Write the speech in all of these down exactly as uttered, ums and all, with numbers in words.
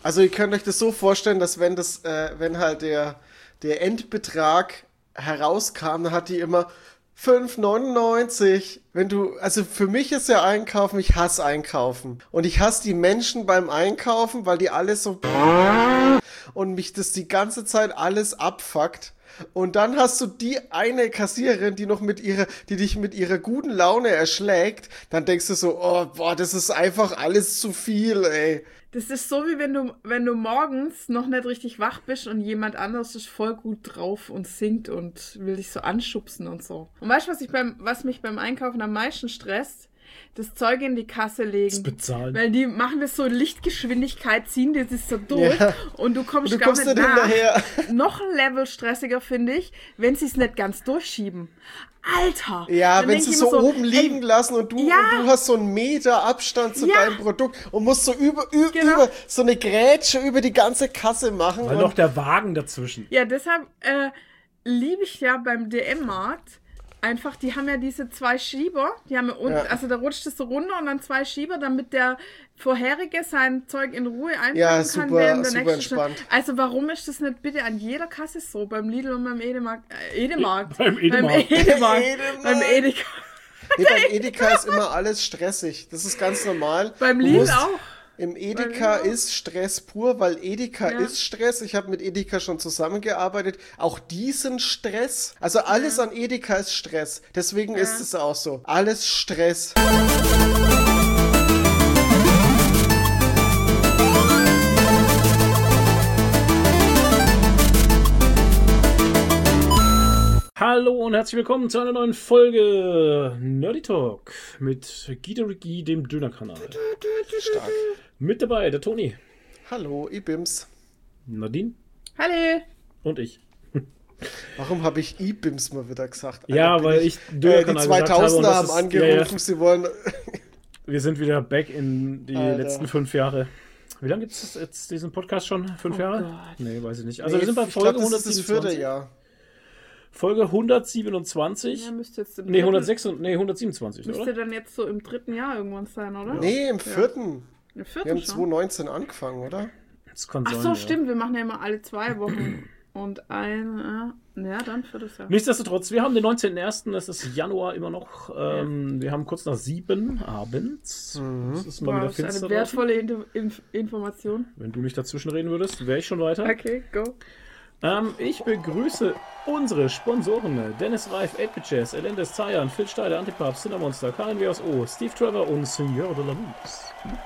Also ihr könnt euch das so vorstellen, dass wenn das, äh, wenn halt der, der Endbetrag herauskam, dann hat die immer fünf neunundneunzig. Wenn du, also für mich ist ja Einkaufen, ich hasse Einkaufen. Und ich hasse die Menschen beim Einkaufen, weil die alles so und mich das die ganze Zeit alles abfuckt. Und dann hast du die eine Kassiererin, die noch mit ihrer, die dich mit ihrer guten Laune erschlägt. Dann denkst du so, oh, boah, das ist einfach alles zu viel, ey. Das ist so, wie wenn du, wenn du morgens noch nicht richtig wach bist und jemand anderes ist voll gut drauf und singt und will dich so anschubsen und so. Und weißt du, was ich beim, was mich beim Einkaufen am meisten stresst? Das Zeug in die Kasse legen. Das bezahlen. Weil die machen das so in Lichtgeschwindigkeit, ziehen das ist so durch ja. und du kommst und du gar kommst nicht nach. Hinterher. Noch ein Level stressiger finde ich, wenn sie es nicht ganz durchschieben. Alter! Ja, wenn sie es so, so oben liegen ey, lassen und du, ja. und du hast so einen Meter Abstand zu ja. deinem Produkt und musst so über, über, genau. über so eine Grätsche über die ganze Kasse machen. Weil und noch der Wagen dazwischen. Ja, deshalb äh, liebe ich ja beim D M-Markt einfach, die haben ja diese zwei Schieber, die haben ja unten, ja. also da rutscht es so runter und dann zwei Schieber, damit der vorherige sein Zeug in Ruhe einpacken ja, super, kann, während der super nächste. Entspannt. Also warum ist das nicht bitte an jeder Kasse so? Beim Lidl und beim Edemarkt, äh, Edemarkt. Beim Edemarkt. Beim Edemarkt. beim Edeka. Nee, beim Edeka ist immer alles stressig. Das ist ganz normal. Beim Lidl auch. Im Edeka ist Stress pur, weil Edeka ja. ist Stress. Ich habe mit Edeka schon zusammengearbeitet. Auch die sind Stress. Also alles ja. an Edeka ist Stress. Deswegen ja. ist es auch so. Alles Stress. Hallo und herzlich willkommen zu einer neuen Folge Nerdy Talk mit Guido Ricky, dem Dönerkanal. Stark. Mit dabei der Toni. Hallo, Ibims. Nadine. Hallo. Und ich. Warum habe ich Ibims mal wieder gesagt? Ja, Alter, weil ich, ich Dönerkanal äh, die zweitausender haben ist, angerufen, ja, ja. sie wollen... Wir sind wieder back in die Alter. letzten fünf Jahre. Wie lange gibt es jetzt diesen Podcast schon? Fünf oh Jahre? Gott. Nee, weiß ich nicht. Also nee, wir sind bei Folge glaub, das hundertsiebenundzwanzig. Ist das vierte Jahr. Folge hundertsiebenundzwanzig. Ja, müsste jetzt im nee, hundertsechsundsechzig, nee, hundertsiebenundzwanzig, müsste oder? dann jetzt so im dritten Jahr irgendwann sein, oder? Nee, im vierten. Ja. Im vierten wir haben schon? zwanzig neunzehn angefangen, oder? Das kann Ach sein, so, ja. stimmt. Wir machen ja immer alle zwei Wochen. Und ein, äh, ja, dann viertes Jahr. Nichtsdestotrotz, wir haben den neunzehnten ersten, es ist Januar immer noch. Ähm, ja. Wir haben kurz nach sieben abends. Mhm. Das ist mal wow, wieder das ist finster. eine wertvolle Inf- Inf- Information. Wenn du nicht dazwischen reden würdest, wäre ich schon weiter. Okay, go. Ähm, ich begrüße unsere Sponsoren: Dennis Reif, acht bit Jazz, Elendes Zayan, Phil Steiler, Antipap, Cinnamonster, Karin W aus O, Steve Trevor und Seigneur de la Mousse.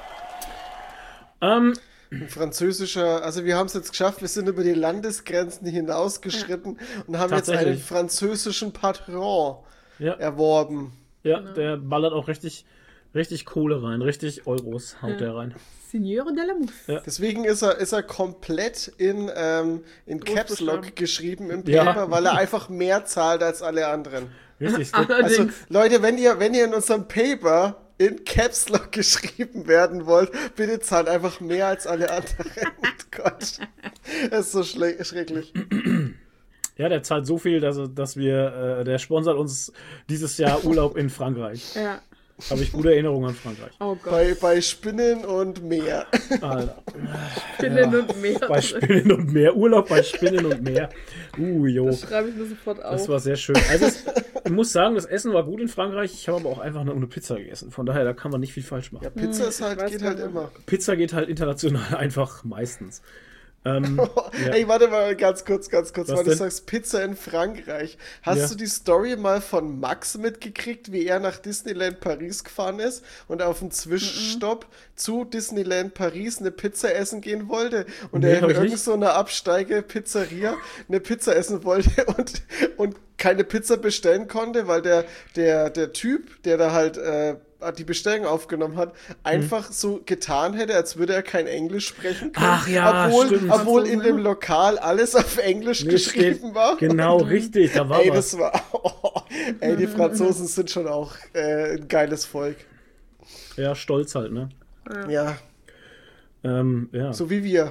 Ähm, Ein französischer, also wir haben es jetzt geschafft, wir sind über die Landesgrenzen hinausgeschritten ja. und haben jetzt einen französischen Patron ja. erworben. Ja, genau. Der ballert auch richtig, richtig Kohle rein, richtig Euros haut ja. der rein. Seigneur de la Mousse. Ja. Deswegen ist er, ist er komplett in, ähm, in Caps Lock geschrieben im Paper, ja. weil er einfach mehr zahlt als alle anderen. Richtig. Also Leute, wenn ihr, wenn ihr in unserem Paper in Caps Lock geschrieben werden wollt, bitte zahlt einfach mehr als alle anderen. Gott, das ist so schle- schrecklich. Ja, der zahlt so viel, dass, dass wir, äh, der sponsert uns dieses Jahr Urlaub in Frankreich. Ja. Habe ich gute Erinnerungen an Frankreich. Oh Gott. Bei, bei Spinnen und Meer. Alter. Spinnen ja. und Meer. Bei Spinnen und Meer. Urlaub bei Spinnen und Meer. Uh, jo. Das schreibe ich mir sofort auf. Das war sehr schön. Also es, ich muss sagen, das Essen war gut in Frankreich. Ich habe aber auch einfach nur eine Pizza gegessen. Von daher, da kann man nicht viel falsch machen. Ja, Pizza ist halt, geht halt immer. Pizza geht halt international einfach meistens. Ähm, ja. Ey, warte mal ganz kurz, ganz kurz, Was weil denn? du sagst Pizza in Frankreich. Hast Ja. du die Story mal von Max mitgekriegt, wie er nach Disneyland Paris gefahren ist und auf einen Zwischenstopp mm-mm. zu Disneyland Paris eine Pizza essen gehen wollte und Nee, er in hab ich irgendeiner nicht. so einer Absteige-Pizzeria eine Pizza essen wollte und, und keine Pizza bestellen konnte, weil der, der, der Typ, der da halt äh, die Bestellung aufgenommen hat, einfach so getan hätte, als würde er kein Englisch sprechen können. Ach ja, obwohl, stimmt. obwohl in dem Lokal alles auf Englisch Nee, geschrieben steht- war. Genau, richtig. Da war Ey, was. das war. Oh, ey, die Franzosen sind schon auch äh, ein geiles Volk. Ja, stolz halt, ne? Ja, Ähm, ja. so wie wir.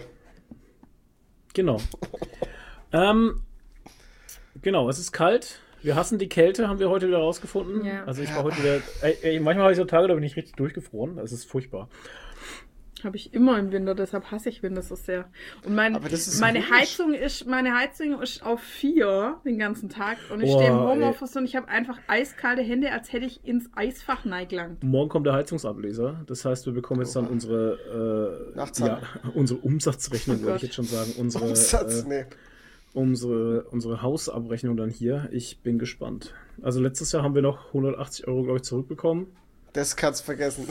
Genau. ähm, genau, es ist kalt. Wir hassen die Kälte, haben wir heute wieder rausgefunden. Ja. Also ich war heute wieder... Ey, ey, manchmal habe ich so Tage, da bin ich richtig durchgefroren. Es ist furchtbar. Habe ich immer im Winter, deshalb hasse ich Winter so sehr. Und mein, Aber das ist meine logisch. Heizung ist, meine Heizung ist auf vier den ganzen Tag und ich Boah, stehe im Homeoffice und ich habe einfach eiskalte Hände, als hätte ich ins Eisfach neigelangt. Morgen kommt der Heizungsableser. Das heißt, wir bekommen jetzt dann unsere, äh, Nachzahlen. ja, unsere Umsatzrechnung, Oh wollte Gott. ich jetzt schon sagen. Unsere, Umsatz, äh, nee. unsere, unsere Hausabrechnung dann hier. Ich bin gespannt. Also letztes Jahr haben wir noch hundertachtzig Euro, glaube ich, zurückbekommen. Das kannst du vergessen.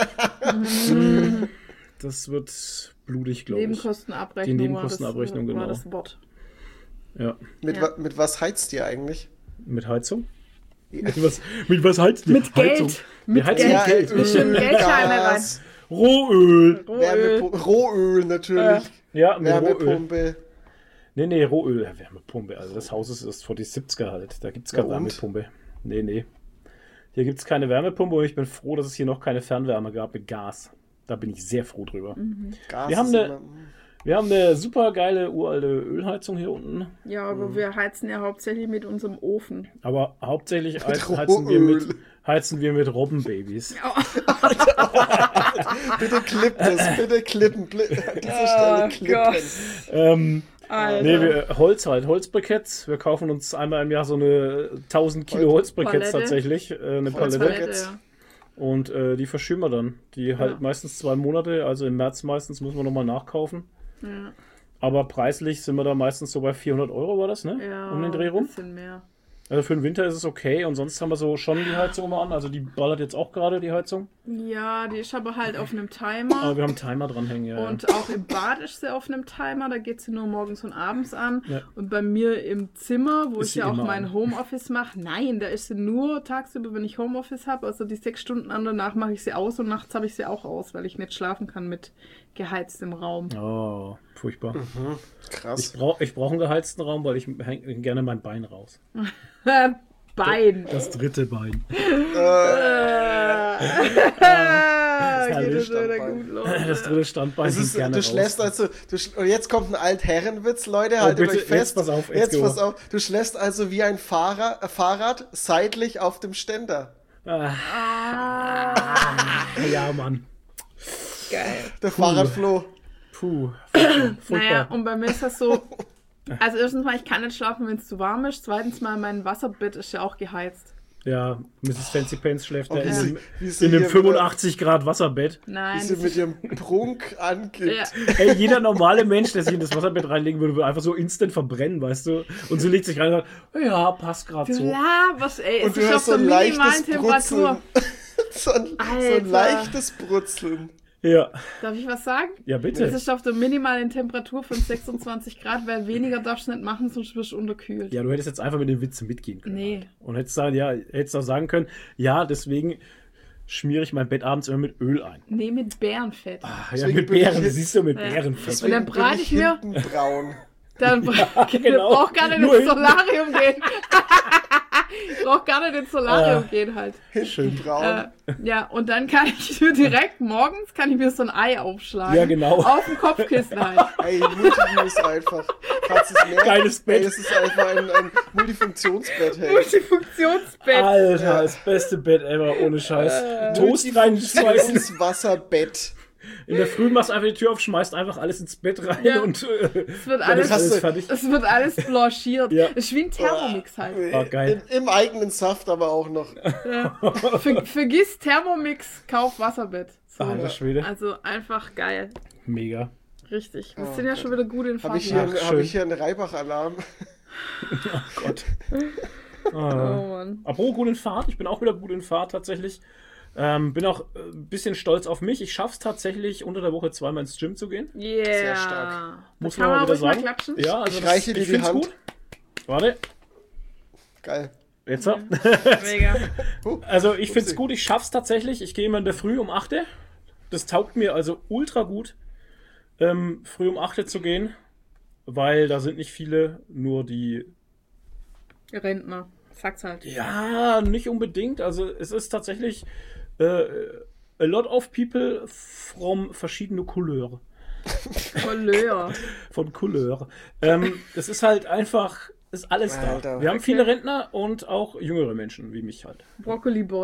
Das wird blutig, glaube ich. Nebenkostenabrechnung, Die Nebenkostenabrechnung, war das, genau. war das Wort. Ja, Mit, Ja. wa mit was heizt ihr eigentlich? mit Heizung? Mit was, mit was heizt ihr? Mit Geld. Heizung. Mit Wir heizen Geld. mit Geld. Wir schütten Geldscheine rein. Gas, Rohöl. Rohöl. Wärmepu- Rohöl natürlich. Ja, mit Rohöl. Wärmepumpe. Nee, nee, Rohöl. Ja, Wärmepumpe. Also das Haus ist erst vor die siebziger halt. Da gibt es Ja, keine und? Wärmepumpe. Nee, nee. Hier gibt es keine Wärmepumpe und ich bin froh, dass es hier noch keine Fernwärme gab mit Gas. Da bin ich sehr froh drüber. Gas Wir haben ist eine- immer- Wir haben eine super geile uralte Ölheizung hier unten. Ja, aber Mhm. wir heizen ja hauptsächlich mit unserem Ofen. Aber hauptsächlich heiz, Rohöl. heizen, wir mit, heizen wir mit Robbenbabys. Bitte klipp das, bitte klippen. Bli- Diese Oh Stelle klippen. Gott. Ähm, Alter. nee, wir, Holz halt, Holzbriketts. Wir kaufen uns einmal im Jahr so eine tausend Kilo Holzbriketts Palette. tatsächlich. Äh, eine Holzbriketts. Palette. Palette, ja. Und äh, die verschieben wir dann. Die halt meistens zwei Monate, also im März meistens müssen wir nochmal nachkaufen. Ja. Aber preislich sind wir da meistens so bei vierhundert Euro, war das, ne? Ja, Um den Dreh ein rum. bisschen mehr. Also für den Winter ist es okay und sonst haben wir so schon die Heizung immer an. Also die ballert jetzt auch gerade, die Heizung. Ja, die ist aber halt auf einem Aber Timer. wir haben einen Timer dranhängen, ja. Und auch im Bad ist sie auf einem Timer, da geht sie nur morgens und abends an. Ja. Und bei mir im Zimmer, wo Ist ich sie ja auch immer mein an. Homeoffice mache, nein, da ist sie nur tagsüber, wenn ich Homeoffice habe, also die sechs Stunden an, danach mache ich sie aus und nachts habe ich sie auch aus, weil ich nicht schlafen kann mit geheiztem Raum. ja. Oh, furchtbar. Ich Krass. brauche ich brauch einen geheizten Raum, weil ich häng gerne mein Bein raus. Bein. Das dritte Bein. Ah, herrlich. geht das wieder Standbein. gut los. Das dritte Standbein Das hängt ist, gerne du raus. schläfst also, du, sch- und jetzt kommt ein Altherrenwitz, Leute, haltet bitte, euch fest. jetzt pass auf, jetzt jetzt geh pass mal. auf. Du schläfst also wie ein Fahrer, äh, Fahrrad seitlich auf dem Ständer. Ja, Mann. Geil. Der Fahrradfloh. Puh. Furchtbar. Naja, und bei mir ist das so, also erstens mal, ich kann nicht schlafen, wenn es zu warm ist. Zweitens mal, mein Wasserbett ist ja auch geheizt. Ja, Misses Fancy Pants schläft Oh, ja wie in sie- einem, wie sie in einem hier fünfundachtzig Grad Wasserbett. Wie Nein. sie das mit ist- ihrem Prunk angeht. ja. Ey, jeder normale Mensch, der sich in das Wasserbett reinlegen würde, würde einfach so instant verbrennen, weißt du? Und sie legt sich rein und sagt, ja, passt gerade Du so. laberst, ey. Und Es du ist auf hörst so der ein leichtes minimalen Temperatur. Brutzeln. so, ein, so Alter. ein leichtes Brutzeln. Ja, Darf ich was sagen? ja bitte. Es ist auf der minimalen Temperatur von sechsundzwanzig Grad, weil weniger darfst du nicht machen, sonst wirst du unterkühlt. Ja, du hättest jetzt einfach mit den Witzen mitgehen können. Nee. Halt. Und hättest sagen, ja, hättest auch sagen können, ja, deswegen schmiere ich mein Bett abends immer mit Öl ein. Nee, mit Bärenfett. Ah, ja, Deswegen mit bin ich Bären, hier- siehst du, mit Ja. Bärenfett. Und dann bin brate ich mir- hinten braun. Dann bra genau. braucht gar nicht Nur ins hinten. Solarium gehen. braucht gar nicht ins Solarium Ah. gehen halt. Hinten Schön. braun. Äh, ja, und dann kann ich mir direkt morgens kann ich mir so ein Ei aufschlagen. Ja, genau. Auf dem Kopfkissen halt. Ey, Multiuse einfach. Kannst es merken? Geiles Bett. Ey, es ist einfach ein, ein Multifunktionsbett, hey. Multifunktionsbett. Alter, das beste Bett ever, ohne Scheiß. Toast reinschmeißen. Wasserbett. In der Früh machst du einfach die Tür auf, schmeißt einfach alles ins Bett rein Ja. und äh, Es wird dann alles, ist alles Hast du- fertig. es wird alles blanchiert. Ja. Es ist wie ein Thermomix halt. Ah, geil. In, Im eigenen Saft aber auch noch. Ver vergiss Thermomix, kauf Wasserbett. So. Alter Schwede. Also einfach geil. Mega. Richtig. Wir Oh sind ja Gott. schon wieder gut in Habe ich, Fahrt. hier- Ach, hab schön. ich hier einen Reibach-Alarm? Oh Gott. Oh Ah. Mann. Apropos gut in Fahrt, ich bin auch wieder gut in Fahrt tatsächlich. Ähm, bin auch äh, ein bisschen stolz auf mich. Ich schaff's tatsächlich, unter der Woche zweimal ins Gym zu gehen. Yeah. Sehr stark. Muss Kann man man mal wieder ruhig mal sagen. klatschen? Ja, also Ich das- reiche dir ich die find's Hand. gut. Warte, Geil. jetzt so. Mega. Huh. Also ich find's Upsi. gut, ich schaff's tatsächlich. Ich gehe immer in der Früh um acht Uhr. Das taugt mir also ultra gut, ähm, früh um acht Uhr zu gehen, weil da sind nicht viele, nur die. Rentner. Sag's halt. Ja, nicht unbedingt. Also es ist tatsächlich äh, a lot of people from verschiedene Couleur. Couleur. Von Couleur. Ähm, es ist halt einfach, ist alles da. Alter. Wir haben Okay. viele Rentner und auch jüngere Menschen wie mich halt. Broccoli Boys.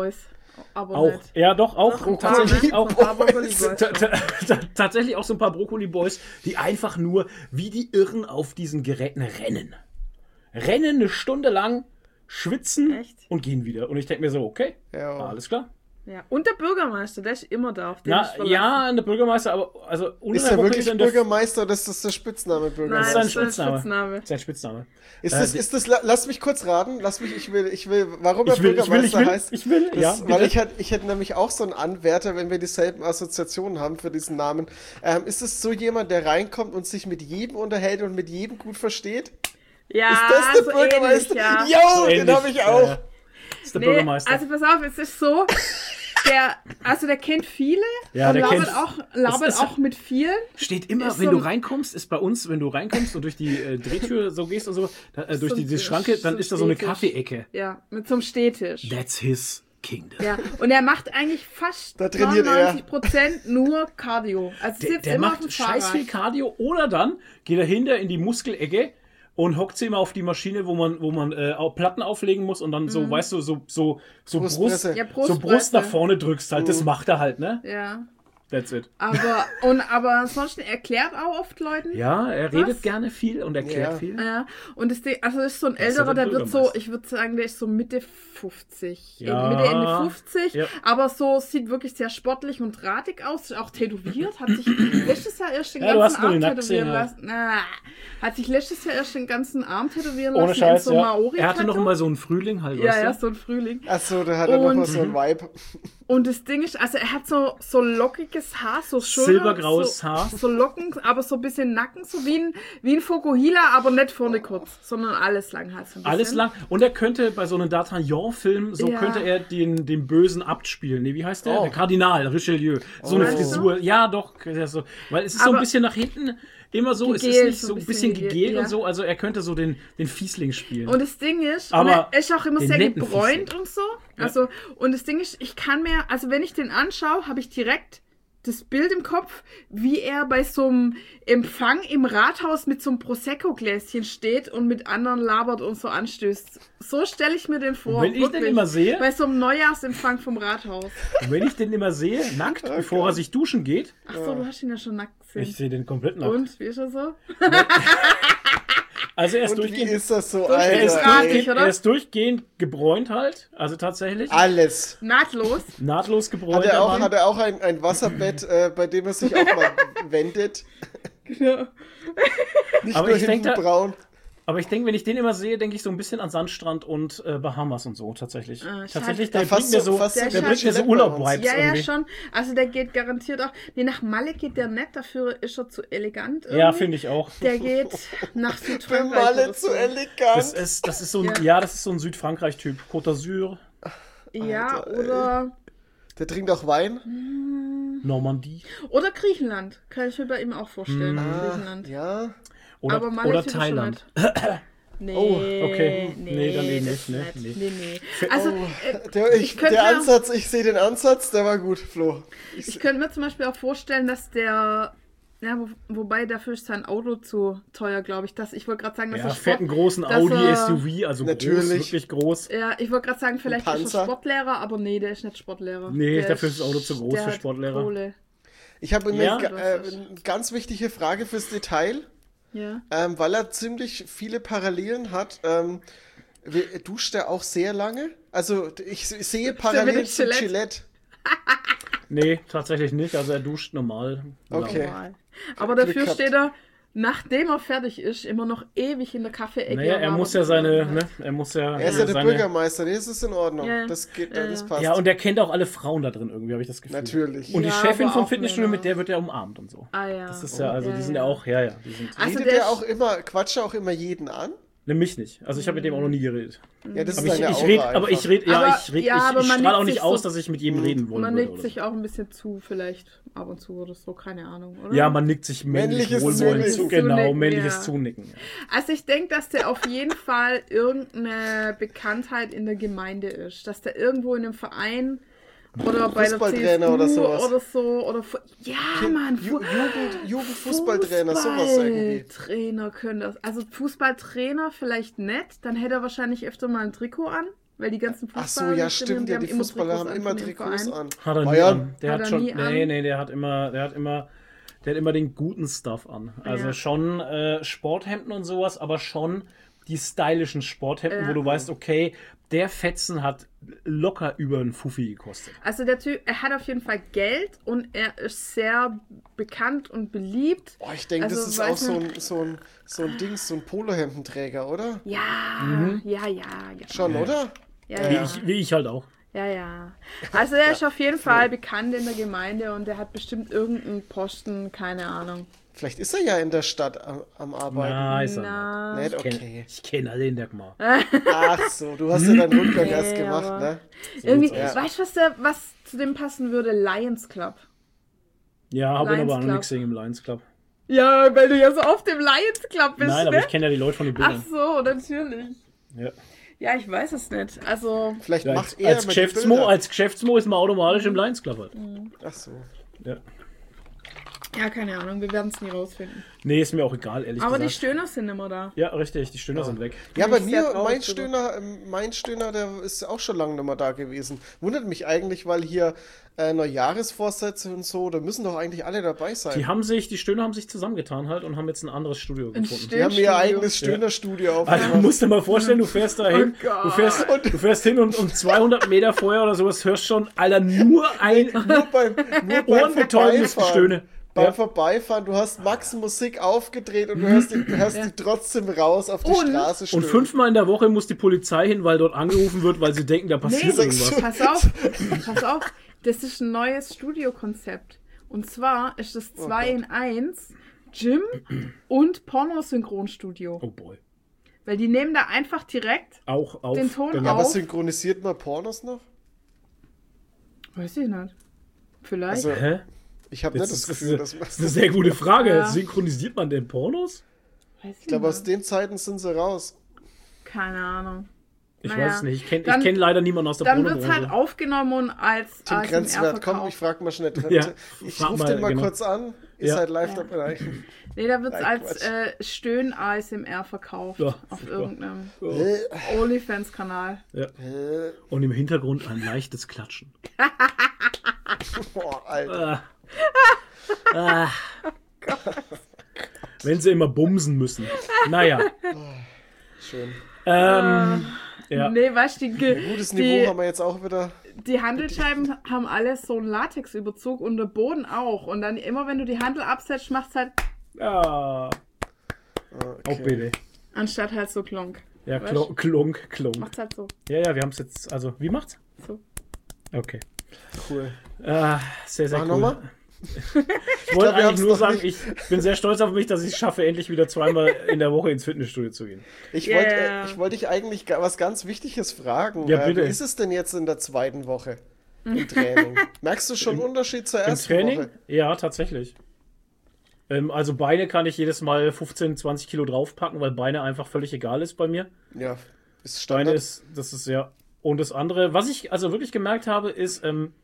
Aber Auch, nicht. ja doch, auch Doch, ein paar, tatsächlich ne? auch. Ein paar Brokkoli Boys. Ta- ta- ta- tatsächlich auch so ein paar Brokkoli-Boys, die einfach nur wie die Irren auf diesen Geräten rennen. Rennen eine Stunde lang, schwitzen Echt? und gehen wieder. Und ich denke mir so, okay, Ja. alles klar. Ja. Und der Bürgermeister, der ist immer da. Auf den Na, ich verlasse. ja, der Bürgermeister, aber also unter Ist der er Woche wirklich er in der- Bürgermeister oder ist das der Spitzname Nein, Bürgermeister? Das das ist sein ist sein Spitzname. Spitzname. Sein Spitzname. Ist Äh, das, die- ist das, la- lass mich kurz raten, lass mich, ich will, ich will, warum er Ich will, ich will, Bürgermeister ich will, heißt. ich will, ja, Das, weil bitte. ich hätte, ich hätte nämlich auch so einen Anwärter, wenn wir dieselben Assoziationen haben für diesen Namen. Ähm, ist es so jemand, der reinkommt und sich mit jedem unterhält und mit jedem gut versteht? Ja, Ist das der so Bürgermeister? ähnlich, ja. Jo, So den ähnlich, habe ich ja, auch. ja. Das ist der Nee, Bürgermeister. also pass auf, es ist so, der, also der kennt viele Ja, und der labert, kennt- auch, labert ist- auch mit vielen. Steht immer, Ist wenn so du ein- reinkommst, ist bei uns, wenn du reinkommst und durch die äh, Drehtür so gehst und so, da, äh, durch So die, ein- diese Schranke, dann so ist da so eine Stehtisch. Kaffeeecke. Ja, mit so einem Stehtisch. That's his kingdom. Ja, und er macht eigentlich fast Da trainiert er. neunundneunzig Prozent nur Cardio. Also Der, sitzt der immer auf macht dem scheiß viel Fahrrad. Cardio oder dann geht er hinter in die Muskelecke und hockt sich immer auf die Maschine, wo man, wo man äh, auch Platten auflegen muss und dann so, weißt du, so, so, so Brust, Brustpresse. Ja, so Brust Brustpresse. nach vorne drückst halt. Das macht er halt, ne? Ja, That's it. aber, und, aber ansonsten erklärt auch oft Leuten. Ja, er redet Was? gerne viel und erklärt Ja. viel. Ja, und das Ding, also das ist so ein Das ist älterer, der der wird so, Bürgermeister. ich würde sagen, der ist so Mitte fünfzig. Ja. Mitte, Ende fünfzig, Ja. aber so sieht wirklich sehr sportlich und drahtig aus, ist auch tätowiert, hat sich letztes Jahr erst den Ja, du hast ganzen nur Arm den Nacken tätowieren gesehen, ja. lassen. Na, hat sich letztes Jahr erst den ganzen Arm tätowieren Ohne lassen Scheiß, in so ja. Maori. Er hatte noch mal so einen Frühling halt, Ja, weißt ja, du? so ein Frühling. Achso, da hat er noch Und- mal so ein Vibe. Und das Ding ist, also er hat so, so lockiges Haar, so Schulter, Silbergraues so, Haar. so Locken, aber so ein bisschen Nacken, so wie ein, wie ein Fokuhila, aber nicht vorne kurz, sondern alles lang halt so ein bisschen. Alles lang. Und er könnte bei so einem D'Artagnan-Film, so Ja. könnte er den, den bösen Abt spielen. Nee, wie heißt der? Oh. Der Kardinal, Richelieu. So eine Meinst du? Frisur. Ja, doch. ja, So. Weil es ist so ein Aber- bisschen nach hinten immer so, es ist Gegelt, nicht so so ein ein bisschen bisschen gegelt gegelt, und ja. so. Also er könnte so den, den Fiesling spielen. Und das Ding ist, Aber und er ist auch immer den sehr netten gebräunt Fiesling. und so. Also, und das Ding ist, ich kann mir, also wenn ich den anschaue, habe ich direkt das Bild im Kopf, wie er bei so einem Empfang im Rathaus mit so einem Prosecco-Gläschen steht und mit anderen labert und so anstößt. So stelle ich mir den vor. Und wenn ich den wirklich. immer sehe- Bei so einem Neujahrsempfang vom Rathaus. Und wenn ich den immer sehe, nackt, bevor er sich duschen geht, Ach so, du hast ihn ja schon nackt gesehen. ich sehe den komplett nackt. Und, wie ist er so? Also er ist Und wie durchgehend, ist das so, er ist Alter? Durchgehend ey. durchgehend, oder? er ist durchgehend gebräunt halt. Also tatsächlich. Alles. Nahtlos. Nahtlos gebräunt. Hat er der auch, Mann. hat er auch ein, ein Wasserbett, äh, bei dem er sich auch mal wendet? Genau. Nicht Aber nur ich denk hinten da- braun. Aber ich denke, wenn ich den immer sehe, denke ich so ein bisschen an Sandstrand und äh, Bahamas und so, tatsächlich. Ah, schade. tatsächlich, Ja, der fast bringt mir so- so, fast so der wie bringt mir so Gillette bei Urlaub-Vibes uns. Ja, ja, irgendwie. schon. Also der geht garantiert auch. Nee, nach Malle geht der nicht, dafür ist er zu elegant. Irgendwie. Ja, finde ich auch. Der geht nach Für Südfrankreich. Malle oder zu so. elegant. Das ist, das ist so ein, Ja. ja. das ist so ein Südfrankreich-Typ. Côte d'Azur, Ja, Alter, ey. oder, Der trinkt auch Wein. Normandie oder Griechenland. Kann ich mir bei ihm auch vorstellen. Griechenland. Ja. oder, Aber Malle oder tut er schon Thailand. nicht. Nee, Oh, okay. Nee, Nee, dann eben das nicht, ne? Nee, Nee. nee. Also, äh, Der, ich, Ich könnte der mir- Ansatz, ich sehe den Ansatz, der war gut, Flo. Ich, ich könnte mir zum Beispiel auch vorstellen, dass der. Ja, wo, wobei dafür ist sein Auto zu teuer, glaube ich. Dass, ich wollte gerade sagen, dass Ja, er fetten Sport, großen dass Audi er- S U V, also groß, Natürlich. wirklich groß. Ja, ich wollte gerade sagen, vielleicht ist er Panzer? Sportlehrer, aber nee, der ist nicht Sportlehrer. Nee, der dafür ist das Auto zu groß der für hat Sportlehrer. Kohle. ich habe Ja, eine, das äh, ist- eine ganz wichtige Frage fürs Detail, Ja. ähm, weil er ziemlich viele Parallelen hat. Ähm, wie- duscht er auch sehr lange? Also ich, ich sehe Parallelen mit zum Gillette? Gillette. Nee, tatsächlich nicht. Also er duscht normal. Okay. Normal. Aber Glück dafür gehabt. steht er, nachdem er fertig ist, immer noch ewig in der Kaffeeecke. Naja, er aber- muss ja seine, ne, er muss ja, Er ist ja der seine, Bürgermeister, nee, das ist in Ordnung. Ja, Das geht, ja, das ja. passt. Ja, und er kennt auch alle Frauen da drin irgendwie, habe ich das Gefühl. Natürlich. Und die Ja, Chefin aber vom auch Fitnessstudio, Männer. mit der wird er umarmt und so. Ah ja. Das ist ja, also Ja, die sind ja. ja auch, ja, ja, die sind. Also Redet der er ist- auch immer, quatscht er auch immer jeden an? Ne, mich nicht. Also ich habe mit dem auch noch nie geredet. Ja, das Aber ist ich, seine ich Aura red, aber ich einfach. rede, ja, Aber- ich red, ja, ich, aber ich man strahle auch nickt nicht sich aus, so- dass ich mit jedem reden wollen Man würde. nickt Oder sich so. auch ein bisschen zu, vielleicht ab und zu oder so, keine Ahnung, oder? Ja, man nickt sich männlich Männliches wohlwollend Zunicken. zu. Genau, Zunicken, männliches ja. Zunicken. Ja. Also ich denke, dass der auf jeden Fall irgendeine Bekanntheit in der Gemeinde ist. Dass der irgendwo in einem Verein oder bei der C S Fußballtrainer U oder sowas. oder so. Oder Fu- ja, Mann. Ju Fu- Jugend, Jugendfußballtrainer, sowas irgendwie. Fußballtrainer können das. Also Fußballtrainer vielleicht nicht. Dann hätte er wahrscheinlich öfter mal ein Trikot an. Weil die ganzen Ach Fußballer, so, ja, die stimmt, ja, die haben immer Fußballer haben Trikots immer an von ihrem Trikots Verein. an. Hat er nie Bayern? an. Der Hat hat, er schon. nie an? Nee, nee, der hat immer, der hat immer, der hat immer den guten Stuff an. Also Ja. schon äh, Sporthemden und sowas, aber schon die stylischen Sporthemden, Ja. wo du weißt, okay, der Fetzen hat locker über einen Fuffi gekostet. Also der Typ, er hat auf jeden Fall Geld und er ist sehr bekannt und beliebt. Boah, ich denke, Also, das ist auch weiß so nicht- ein, so ein, so ein Dings, so ein Polohemdenträger, oder? Ja, ja, ja, ja. Schon, oder? Ja, Wie, ja. ich, wie ich halt auch. Ja, ja. Also er ist auf jeden Fall bekannt in der Gemeinde und er hat bestimmt irgendeinen Posten, keine Ahnung. Vielleicht ist er ja in der Stadt am, am Arbeiten. Nice. Na, Nicht? Ich kenne Okay. kenn alle in der Gmar. Ach so, du hast ja deinen Rundgang Nee, erst gemacht, aber- ne? irgendwie, sieht's aus. weißt du, was, der- was zu dem passen würde? Lions Club. Ja, habe Lions aber auch noch Club. nichts gesehen im Lions Club. Ja, weil du ja so oft im Lions Club bist, Nein, aber ne? ich kenne ja die Leute von den Ach Bildern. so, natürlich. Ja. Ja, ich weiß es nicht. Also, Vielleicht Ja, macht als, er als, immer die Geschäftsmo, Bilder. als Geschäftsmo ist man automatisch im Lions Club halt. Ach so. Ja. ja, keine Ahnung, wir werden es nie rausfinden. Nee, ist mir auch egal, ehrlich Aber die gesagt. Stöhner sind immer da. Ja, richtig, die Stöhner sind weg. Ja, Bin bei ich sehr mir, traurig mein drüber. Stöhner, ähm, mein Stöhner, der ist auch schon lange nicht mehr da gewesen. Wundert mich eigentlich, weil hier äh, Neujahresvorsätze und so, da müssen doch eigentlich alle dabei sein. Die haben sich, die Stöhner haben sich zusammengetan halt und haben jetzt ein anderes Studio Ein gefunden. Stö- Die haben ihr Studio. eigenes Stöhnerstudio Also, aufgemacht. du musst dir mal vorstellen, du fährst da hin, Oh Gott. du, fährst, du fährst hin und um zweihundert Meter vorher oder sowas hörst schon, Alter, nur ein Nur beim, nur beim ohrenbetäubendes Vorbeifahren. Gestöhne. Beim Ja. Vorbeifahren, du hast Max Musik aufgedreht und du hörst die, hörst die trotzdem raus auf die Und- Straße Und stöhnen. fünfmal in der Woche muss die Polizei hin, weil dort angerufen wird, weil sie denken, da passiert Nee, irgendwas. pass auf, pass auf. Das ist ein neues Studiokonzept. Und zwar ist das zwei Gott. in eins Gym und Pornosynchronstudio. Oh boy. Weil die nehmen da einfach direkt, Auch auf. Den Ton genau. Ja, aber auf. synchronisiert man Pornos noch? weiß ich nicht. Vielleicht. Also, Hä? ich habe Das, nicht das ist, das, Gefühl, ist, dass das ist eine sehr gute Frage. Ja. Synchronisiert man denn Pornos? weiß ich ich glaube, aus nicht. den Zeiten sind sie raus. Keine Ahnung. Ich Naja. weiß es nicht. Ich kenne Dann- kenn leider niemanden aus der Dann wird es Pornobranche. halt aufgenommen und als Tim A S M R Grenzwert, komm, ich verkauft. frag mal schnell. Ja, ich frag rufe mal, den mal genau. kurz an. Ihr Ja. seid live Ja. dabei. Nee, da wird es Nein, als Quatsch. äh, Stöhn-A S M R verkauft. Ja, auf super. irgendeinem Äh, OnlyFans-Kanal. Ja. äh, Und im Hintergrund ein leichtes Klatschen. boah, Alter. Ah. Ah. Wenn sie immer bumsen müssen. Naja. Schön. Ähm, ja. Nee, weißt du, die, Ge- Gutes Niveau die, haben wir jetzt auch wieder. die Handelscheiben haben alle so einen Latexüberzug und der Boden auch. Und dann immer, wenn du die Handel absetzt, macht's halt Ja. Okay. Auch bitte. anstatt halt so klonk. Ja, Weißt klonk, klonk, klonk. Macht's halt so. Ja, ja, wir haben es jetzt. Also, wie macht's? so. Okay. Cool. Ah, sehr, sehr Mach cool. nochmal. Ich wollte glaub, wir eigentlich haben's nur noch sagen, nicht. ich bin sehr stolz auf mich, dass ich es schaffe, endlich wieder zweimal in der Woche ins Fitnessstudio zu gehen. Ich Yeah. wollte äh, ich wollte dich eigentlich ga- was ganz Wichtiges fragen. Ja, Äh, bitte. Wie ist es denn jetzt in der zweiten Woche im Training? Merkst du schon einen Unterschied zur Im ersten Training? Woche? Ja, tatsächlich. Ähm, also Beine kann ich jedes Mal fünfzehn, zwanzig Kilo draufpacken, weil Beine einfach völlig egal ist bei mir. Ja, ist Beine Standard. ist, das ist ja. Und das andere, was ich also wirklich gemerkt habe, ist, ähm,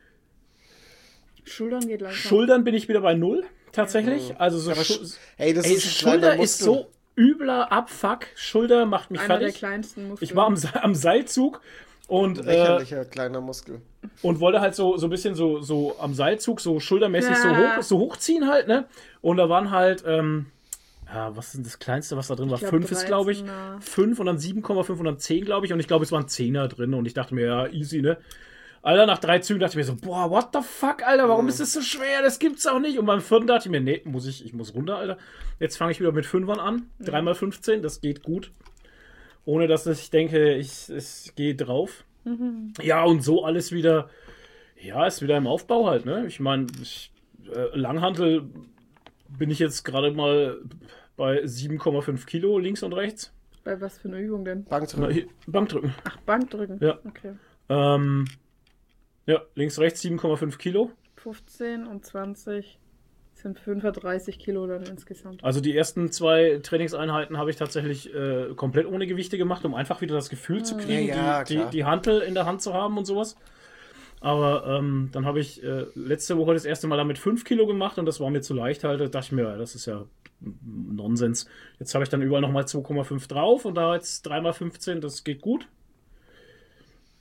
Schultern geht langsam. Schultern bin ich wieder bei null, tatsächlich. Also so Aber Schu Sch- Ey, das Ey, ist ein kleiner Schulter Muskel. ist so übler Abfuck. Schulter macht mich Einer der fertig. kleinsten Muskeln. Ich war am, Se- am Seilzug und, äh, Lächerlicher kleiner Muskel. und wollte halt so, so ein bisschen so, so am Seilzug, so schultermäßig so, Ja. hoch, so hochziehen halt, ne? Und da waren halt, ähm, ja, was ist denn das Kleinste, was da drin war? glaub, Fünf ist, glaube ich. dreizehner. Fünf und dann sieben Komma fünf und dann zehn, glaube ich. Und ich glaube, es waren Zehner drin. Und ich dachte mir, ja, easy, ne? Alter, nach drei Zügen dachte ich mir so, boah, what the fuck, Alter, warum ist das so schwer? Das gibt's auch nicht. Und beim vierten dachte ich mir, nee, muss ich, ich muss runter, Alter. Jetzt fange ich wieder mit Fünfern an. drei mal fünfzehn, das geht gut. Ohne dass ich denke, ich, es geht drauf. Ja, und so alles wieder, ja, ist wieder im Aufbau halt, ne? Ich meine, ich, äh, Langhantel bin ich jetzt gerade mal bei sieben Komma fünf Kilo links und rechts. Bei was für eine Übung denn? Na, Bankdrücken. hier, Bankdrücken. Ach, Bankdrücken. Ja. Okay. Ähm, ja, links, rechts sieben Komma fünf Kilo. fünfzehn und zwanzig sind fünfunddreißig Kilo dann insgesamt. Also die ersten zwei Trainingseinheiten habe ich tatsächlich äh, komplett ohne Gewichte gemacht, um einfach wieder das Gefühl zu kriegen, Ja, ja, die, klar. die, die Hantel in der Hand zu haben und sowas. Aber ähm, dann habe ich äh, letzte Woche das erste Mal damit fünf Kilo gemacht und das war mir zu leicht halt. Da dachte ich mir, ja, das ist ja Nonsens. Jetzt habe ich dann überall nochmal zwei Komma fünf drauf und da jetzt drei mal fünfzehn, das geht gut.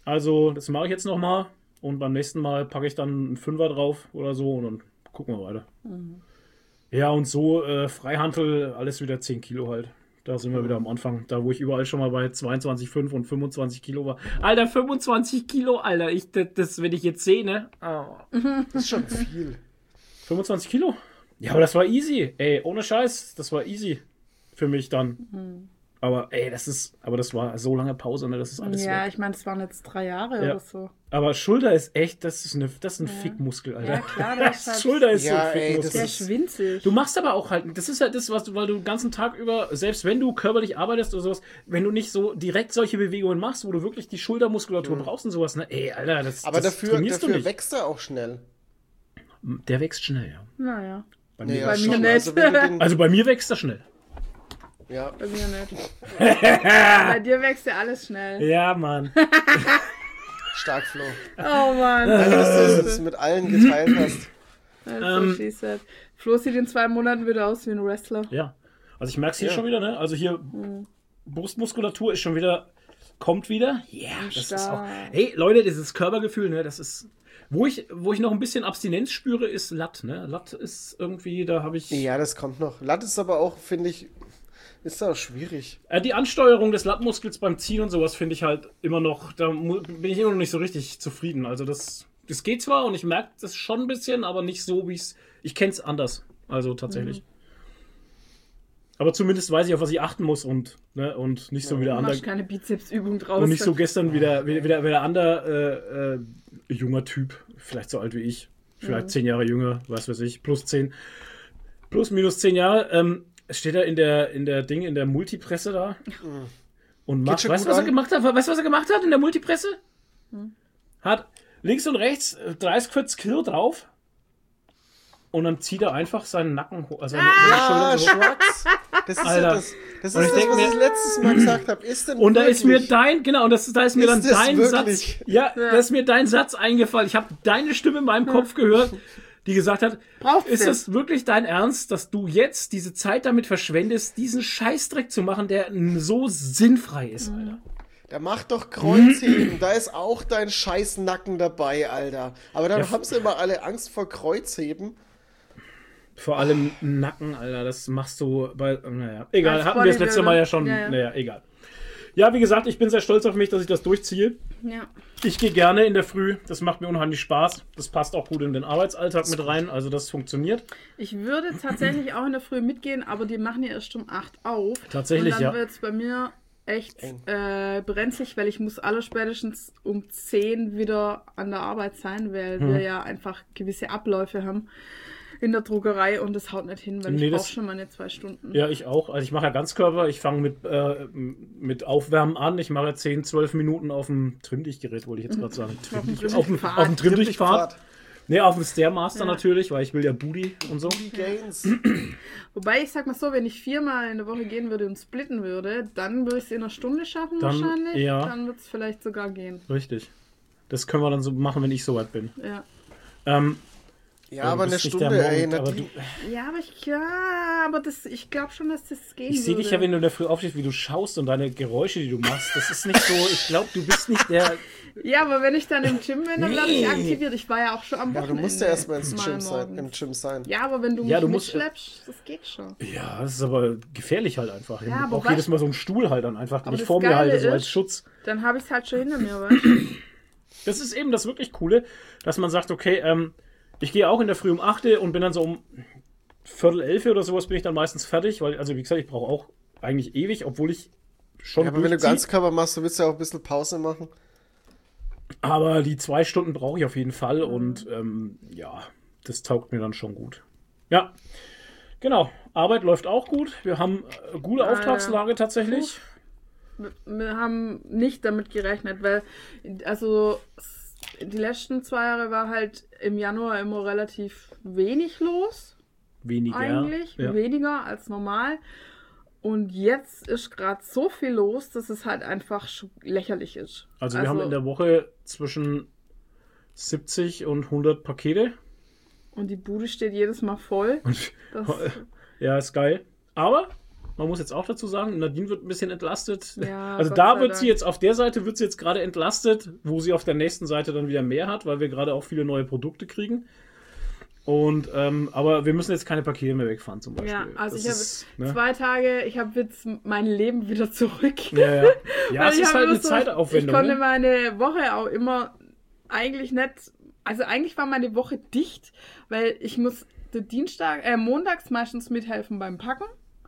Also, das mache ich jetzt nochmal. Und beim nächsten Mal packe ich dann einen Fünfer drauf oder so und dann gucken wir weiter. Mhm. Ja, und so äh, Freihantel, alles wieder zehn Kilo halt. Da sind wir wieder am Anfang. Da, wo ich überall schon mal bei zweiundzwanzig Komma fünf und fünfundzwanzig Kilo war. Alter, fünfundzwanzig Kilo, Alter. Ich, das, das, wenn ich jetzt sehe, ne? Oh. Das ist schon viel. fünfundzwanzig Kilo? Ja, aber das war easy. Ey, ohne Scheiß. Das war easy für mich dann. Mhm. Aber ey, das ist, aber das war so lange Pause, ne? Das ist alles Ja, weg. ich meine, das waren jetzt drei Jahre ja. oder so. Aber Schulter ist echt, das ist, eine, das ist ein ja. Fickmuskel, Alter. Ja, klar, das ist halt Schulter ist ja, so ein ey, Fickmuskel. Der ist winzig. Du machst aber auch halt, das ist halt das, was du, weil du den ganzen Tag über, selbst wenn du körperlich arbeitest oder sowas, wenn du nicht so direkt solche Bewegungen machst, wo du wirklich die Schultermuskulatur mhm. brauchst und sowas, ne? Ey, Alter, das Aber das dafür, dafür wächst er auch schnell. Der wächst schnell, ja. Naja. Bei mir, mir, ja, bei mir schon. nicht. Also, den... also bei mir wächst er schnell. Ja. Bei mir nicht. Bei dir wächst ja alles schnell. Ja, Mann. Stark, Flo. Oh, Mann. Danke, dass du das mit allen geteilt hast. Also, Ähm, she said. Flo sieht in zwei Monaten wieder aus wie ein Wrestler. Ja. Also ich merke es hier Ja. schon wieder, ne? Also hier mhm. Brustmuskulatur ist schon wieder, kommt wieder. Ja, yeah, das Stark. ist auch. Hey, Leute, dieses Körpergefühl, ne? Das ist. Wo ich, wo ich noch ein bisschen Abstinenz spüre, ist Latt, ne? Latt ist irgendwie, da habe ich. Ja, das kommt noch. Latt ist aber auch, finde ich, ist auch schwierig. Äh, die Ansteuerung des Lattmuskels beim Ziehen und sowas finde ich halt immer noch, da mu- bin ich immer noch nicht so richtig zufrieden. Also das, das geht zwar und ich merke das schon ein bisschen, aber nicht so, wie es. Ich kenne es anders. Also tatsächlich. Mhm. Aber zumindest weiß ich, auf was ich achten muss und, ne, und nicht so ja, wie der du andere. machst keine Bizepsübung draus. Und nicht so gestern wieder, wieder, wieder, wieder andere äh, äh, junger Typ, vielleicht so alt wie ich, vielleicht mhm. zehn Jahre jünger, was weiß ich, plus zehn, plus minus zehn Jahre. Ähm, steht er in der, in der Ding, in der Multipresse da mhm. und macht, weißt du, was er gemacht hat? Weißt du, was er gemacht hat in der Multipresse? Mhm. Hat links und rechts dreißig, vierzig Kilo drauf. Und dann zieht er einfach seinen Nacken hoch. Also ah, Schwachs. Das ist Alter. ja das, das, ist das was ich letztes Mal gesagt habe. Ist denn Und da wirklich? ist mir dein, genau, und das, da ist mir ist dann dein wirklich? Satz. Ja, ja, da ist mir dein Satz eingefallen. Ich habe deine Stimme in meinem Kopf gehört, die gesagt hat, Braucht's ist denn? es wirklich dein Ernst, dass du jetzt diese Zeit damit verschwendest, diesen Scheißdreck zu machen, der so sinnfrei ist, Alter? Da mach doch Kreuzheben, da ist auch dein scheiß Nacken dabei, Alter. Aber dann Ja. haben sie immer alle Angst vor Kreuzheben. Vor allem Nacken, Alter, das machst du bei, naja, egal, Als hatten wir das letzte Mal ja schon, Ja, ja. naja, egal. Ja, wie gesagt, ich bin sehr stolz auf mich, dass ich das durchziehe. Ja. Ich gehe gerne in der Früh, das macht mir unheimlich Spaß. Das passt auch gut in den Arbeitsalltag mit rein, also das funktioniert. Ich würde tatsächlich auch in der Früh mitgehen, aber die machen ja erst um acht auf. Tatsächlich, Und dann ja. wird es bei mir echt äh, brenzlig, weil ich muss alle spätestens um zehn wieder an der Arbeit sein, weil Hm. wir ja einfach gewisse Abläufe haben in der Druckerei und das haut nicht hin, weil Nee, ich das- brauche schon meine zwei Stunden. Ja, ich auch. Also ich mache ja Ganzkörper, ich fange mit, äh, mit Aufwärmen an. Ich mache zehn, zwölf Minuten auf dem Trimmdichtgerät, wollte ich jetzt gerade sagen. Auf dem Trimmdicht- auf dem Trimmdichtpfad. auf dem Trimmdichtpfad. Trimmdichtpfad. Nee, auf dem Stairmaster Ja. natürlich, weil ich will ja Booty und so. Die Gains. Wobei ich sag mal so, wenn ich viermal in der Woche gehen würde und splitten würde, dann würde ich es in einer Stunde schaffen Dann- wahrscheinlich. ja. Dann wird es vielleicht sogar gehen. Richtig. Das können wir dann so machen, wenn ich soweit bin. Ja. Ähm, Ja, du aber eine bist nicht Stunde, der ey. Monk, aber Nadine. du, Ja, aber ich, ja, aber das, ich glaube schon, dass das gehen ich sehe würde. dich ja, wenn du in der Früh aufstehst, wie du schaust und deine Geräusche, die du machst. Das ist nicht so, ich glaube, du bist nicht der... Ja, aber wenn ich dann im Gym bin, dann werde ich Nee. aktiviert. Ich war ja auch schon am Ja, Wochenende. du musst ja erstmal ins mal Gym sein, morgens. im Gym sein. Ja, aber wenn du mich Ja, du musst- mitschleppst, das geht schon. Ja, das ist aber gefährlich halt einfach. Ich Ja, aber brauche weißt- jedes Mal so einen Stuhl halt dann einfach, den Aber ich das vor mir Geile halte, so ist- als Schutz. Dann habe ich es halt schon hinter mir, weißt du? Das ist eben das wirklich Coole, dass man sagt, okay, ähm, ich gehe auch in der Früh um acht und bin dann so um Viertel elf oder sowas bin ich dann meistens fertig, weil, also wie gesagt, ich brauche auch eigentlich ewig, obwohl ich schon Ja, aber wenn du durchziehe. Ganzkörper machst, du willst ja auch ein bisschen Pause machen. Aber die zwei Stunden brauche ich auf jeden Fall Mhm. und ähm, ja, das taugt mir dann schon gut. Ja, genau. Arbeit läuft auch gut. Wir haben äh, gute Ja, Auftragslage tatsächlich. Wir- Wir haben nicht damit gerechnet, weil, also, s- die letzten zwei Jahre war halt im Januar immer relativ wenig los. Weniger. Eigentlich. Ja. Weniger als normal. Und jetzt ist gerade so viel los, dass es halt einfach schon lächerlich ist. Also wir haben in der Woche zwischen siebzig und hundert Pakete. Und die Bude steht jedes Mal voll. Und Das, ja, ist geil. Aber Man muss jetzt auch dazu sagen, Nadine wird ein bisschen entlastet. Ja, also Gott da sei wird sie Dank. jetzt, auf der Seite wird sie jetzt gerade entlastet, wo sie auf der nächsten Seite dann wieder mehr hat, weil wir gerade auch viele neue Produkte kriegen. Und, ähm, aber wir müssen jetzt keine Pakete mehr wegfahren zum Beispiel. Ja, also Das ich ist, habe ne? zwei Tage, ich habe jetzt mein Leben wieder zurück. Ja, ja. Ja, Weil es ich ist habe halt immer eine so- Zeitaufwendung. Ich konnte Ne? meine Woche auch immer eigentlich nicht, also eigentlich war meine Woche dicht, weil ich muss den Dienstag, äh, montags meistens mithelfen beim Packen,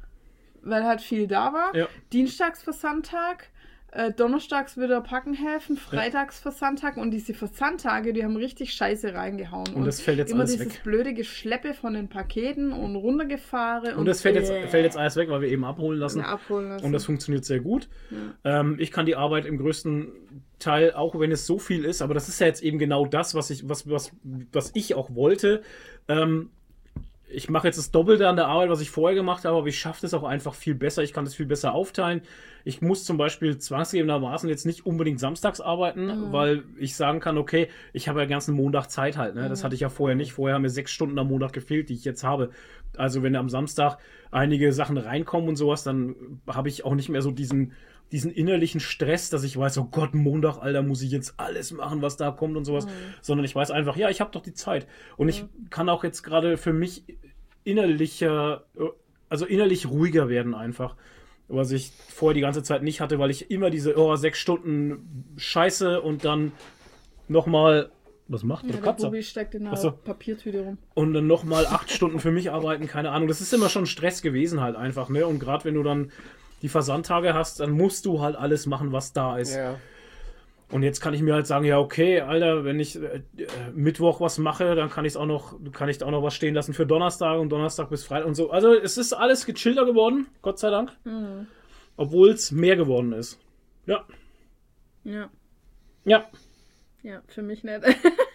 weil halt viel da war. Ja. Dienstags Versandtag, äh, donnerstags wieder Packen helfen, freitags Versandtag und diese Versandtage, die haben richtig Scheiße reingehauen. Und das fällt jetzt immer alles dieses weg. blöde Geschleppe von den Paketen und runtergefahren. Und das fällt jetzt, äh, fällt jetzt alles weg, weil wir eben abholen lassen. ja, abholen lassen. Und das funktioniert sehr gut. Ähm, ich kann die Arbeit im größten Teil, auch wenn es so viel ist, aber das ist ja jetzt eben genau das, was ich, was, was, was ich auch wollte. Ähm, ich mache jetzt das Doppelte an der Arbeit, was ich vorher gemacht habe, aber ich schaffe das auch einfach viel besser. Ich kann das viel besser aufteilen. Ich muss zum Beispiel zwangsgegebenermaßen jetzt nicht unbedingt samstags arbeiten, Mhm. weil ich sagen kann, okay, ich habe ja den ganzen Montag Zeit halt. Ne? Das Mhm. hatte ich ja vorher nicht. Vorher haben mir sechs Stunden am Montag gefehlt, die ich jetzt habe. Also wenn am Samstag einige Sachen reinkommen und sowas, dann habe ich auch nicht mehr so diesen, diesen innerlichen Stress, dass ich weiß, oh Gott, Montag, Alter, muss ich jetzt alles machen, was da kommt und sowas. Mhm. Sondern ich weiß einfach, ja, ich habe doch die Zeit. Und ich kann auch jetzt gerade für mich innerlicher, also innerlich ruhiger werden einfach. Was ich vorher die ganze Zeit nicht hatte, weil ich immer diese oh, sechs Stunden Scheiße und dann nochmal, was macht ja, der der Katze? Bubi steckt in der Ach so. Papiertüte rum. Und dann nochmal acht Stunden für mich arbeiten, keine Ahnung. Das ist immer schon Stress gewesen halt einfach, ne? Und gerade wenn du dann die Versandtage hast, dann musst du halt alles machen, was da ist. Ja. Und jetzt kann ich mir halt sagen, ja, okay, Alter, wenn ich äh, äh, Mittwoch was mache, dann kann ich auch noch, kann ich da auch noch was stehen lassen für Donnerstag und Donnerstag bis Freitag und so. Also es ist alles gechillter geworden, Gott sei Dank. Mhm. Obwohl es mehr geworden ist. Ja. Ja. Ja. Ja, für mich nicht.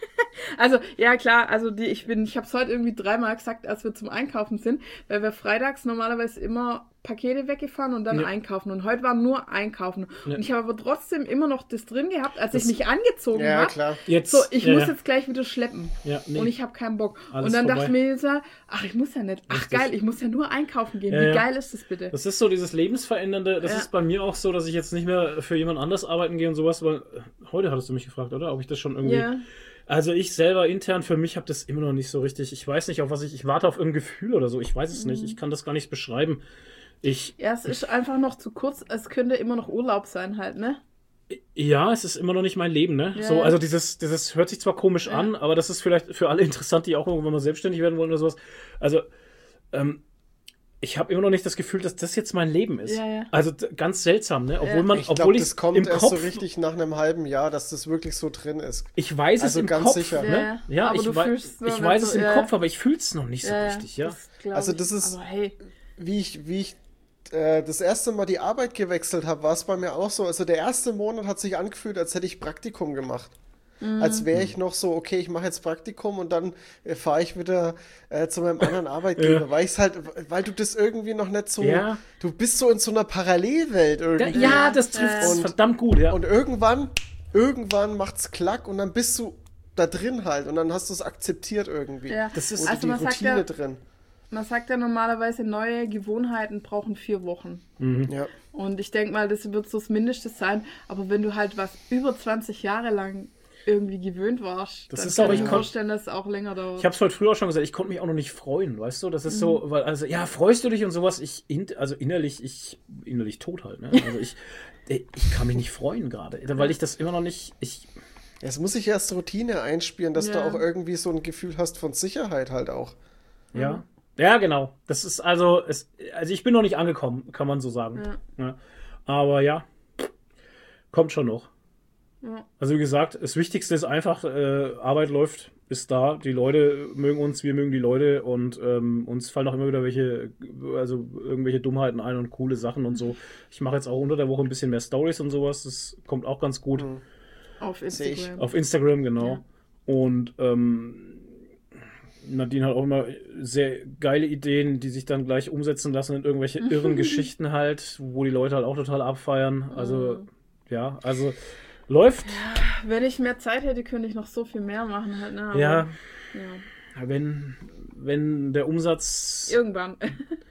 Also, ja klar, also die, ich bin, ich habe es heute irgendwie dreimal gesagt, als wir zum Einkaufen sind, weil wir freitags normalerweise immer Pakete weggefahren und dann Ja. einkaufen. Und heute war nur einkaufen. Ja. Und ich habe aber trotzdem immer noch das drin gehabt, als Das- ich mich angezogen Ja, habe. klar. Jetzt. So, ich ja, muss ja. jetzt gleich wieder schleppen. Ja, nee. Und ich habe keinen Bock. Alles und dann dachte ich vorbei. mir so, ach, ich muss ja nicht. Ach Richtig. geil, ich muss ja nur einkaufen gehen. Ja, Wie ja. geil ist das bitte? Das ist so dieses Lebensverändernde. Das Ja. ist bei mir auch so, dass ich jetzt nicht mehr für jemand anders arbeiten gehe und sowas, weil äh, heute hattest du mich gefragt, oder? Ob ich das schon irgendwie. Ja. Also ich selber intern für mich habe das immer noch nicht so richtig. Ich weiß nicht, auf was ich. Ich warte auf irgendein Gefühl oder so. Ich weiß es Mhm. nicht. Ich kann das gar nicht beschreiben. Ich. Ja, es ist einfach noch zu kurz. Es könnte immer noch Urlaub sein halt, ne? Ja, es ist immer noch nicht mein Leben, ne? Ja, so, ja. also dieses, dieses hört sich zwar komisch Ja. an, aber das ist vielleicht für alle interessant, die auch irgendwann mal selbstständig werden wollen oder sowas. Also, ähm, ich habe immer noch nicht das Gefühl, dass das jetzt mein Leben ist. Ja, ja. Also d- ganz seltsam, ne? Obwohl Ja. man, Ich obwohl glaube, ich das kommt im erst Kopf, so richtig nach einem halben Jahr, dass das wirklich so drin ist. ich weiß Also es im ganz Kopf, sicher. ne? Ja, Ja, aber ich, du wei fühlst nur ich nicht weiß so, es im ja. Kopf, aber ich fühle es noch nicht so Ja, richtig, ja. das glaub Also ich. das ist- Aber hey, Wie ich, wie ich äh, das erste Mal die Arbeit gewechselt habe, war es bei mir auch so. Also der erste Monat hat sich angefühlt, als hätte ich Praktikum gemacht. Mhm. Als wäre ich noch so, okay, ich mache jetzt Praktikum und dann äh, fahre ich wieder äh, zu meinem anderen Arbeitgeber, Ja. weil ich halt, weil du das irgendwie noch nicht so, Ja. du bist so in so einer Parallelwelt Da, irgendwie. ja, das trifft es Und- verdammt gut, ja. Und irgendwann, irgendwann macht's klack und dann bist du da drin halt und dann hast du es akzeptiert irgendwie. ja. Das ist- Oder also die man sagt, Routine ja, drin. man sagt ja normalerweise, neue Gewohnheiten brauchen vier Wochen. Mhm. Ja. Und ich denke mal, das wird so das Mindeste sein. Aber wenn du halt was über zwanzig Jahre lang irgendwie gewöhnt warst, Das dann ist kann auch- ich ich mir kon- vorstellen, dass es auch länger dauert. Ich habe es heute früher auch schon gesagt, ich konnte mich auch noch nicht freuen, weißt du? Das ist so, weil, also, ja, freust du dich und sowas? Ich, in, also innerlich, ich, innerlich tot halt, ne? Also ich, ich kann mich nicht freuen gerade, weil ich das immer noch nicht, ich, Es muss sich erst Routine einspielen, dass du Ja. auch irgendwie so ein Gefühl hast von Sicherheit halt auch. ja. Ja, genau. Das ist also, es, also ich bin noch nicht angekommen, kann man so sagen. Ja. Ja. Aber ja, kommt schon noch. Ja. Also wie gesagt, das Wichtigste ist einfach, äh, Arbeit läuft, ist da, die Leute mögen uns, wir mögen die Leute und ähm, uns fallen auch immer wieder welche, also irgendwelche Dummheiten ein und coole Sachen und so. Ich mache jetzt auch unter der Woche ein bisschen mehr Stories und sowas, das kommt auch ganz gut. Mhm. Auf Sehe ich. Instagram. Auf Instagram, genau. Ja. Und ähm, Nadine hat auch immer sehr geile Ideen, die sich dann gleich umsetzen lassen in irgendwelche irren Geschichten halt, wo die Leute halt auch total abfeiern. Also, ja, also läuft. Wenn ich mehr Zeit hätte, könnte ich noch so viel mehr machen halt, ne? Aber, Ja, ja. wenn, wenn der Umsatz Irgendwann.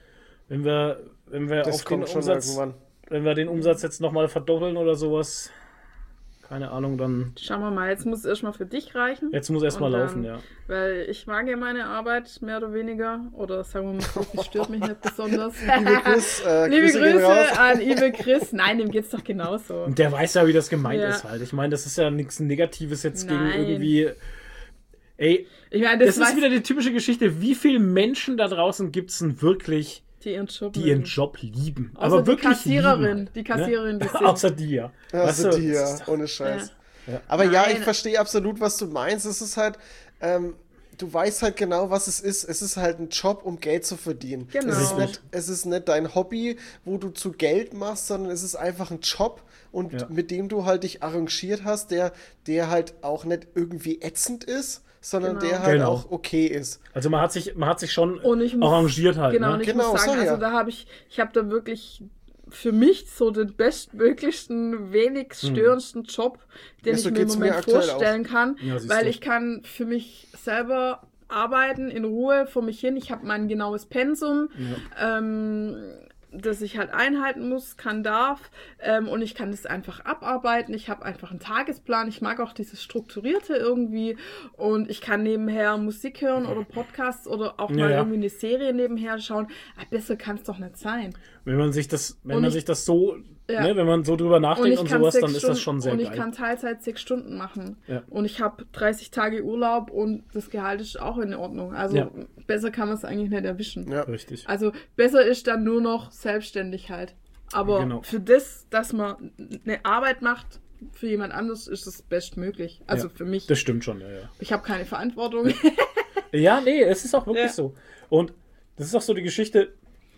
wenn wir, wenn wir Das auf den kommt schon Umsatz, irgendwann. wenn wir den Umsatz jetzt nochmal verdoppeln oder sowas, keine Ahnung, dann. Schauen wir mal, jetzt muss es erstmal für dich reichen. Jetzt muss erstmal Und, laufen, ähm, ja. Weil ich mag ja meine Arbeit mehr oder weniger. Oder sagen wir mal so, die stört mich nicht besonders. Liebe Chris, äh, Liebe Grüße gehen raus. Grüße an Ibe Chris. Nein, dem geht's doch genauso. Und der weiß ja, wie das gemeint Ja. ist halt. Ich meine, das ist ja nichts Negatives jetzt Nein. gegen irgendwie. Ey, Ich meine, das, das, ist weiß, wieder die typische Geschichte. Wie viele Menschen da draußen gibt es denn wirklich, die ihren Job die ihren mögen. Job lieben? Außer aber die wirklich Kassiererin, lieben, die Kassiererin, die ne? singt. Außer die, ja. Also Weißt du, die, das ja, ist doch- ohne Scheiß. Ja. Aber ja, Nein. ich verstehe absolut, was du meinst. Es ist halt, ähm, du weißt halt genau, was es ist. Es ist halt ein Job, um Geld zu verdienen. Genau. Es ist Richtig. nicht, es ist nicht dein Hobby, wo du zu Geld machst, sondern es ist einfach ein Job und Ja. mit dem du halt dich arrangiert hast, der, der halt auch nicht irgendwie ätzend ist, sondern Genau. der halt Genau. auch okay ist. Also man hat sich, man hat sich schon Und ich muss, arrangiert halt. Genau, ne? und ich Genau, muss sagen, sag ja. also da habe ich, ich habe da wirklich für mich so den bestmöglichsten, wenig störendsten Job, den Ja, so ich mir im geht's mir Moment aktuell vorstellen kann, Ja, siehst weil du. ich kann für mich selber arbeiten, in Ruhe vor mich hin. Ich habe mein genaues Pensum, ähm, das ich halt einhalten muss, kann, darf, ähm, und ich kann das einfach abarbeiten. Ich habe einfach einen Tagesplan. Ich mag auch dieses Strukturierte irgendwie und ich kann nebenher Musik hören oder Podcasts oder auch Ja, mal ja. irgendwie eine Serie nebenher schauen. Ah, besser kann es doch nicht sein. Wenn man sich das, wenn Und man ich- sich das so, Ja. ne, wenn man so drüber Und nachdenkt ich und, kann sowas, sechs dann ist das schon Stunden- sehr Und geil. ich kann Teilzeit sechs Stunden machen. Ja. Und ich habe dreißig Tage Urlaub und das Gehalt ist auch in Ordnung. Also Ja. besser kann man es eigentlich nicht erwischen. Ja. Richtig. Also besser ist dann nur noch Selbstständigkeit. Aber Genau. für das, dass man eine Arbeit macht, für jemand anderes ist es bestmöglich. Also Ja. für mich. Das stimmt schon, ja, ja. Ich habe keine Verantwortung. Ja, nee, es ist auch wirklich Ja. so. Und das ist auch so die Geschichte,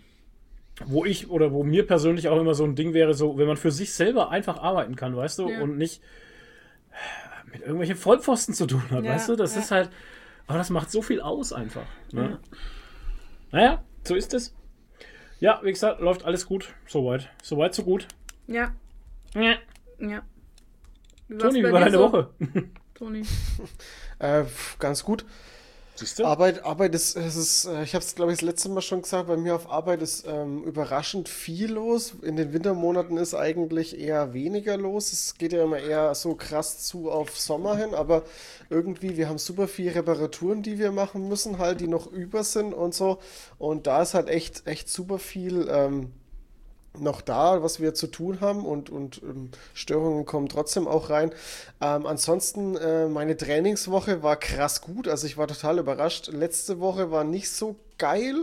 wo ich oder wo mir persönlich auch immer so ein Ding wäre, so, wenn man für sich selber einfach arbeiten kann, weißt du, Ja. und nicht mit irgendwelchen Vollpfosten zu tun hat, Ja, weißt du, das ja. ist halt, aber das macht so viel aus einfach. Ne? Naja, so ist es. Ja, wie gesagt, läuft alles gut, soweit. Soweit, so gut. Ja, Ja. ja. Wie war's Toni, bei wie war dir deine so? Woche? Toni. Äh, pf, ganz gut. Siehst du? Arbeit, Arbeit ist, es ist äh, ich habe es glaube ich das letzte Mal schon gesagt, bei mir auf Arbeit ist ähm, überraschend viel los. In den Wintermonaten ist eigentlich eher weniger los. Es geht ja immer eher so krass zu auf Sommer hin, aber irgendwie, wir haben super viele Reparaturen, die wir machen müssen, halt, die noch über sind und so. Und da ist halt echt, echt super viel ähm, noch da, was wir zu tun haben und, und ähm, Störungen kommen trotzdem auch rein. Ähm, ansonsten, äh, meine Trainingswoche war krass gut, also ich war total überrascht. Letzte Woche war nicht so geil,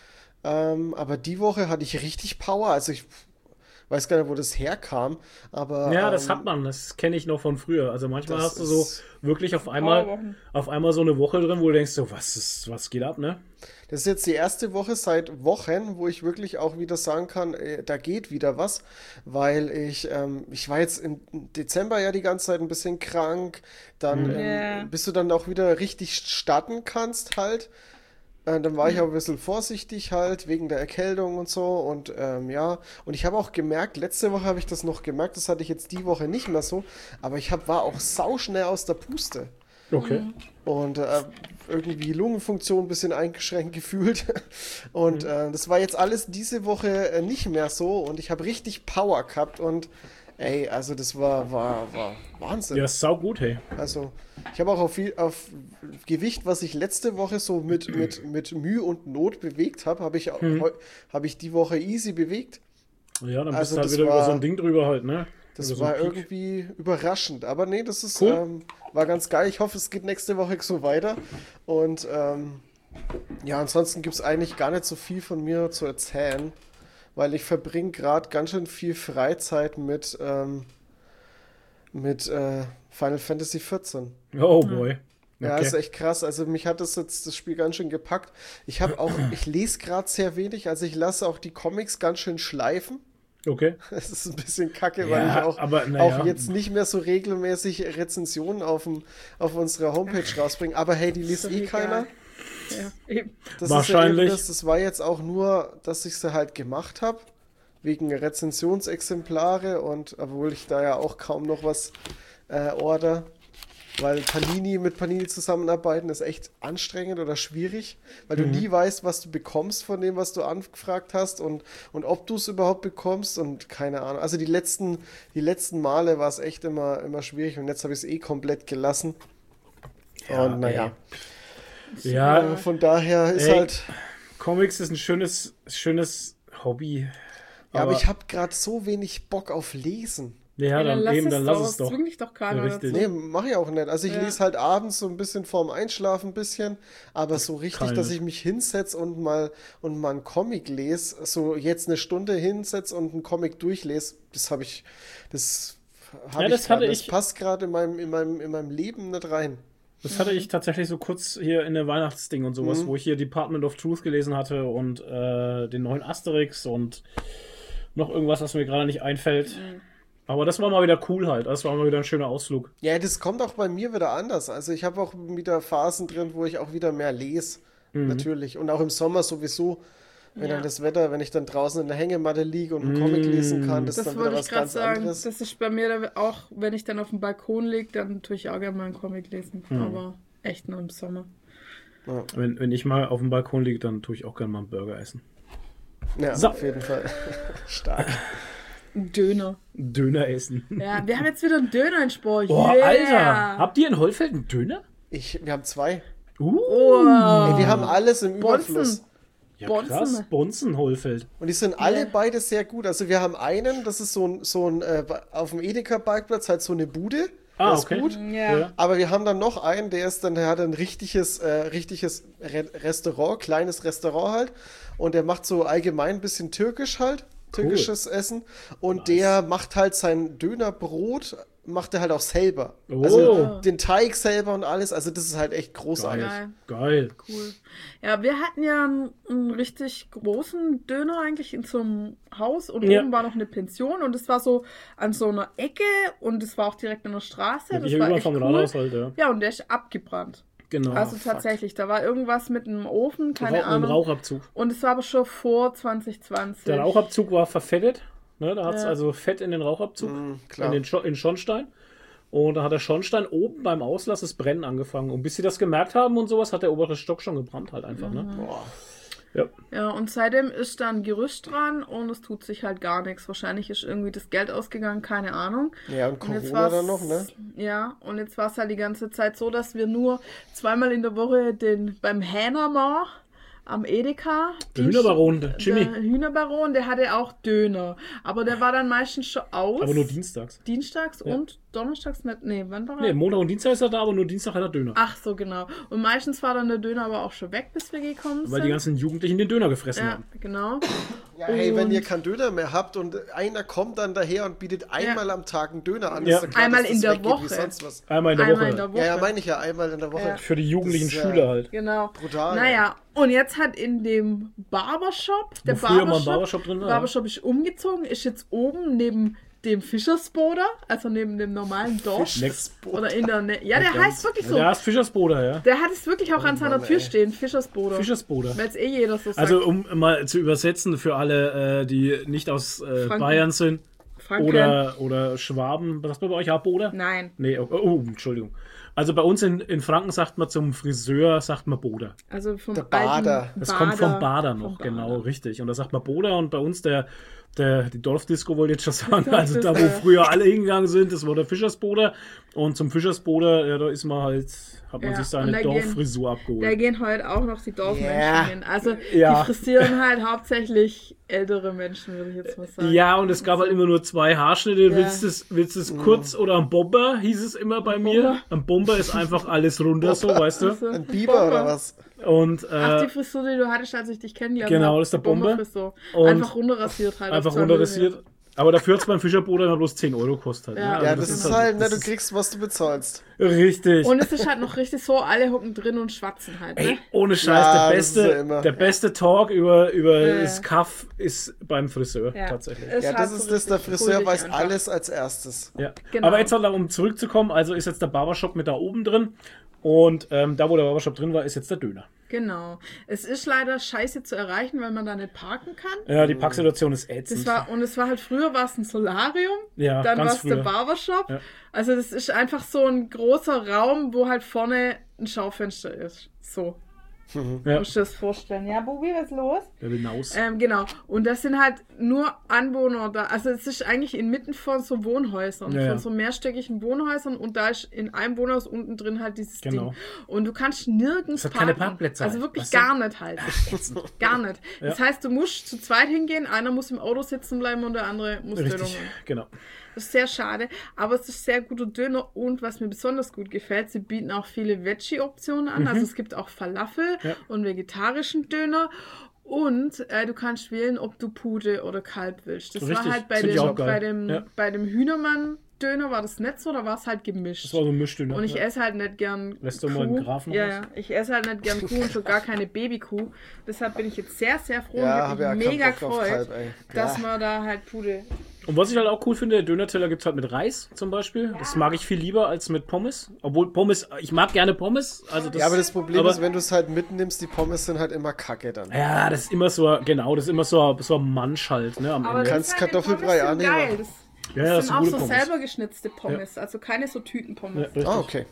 ähm, aber die Woche hatte ich richtig Power, also ich weiß gar nicht, wo das herkam, aber Ja, das ähm, hat man, das kenne ich noch von früher. Also manchmal das hast du so ist- wirklich auf einmal, Powerwochen. auf einmal so eine Woche drin, wo du denkst, so, was ist, was geht ab, ne? Das ist jetzt die erste Woche seit Wochen, wo ich wirklich auch wieder sagen kann, äh, da geht wieder was, weil ich, ähm, ich war jetzt im Dezember ja die ganze Zeit ein bisschen krank, dann, ähm, Ja. bis du dann auch wieder richtig starten kannst halt. Äh, dann war ich auch ein bisschen vorsichtig halt, wegen der Erkältung und so und ähm, ja, und ich habe auch gemerkt, letzte Woche habe ich das noch gemerkt, das hatte ich jetzt die Woche nicht mehr so, aber ich hab, war auch sauschnell aus der Puste. Okay. Und äh, irgendwie Lungenfunktion ein bisschen eingeschränkt gefühlt. Und äh, das war jetzt alles diese Woche äh, nicht mehr so. Und ich habe richtig Power gehabt. Und ey, also das war, war, war Wahnsinn. Ja, ist sau gut, hey. Also ich habe auch auf, viel, auf Gewicht, was ich letzte Woche so mit, mit, mit Mühe und Not bewegt habe, habe ich, auch heu- hab ich die Woche easy bewegt. Ja, dann bist Also du halt das wieder über war- so ein Ding drüber halt, ne? Das Über so einen war Peak. irgendwie überraschend. Aber nee, das ist, Cool. ähm, war ganz geil. Ich hoffe, es geht nächste Woche so weiter. Und ähm, ja, ansonsten gibt es eigentlich gar nicht so viel von mir zu erzählen, weil ich verbringe gerade ganz schön viel Freizeit mit, ähm, mit äh, Final Fantasy vierzehn. Oh boy. Ja, Okay. ist echt krass. Also mich hat das jetzt das Spiel ganz schön gepackt. Ich habe auch, ich lese gerade sehr wenig, also ich lasse auch die Comics ganz schön schleifen. Okay. Es ist ein bisschen kacke, weil Ja, ich auch, aber, na auch ja. jetzt nicht mehr so regelmäßig Rezensionen auf, dem, auf unserer Homepage rausbringe. Aber hey, die liest doch eh egal. keiner. Ja, eben. Das Wahrscheinlich. Ist ja eben das, das war jetzt auch nur, dass ich sie halt gemacht habe. Wegen Rezensionsexemplare und obwohl ich da ja auch kaum noch was äh, order. weil Panini mit Panini zusammenarbeiten ist echt anstrengend oder schwierig, weil du Mhm. nie weißt, was du bekommst von dem, was du angefragt hast und, und ob du es überhaupt bekommst und keine Ahnung. Also die letzten, die letzten Male war es echt immer, immer schwierig und jetzt habe ich es eh komplett gelassen. Ja, und naja, Ja, äh, von daher ist Ey. halt... Comics ist ein schönes, schönes Hobby. Ja, aber ich habe gerade so wenig Bock auf Lesen. Ja, dann, lass eben, es dann doch. lass es doch. Zwing dich doch keiner Ja, richtig. dazu. Nee, mache ich auch nicht. Also ich Ja. lese halt abends so ein bisschen vorm Einschlafen ein bisschen, aber so richtig, Keine. dass ich mich hinsetze und mal und mal einen Comic lese, so jetzt eine Stunde hinsetze und einen Comic durchlese, das habe ich, das habe Ja, ich das grad hatte nicht. ich- Das passt gerade in meinem, in, meinem, in meinem Leben nicht rein. Das hatte ich tatsächlich so kurz hier in der Weihnachtsding und sowas, Mhm. wo ich hier Department of Truth gelesen hatte und äh, den neuen Asterix und noch irgendwas, was mir gerade nicht einfällt. Aber das war mal wieder cool halt. Das war mal wieder ein schöner Ausflug. Ja, das kommt auch bei mir wieder anders. Also ich habe auch wieder Phasen drin, wo ich auch wieder mehr lese, Mhm. natürlich. Und auch im Sommer sowieso, wenn Ja. dann das Wetter, wenn ich dann draußen in der Hängematte liege und einen Comic lesen kann, das ist Das dann wieder wollte was ich gerade ganz sagen. anderes. Das ist bei mir da auch, wenn ich dann auf dem Balkon liege, dann tue ich auch gerne mal einen Comic lesen. Mhm. Aber echt nur im Sommer. Wenn, wenn ich mal auf dem Balkon liege, dann tue ich auch gerne mal einen Burger essen. Ja, So. auf jeden Fall. Stark. Ein Döner. Döner essen. Ja, wir haben jetzt wieder einen Döner in Sport. Boah, Yeah. Alter! Habt ihr in Holfeld einen Döner? Ich, wir haben zwei. Uh! Ey, wir haben alles im Bonzen. Überfluss. Ja, Bonzen. krass. Bonzen, Holfeld. Und die sind alle Ja. beide sehr gut. Also wir haben einen, das ist so ein, so ein äh, auf dem Edeka-Parkplatz halt so eine Bude. Ah, Der ist okay. gut. Ja. Aber wir haben dann noch einen, der ist dann, der hat ein richtiges, äh, richtiges Re Restaurant, kleines Restaurant halt. Und der macht so allgemein ein bisschen türkisch halt, türkisches Essen. Und Nice. der macht halt sein Dönerbrot, macht er halt auch selber. Oh. Also den Teig selber und alles. Also das ist halt echt großartig. Geil. Geil. Cool. Ja, wir hatten ja einen, einen richtig großen Döner eigentlich in so einem Haus und Ja. oben war noch eine Pension und es war so an so einer Ecke und es war auch direkt an der Straße. Ja, das hier war über echt vom cool. Rathaus halt, ja. Ja, und der ist abgebrannt. Genau. Also fuck. tatsächlich, da war irgendwas mit einem Ofen, keine Rauch, Im Ahnung. Rauchabzug. Und es war aber schon vor zwanzig zwanzig. Der Rauchabzug war verfettet. Ne, da hat es Ja. also Fett in den Rauchabzug, Mm, klar. in den Scho in den Schornstein. Und da hat der Schornstein oben beim Auslass das Brennen angefangen. Und bis sie das gemerkt haben und sowas, hat der obere Stock schon gebrannt halt einfach. Ne? Boah. Ja. Ja, und seitdem ist dann Gerüst dran und es tut sich halt gar nichts. Wahrscheinlich ist irgendwie das Geld ausgegangen, keine Ahnung. Ja, und Und jetzt Corona war's- dann noch, ne? Ja, und jetzt war es halt die ganze Zeit so, dass wir nur zweimal in der Woche den beim Hähnermar am Edeka. Der Hühnerbaron, der Jimmy. Der Hühnerbaron, der hatte auch Döner. Aber der war dann meistens schon aus. Aber nur dienstags. Dienstags Ja. und donnerstags nicht. Nee, wann war er? Nee, Montag und Dienstag ist er da, aber nur Dienstag hat er Döner. Ach so, genau. Und meistens war dann der Döner aber auch schon weg, bis wir gekommen sind. Weil die ganzen Jugendlichen den Döner gefressen ja, haben. genau. Ja, hey, wenn Und- ihr keinen Döner mehr habt und einer kommt dann daher und bietet einmal am Tag einen Döner an, Ja. ist ja klar, Einmal dass in das der weggeht Woche. Wie sonst was. Einmal in der Einmal Woche. in der Woche. Ja, ja, meine ich ja, einmal in der Woche. Ja. Für die jugendlichen Das ist, äh, Schüler halt. Genau. Brutal. Naja, und jetzt hat in dem Barbershop, der Wo früher mal ein Barbershop, Barbershop drin war. Barbershop ist umgezogen, ist jetzt oben neben dem Fischersboder, also neben dem normalen Dorf. Next. Oder in der Nähe. Ja, der heißt wirklich so. Der heißt Fischersboder, ja. Der hat es wirklich auch an seiner Mann, Tür ey. stehen, Fischersboder. Fischersboder. Weil es eh jeder so sagt. Also um mal zu übersetzen für alle, äh, die nicht aus äh, Franken. Bayern sind Franken. oder, oder Schwaben. Was sagt man bei euch? Ja, Boder? Nein. Nee, oh, oh, Entschuldigung. Also bei uns in, in Franken sagt man zum Friseur, sagt man Boder. Also vom Der Bader. alten Das kommt vom Bader vom noch, Bader. genau, richtig. Und da sagt man Boder und bei uns der, der die Dorfdisco wollte ich jetzt schon sagen, also da wo Dorfdisco. früher alle hingegangen sind, das war der Fischersboder. Und zum Fischersboder, ja, da ist man halt, hat man Ja, sich und seine da gehen- Dorffrisur Da abgeholt. gehen heute auch noch die Dorfmenschen Ja. hin. Also Ja. die frisieren halt hauptsächlich ältere Menschen, würde ich jetzt mal sagen. Ja, und es gab halt immer nur zwei Haarschnitte. Ja. Willst du es willst du es kurz oder ein Bomber, hieß es immer bei mir. Bomber. Ein Bomber ist einfach alles runter, so, weißt du. Also, Ein Biber Bomber. oder was? Und Ach, äh, die Frisur, die du hattest, als ich dich kennengelernt Genau, habe. das ist der Bomber. Bomberfrisur. Und Einfach runterrasiert halt. auf einfach zwei runterrasiert. Millimeter. Aber dafür hat es beim Fischerboder immer bloß zehn Euro kostet. Halt, Ja. ne? Ja, Also das, ist halt, ne, das du ist kriegst, was du bezahlst. richtig. Und es ist halt noch richtig so, alle hocken drin und schwatzen halt. Ey, Ne? ohne Scheiß, Ja, der das ist beste, ja immer. der beste Talk über, über Ja. das Kaff ist beim Friseur, Ja. tatsächlich. Es Ja, hat das so ist das, der richtig Friseur fröhlich weiß einfach. alles als erstes. Ja. Genau. Aber jetzt, halt, um zurückzukommen, also ist jetzt der Barbershop mit da oben drin und ähm, da, wo der Barbershop drin war, ist jetzt der Döner. Genau. Es ist leider scheiße zu erreichen, weil man da nicht parken kann. Ja, die Parksituation ist ätzend. Das war, und es war halt früher war es ein Solarium, Ja, dann ganz war es der früher. Barbershop. Ja. Also das ist einfach so ein großer Raum, wo halt vorne ein Schaufenster ist. So. Ja. Musst du dir das vorstellen. Ja, Bubi, was ist los? Der will hinaus. Ähm, genau. Und das sind halt nur Anwohner da. Also es ist eigentlich inmitten von so Wohnhäusern, Ja, von ja. so mehrstöckigen Wohnhäusern und da ist in einem Wohnhaus unten drin halt dieses Genau. Ding. Und du kannst nirgends Es hat keine parken. Parkplätze Also halt, wirklich weißt du? gar nicht halt. Gar nicht. Ja. Das heißt, du musst zu zweit hingehen, einer muss im Auto sitzen bleiben und der andere muss Döner Richtig, holen. genau. Das ist sehr schade, aber es ist sehr guter Döner und was mir besonders gut gefällt, sie bieten auch viele Veggie-Optionen an. Mhm. Also es gibt auch Falafel Ja. und vegetarischen Döner und äh, du kannst wählen, ob du Pute oder Kalb willst. Das Richtig, war halt bei finde ich dem, auch geil. bei dem, Ja. bei dem Hühnermann-Döner war das nicht so, da war es halt gemischt. Das war so ein Mischdöner. Und ich ja. esse halt nicht gern Lässt du Kuh. mal einen Grafen ja, raus? ja, ich esse halt nicht gern Kuh und schon gar keine Babykuh. Deshalb bin ich jetzt sehr, sehr froh Ja, und hab ja habe keinen mich mega Bock auf gefreut, Kalb, ey. dass Ja. man da halt Pute... Und was ich halt auch cool finde, der Döner-Teller gibt es halt mit Reis zum Beispiel. Das mag ich viel lieber als mit Pommes. Obwohl Pommes, ich mag gerne Pommes. Also das, Ja, aber das Problem aber- ist, wenn du es halt mitnimmst, die Pommes sind halt immer kacke dann. Ja, das ist immer so, genau, das ist immer so, so ein Mansch halt, ne, am Aber Ende. kannst das sind Kartoffelbrei die Pommes sind annehmen. geil. Das, Ja, das ja, das sind sind auch gute so Pommes. selber geschnitzte Pommes, also keine so Tütenpommes. Ja, richtig. Ah, okay.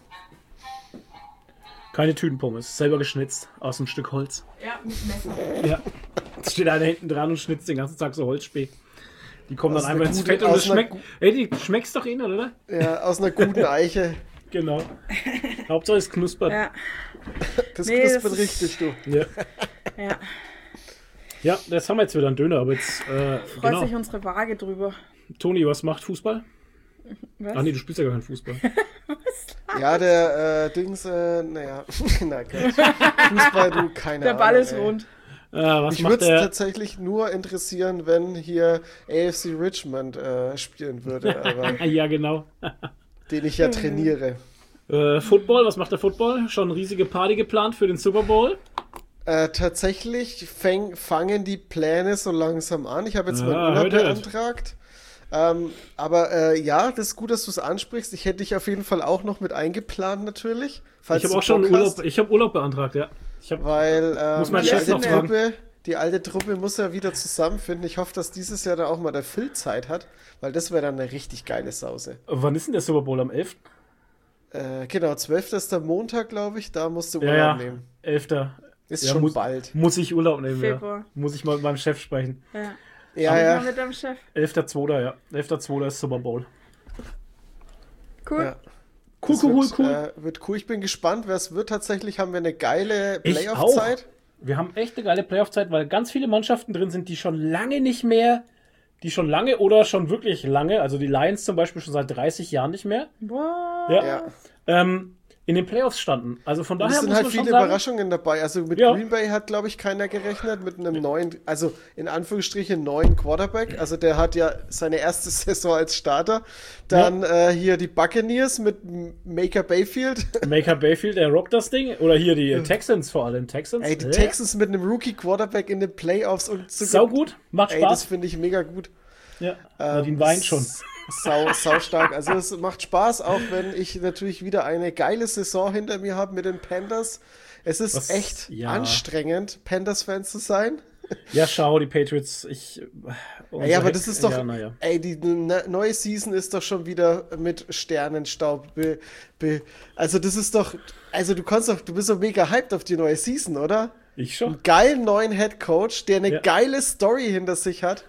Keine Tütenpommes, selber geschnitzt aus einem Stück Holz. Ja, mit Messer. Ja. Es steht einer hinten dran und schnitzt den ganzen Tag so Holzspäh. Die kommen Aus dann einer einfach ins guten- Fett und aus das einer schmeckt. gu- Ey, die schmeckt's doch innen, oder? Ja, aus einer guten Eiche. Genau. Hauptsache es knuspert. Ja, Das Nee, das knuspert ist- richtig, du. Ja. ja. Ja, jetzt haben wir jetzt wieder einen Döner, aber jetzt. Äh, Freut genau. sich unsere Waage drüber. Toni, was macht Fußball? Was? Ach nee, du spielst ja gar keinen Fußball. Ja, der äh, Dings, äh, naja, na Gott. Fußball, du, keine Der Ahnung. Ball ist ey. rund. Äh, was Mich macht würde es der? tatsächlich nur interessieren, wenn hier A F C Richmond äh, spielen würde, aber Ja, genau. den ich ja trainiere. Äh, Football, was macht der Football? Schon eine riesige Party geplant für den Super Bowl? Äh, tatsächlich fäng, fangen die Pläne so langsam an. Ich habe jetzt Ah, meinen Urlaub hört, hört. beantragt. Ähm, aber äh, ja, das ist gut, dass du es ansprichst. Ich hätte dich auf jeden Fall auch noch mit eingeplant, natürlich. Falls Ich habe du auch schon Bock Urlaub, hast, ich habe Urlaub beantragt, ja. Ich habe weil ähm, Muss mein die, Chef alte noch fragen. Truppe, die alte Truppe muss ja wieder zusammenfinden. Ich hoffe, dass dieses Jahr da auch mal der Phil Zeit hat, weil das wäre dann eine richtig geile Sause. Wann ist denn der Super Bowl? Am elften? Äh, genau, zwölfter ist der Montag, glaube ich. Da musst du Ja, Urlaub ja. nehmen. elfter Ist Ja, schon muss, bald. Muss ich Urlaub nehmen, Februar. ja. Muss ich mal mit meinem Chef sprechen. Ja. Ja, Mal ja. mit deinem Chef. elfter zweiter ja. elfter zweiter ist Super Bowl. Cool. ja. Cool, Das cool, cool, wird, cool. Äh, wird cool. Ich bin gespannt, wer es wird. Tatsächlich haben wir eine geile Ich Playoff-Zeit. Wir haben echt eine geile Playoff-Zeit, weil ganz viele Mannschaften drin sind, die schon lange nicht mehr, die schon lange oder schon wirklich lange, also die Lions zum Beispiel schon seit dreißig Jahren nicht mehr, Boah. Ja. Ja. ähm, in den Playoffs standen. Also von Und daher es sind muss halt man viele schon sagen, Überraschungen dabei. Also mit Ja. Green Bay hat, glaube ich, keiner gerechnet mit einem neuen, also in Anführungsstrichen neuen Quarterback. Also der hat ja seine erste Saison als Starter. Dann äh, hier die Buccaneers mit Maker Bayfield. Baker Bayfield, der rockt das Ding. Oder hier die Texans vor allem. Texans. Ey, die Hä? Texans mit einem Rookie-Quarterback in den Playoffs und so Sau gut, macht Ey, das Spaß. finde ich mega gut. Ja, Ähm, Nadine weint schon. Sau, sau stark. Also es macht Spaß, auch wenn ich natürlich wieder eine geile Saison hinter mir habe mit den Panthers. Es ist Was- echt ja. anstrengend, Panthers-Fan zu sein. Ja, schau, die Patriots. Ich, unser Ja, aber Heck- das ist doch, Ja, naja. ey, die ne, neue Season ist doch schon wieder mit Sternenstaub. Be, be, also das ist doch, also du kannst doch, du bist doch mega hyped auf die neue Season, oder? Ich schon. Einen geilen neuen Head Coach, der eine Ja. geile Story hinter sich hat.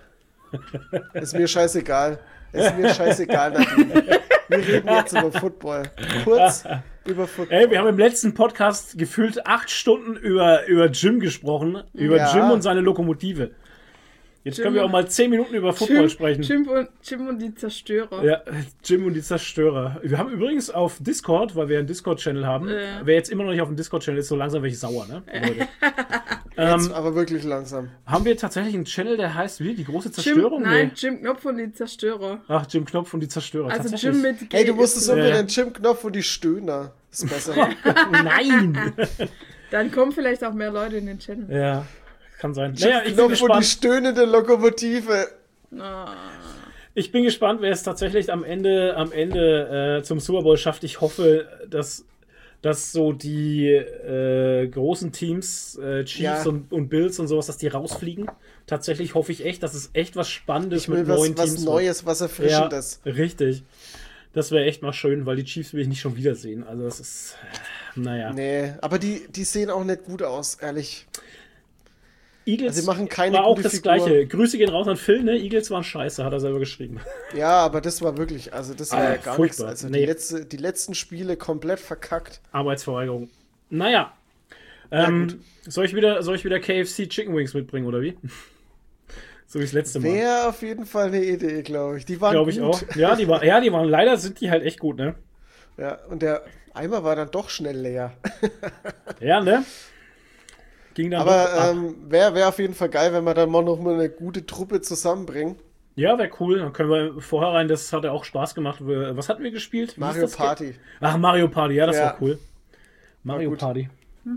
Ist mir scheißegal. Ist mir scheißegal, Nadine. Wir reden jetzt über Football. Kurz über Football. Ey, wir haben im letzten Podcast gefühlt acht Stunden über, über Jim gesprochen. Über Ja. Jim und seine Lokomotive. Jetzt Jim können wir auch und- mal zehn Minuten über Football Jim, sprechen. Jim, und, Jim und die Zerstörer. Ja, Jim und die Zerstörer. Wir haben übrigens auf Discord, weil wir einen Discord-Channel haben, Ja. wer jetzt immer noch nicht auf dem Discord-Channel ist, so langsam welche sauer, ne? Leute. Jetzt ähm, aber wirklich langsam. haben wir tatsächlich einen Channel, der heißt wie? Die große Jim, Zerstörung? nein, Nee. Jim Knopf und die Zerstörer. Ach, Jim Knopf und die Zerstörer. Also tatsächlich. Jim mit G. Ey, du musstest Y. unbedingt den Jim-Knopf und die Stöhner. Ist besser. Nein! Dann kommen vielleicht auch mehr Leute in den Channel. Ja, kann sein. Naja, ich bin Jim-Knopf und die gespannt. stöhnende Lokomotive. Ah. Ich bin gespannt, wer es tatsächlich am Ende, am Ende äh, zum Super Bowl schafft. Ich hoffe, dass dass so die äh, großen Teams, äh, Chiefs Ja. und, und Bills und sowas, dass die rausfliegen. Tatsächlich hoffe ich echt, dass es echt was Spannendes Ich will mit was, neuen was Teams Neues, was Erfrischendes. Ja, richtig. Das wäre echt mal schön, weil die Chiefs will ich nicht schon wiedersehen. Also das ist, äh, naja. Nee, aber die, die sehen auch nicht gut aus, ehrlich. Eagles Also sie machen keine war auch gute das Figur. Gleiche. Grüße gehen raus an Phil, ne? Eagles waren scheiße, hat er selber geschrieben. Ja, aber das war wirklich, also das war Ah, ja gar furchtbar. nichts. Also Nee. die, letzte, die letzten Spiele komplett verkackt. Arbeitsverweigerung. Naja. Ähm, soll ich wieder, soll ich wieder K F C Chicken Wings mitbringen, oder wie? So wie das letzte Mal. Wäre auf jeden Fall eine Idee, glaube ich. Die waren Glaube ich gut. auch. Ja, die war, ja, die waren, leider sind die halt echt gut, ne? Ja, und der Eimer war dann doch schnell leer. Ja, ne? Ging dann doch Aber ab. ähm, wäre wär auf jeden Fall geil, wenn wir dann mal noch mal eine gute Truppe zusammenbringen. Ja, wäre cool. Dann können wir vorher rein, das hat ja auch Spaß gemacht. Wir- Was hatten wir gespielt? Wie Mario hieß das? Party. Ach, Mario Party, ja, das Ja. war cool. Mario gut. Party.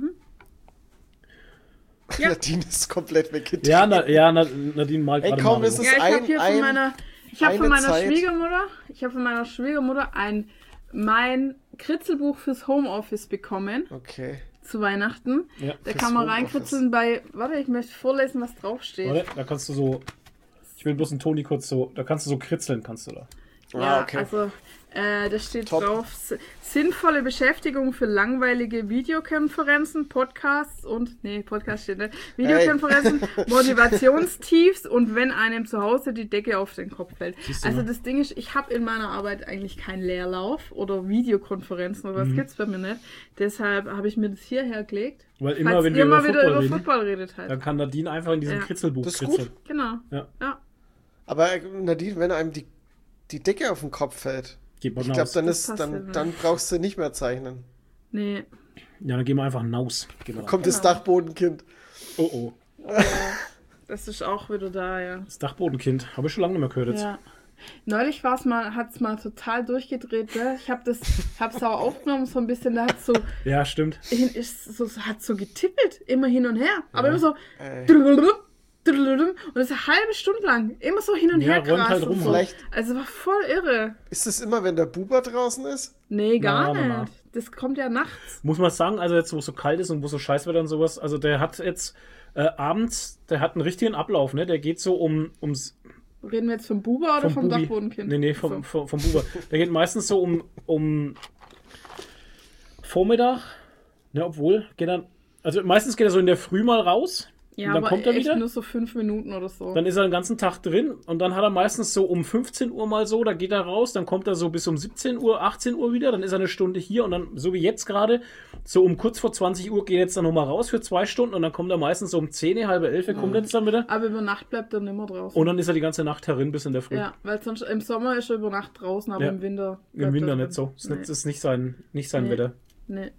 Ja. Nadine ist komplett weggedreht. Ja, na, ja na, Nadine malt Ey, gerade komm, Mario. es ist Ja, ich ein- habe hier ein- von meiner, ich habe von eine meiner Zeit. Schwiegermutter, ich habe von meiner Schwiegermutter ein mein Kritzelbuch fürs Homeoffice bekommen Okay. zu Weihnachten. Ja, Da fürs kann man Homeoffice. reinkritzeln bei, warte, ich möchte vorlesen, was draufsteht. Warte, da kannst du so. Ich will bloß einen Toni kurz so. Da kannst du so kritzeln, kannst du da. Ja, Ah, okay. also äh, da steht Top. drauf, s- sinnvolle Beschäftigung für langweilige Videokonferenzen, Podcasts und, nee, Podcast steht nicht, Videokonferenzen, Motivationstiefs und wenn einem zu Hause die Decke auf den Kopf fällt. Siehst du Also mal. das Ding ist, ich habe in meiner Arbeit eigentlich keinen Leerlauf oder Videokonferenzen oder was Mhm. gibt's bei mir nicht. Deshalb habe ich mir das hierher gelegt. Weil immer, Falls wenn ihr wir über mal wieder Football über reden, Football redet halt. dann kann Nadine einfach in diesem Ja. Kritzelbuch Das ist gut. kritzeln. Genau. Ja. Ja. Aber äh, Nadine, wenn einem die, die Decke auf den Kopf fällt, Geht mal ich glaube, naus. dann, Das ist, passt dann, nicht. dann brauchst du nicht mehr zeichnen. Nee. Ja, dann gehen wir einfach naus. Gehen wir Kommt das Genau. Dachbodenkind. Oh oh. Das ist auch wieder da, ja. Das Dachbodenkind. Habe ich schon lange nicht mehr gehört jetzt. Ja. Neulich war's mal, hat's mal total durchgedreht, ne? Ich habe das, hab's auch aufgenommen so ein bisschen, da hat's so, Ja, stimmt. hin, ist so, hat so getippelt, immer hin und her, aber Ja. immer so, Ey. und das ist eine halbe Stunde lang, immer so hin und Ja, her räumt gerast halt und rum, so. vielleicht. Also war voll irre. Ist es immer, wenn der Buber draußen ist? Nee, gar Na, na, na. nicht. Das kommt ja nachts. Muss man sagen, also jetzt, wo es so kalt ist und wo es so scheiß wird und sowas, also der hat jetzt äh, abends, der hat einen richtigen Ablauf, ne? Der geht so um ums Reden wir jetzt vom Buber oder vom, Bubi. Dachbodenkind? Nee, nee, vom, So. vom, vom Buber. Der geht meistens so um, um Vormittag, ne, obwohl, geht dann, also meistens geht er so in der Früh mal raus. Ja, und dann aber kommt er echt wieder. nur so fünf Minuten oder so. Dann ist er den ganzen Tag drin und dann hat er meistens so um fünfzehn Uhr mal so, da geht er raus, dann kommt er so bis um siebzehn Uhr, achtzehn Uhr wieder, dann ist er eine Stunde hier und dann, so wie jetzt gerade, so um kurz vor zwanzig Uhr geht er jetzt dann nochmal raus für zwei Stunden und dann kommt er meistens so um zehn, halb elf, kommt er jetzt dann wieder. aber über Nacht bleibt er nimmer draußen. Und dann ist er die ganze Nacht herin bis in der Früh. Ja, weil sonst im Sommer ist er über Nacht draußen, aber Ja. im Winter. Im bleibt Winter er nicht drin. so. Ist, Nee. nicht, ist nicht sein, nicht sein Nee. Wetter. Nee.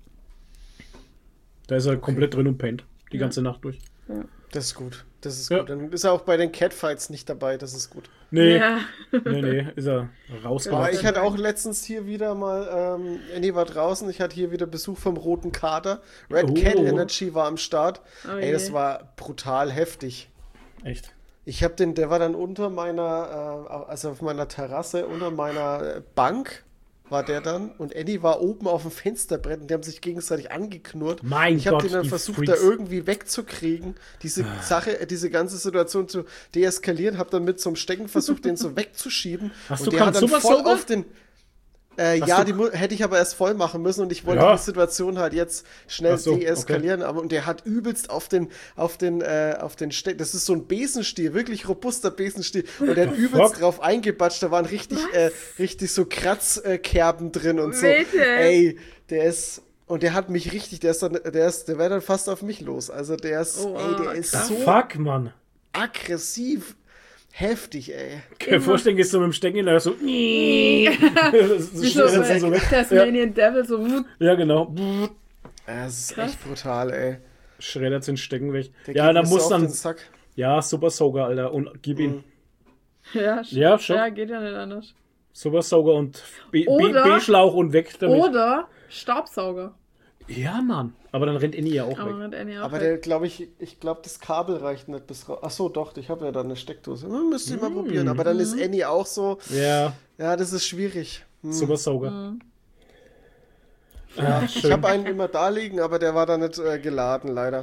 Da ist er komplett drin und pennt. Die Ja. ganze Nacht durch. Ja. Das ist gut. Das ist Ja. gut. Dann ist er auch bei den Catfights nicht dabei. Das ist gut. Nee, Ja. nee, nee, ist er Aber rausgemacht. ich hatte auch letztens hier wieder mal, ähm, Andy war draußen, ich hatte hier wieder Besuch vom Roten Kater. Red Oh. Cat Energy war am Start. Oh Ey, das je. war brutal heftig. Echt. Ich habe den, der war dann unter meiner, äh, also auf meiner Terrasse, unter meiner äh, Bank war der dann und Eddie war oben auf dem Fensterbrett und die haben sich gegenseitig angeknurrt. Mein ich habe Gott, den dann die versucht, Freaks. da irgendwie wegzukriegen, diese Sache, äh, diese ganze Situation zu deeskalieren, habe dann mit so einem Stecken versucht, den so wegzuschieben. Hast und du der keinen hat dann Super voll Soaker? auf den. Äh, Hast ja, du- die mu- hätte ich aber erst voll machen müssen und ich wollte Ja. die Situation halt jetzt schnell Ach so, deeskalieren. Aber und der hat übelst auf den, auf den, äh, auf den Steck. Das ist so ein Besenstiel, wirklich robuster Besenstiel. Und der hat the übelst fuck? drauf eingebatscht. Da waren richtig, äh, richtig so Kratzkerben drin und so. Bitte? Ey, der ist. Und der hat mich richtig, der ist dann, der ist, der wäre dann fast auf mich los. Also der ist, Oh, ey, der ist krass. so Fuck, Mann. aggressiv. Heftig, ey. Kann mir vorstellen, gehst du mit dem Stecken in der so. das Wie ist so, schnell, das ist so äh, weg. Tasmanian Devil, so. wupp. Ja, genau. Ja, das ist Krass. echt brutal, ey. Schreddert den Stecken weg. Der Ja, geht da mir so muss auf dann. den Sack. Ja, Super Soaker, Alter. Und gib ihn. Ja, sch- Ja, schon. Ja, geht ja nicht anders. Super Soaker und B- B- Oder- B-Schlauch und weg damit. Oder Staubsauger. Ja, Mann. Aber dann rennt Inni ja auch Aber weg. rennt Annie auch Aber weg. der, glaube ich, ich glaube, das Kabel reicht nicht bis raus. Ach so, doch, ich habe ja da eine Steckdose. Hm, müsst ihr mal probieren. Aber dann ist Annie auch so. Ja, Ja, das ist schwierig. Hm. Super Soaker. Ja, ich habe einen immer da liegen, aber der war da nicht äh, geladen, leider.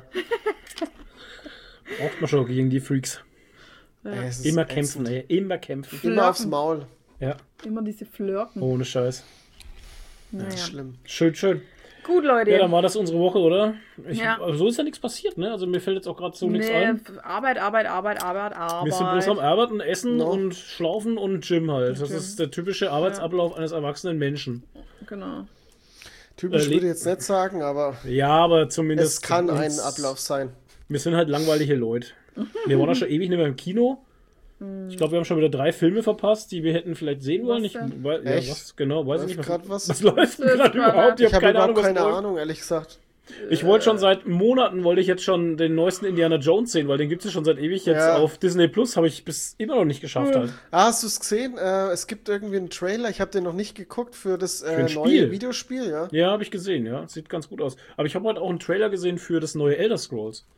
Braucht man schon gegen die Freaks. Ja. Ey, es ist Immer ätzend. kämpfen, ey. Immer kämpfen. Immer aufs Maul. Ja, Immer diese Flirten. ohne Scheiß. Naja. Das ist schlimm. Schön, schön. Gut, Leute. Ja, dann war das unsere Woche, oder? Ich, Ja. aber so ist ja nichts passiert, ne? Also mir fällt jetzt auch gerade so nichts nee, ein. Arbeit, Arbeit, Arbeit, Arbeit, Arbeit. Wir sind bloß am Arbeiten, Essen No. und Schlafen und Gym halt. Das Gym. ist der typische Arbeitsablauf eines erwachsenen Menschen. Genau. Typisch Äh, würde ich jetzt nicht sagen, aber Ja, aber zumindest. es kann ein uns- Ablauf sein. Wir sind halt langweilige Leute. Wir waren auch schon ewig nicht mehr im Kino. Ich glaube, wir haben schon wieder drei Filme verpasst, die wir hätten vielleicht sehen wollen. Was Ich, denn? wei- ja, Echt? was genau, weiß Läuft ich nicht. grad was? was läuft denn läuft gerade grad? überhaupt? Ich habe keine überhaupt Ahnung, was keine läuft. Ahnung, ehrlich gesagt. Ich wollte schon seit Monaten, wollte ich jetzt schon den neuesten Indiana Jones sehen, weil den gibt es schon seit ewig jetzt Ja. auf Disney Plus, habe ich bis immer noch nicht geschafft halt. Ah, hast du es gesehen? Äh, es gibt irgendwie einen Trailer, ich habe den noch nicht geguckt, für das äh, ein neue Spiel. Videospiel, ja. Ja, habe ich gesehen, ja. Sieht ganz gut aus. Aber ich habe heute auch einen Trailer gesehen für das neue Elder Scrolls.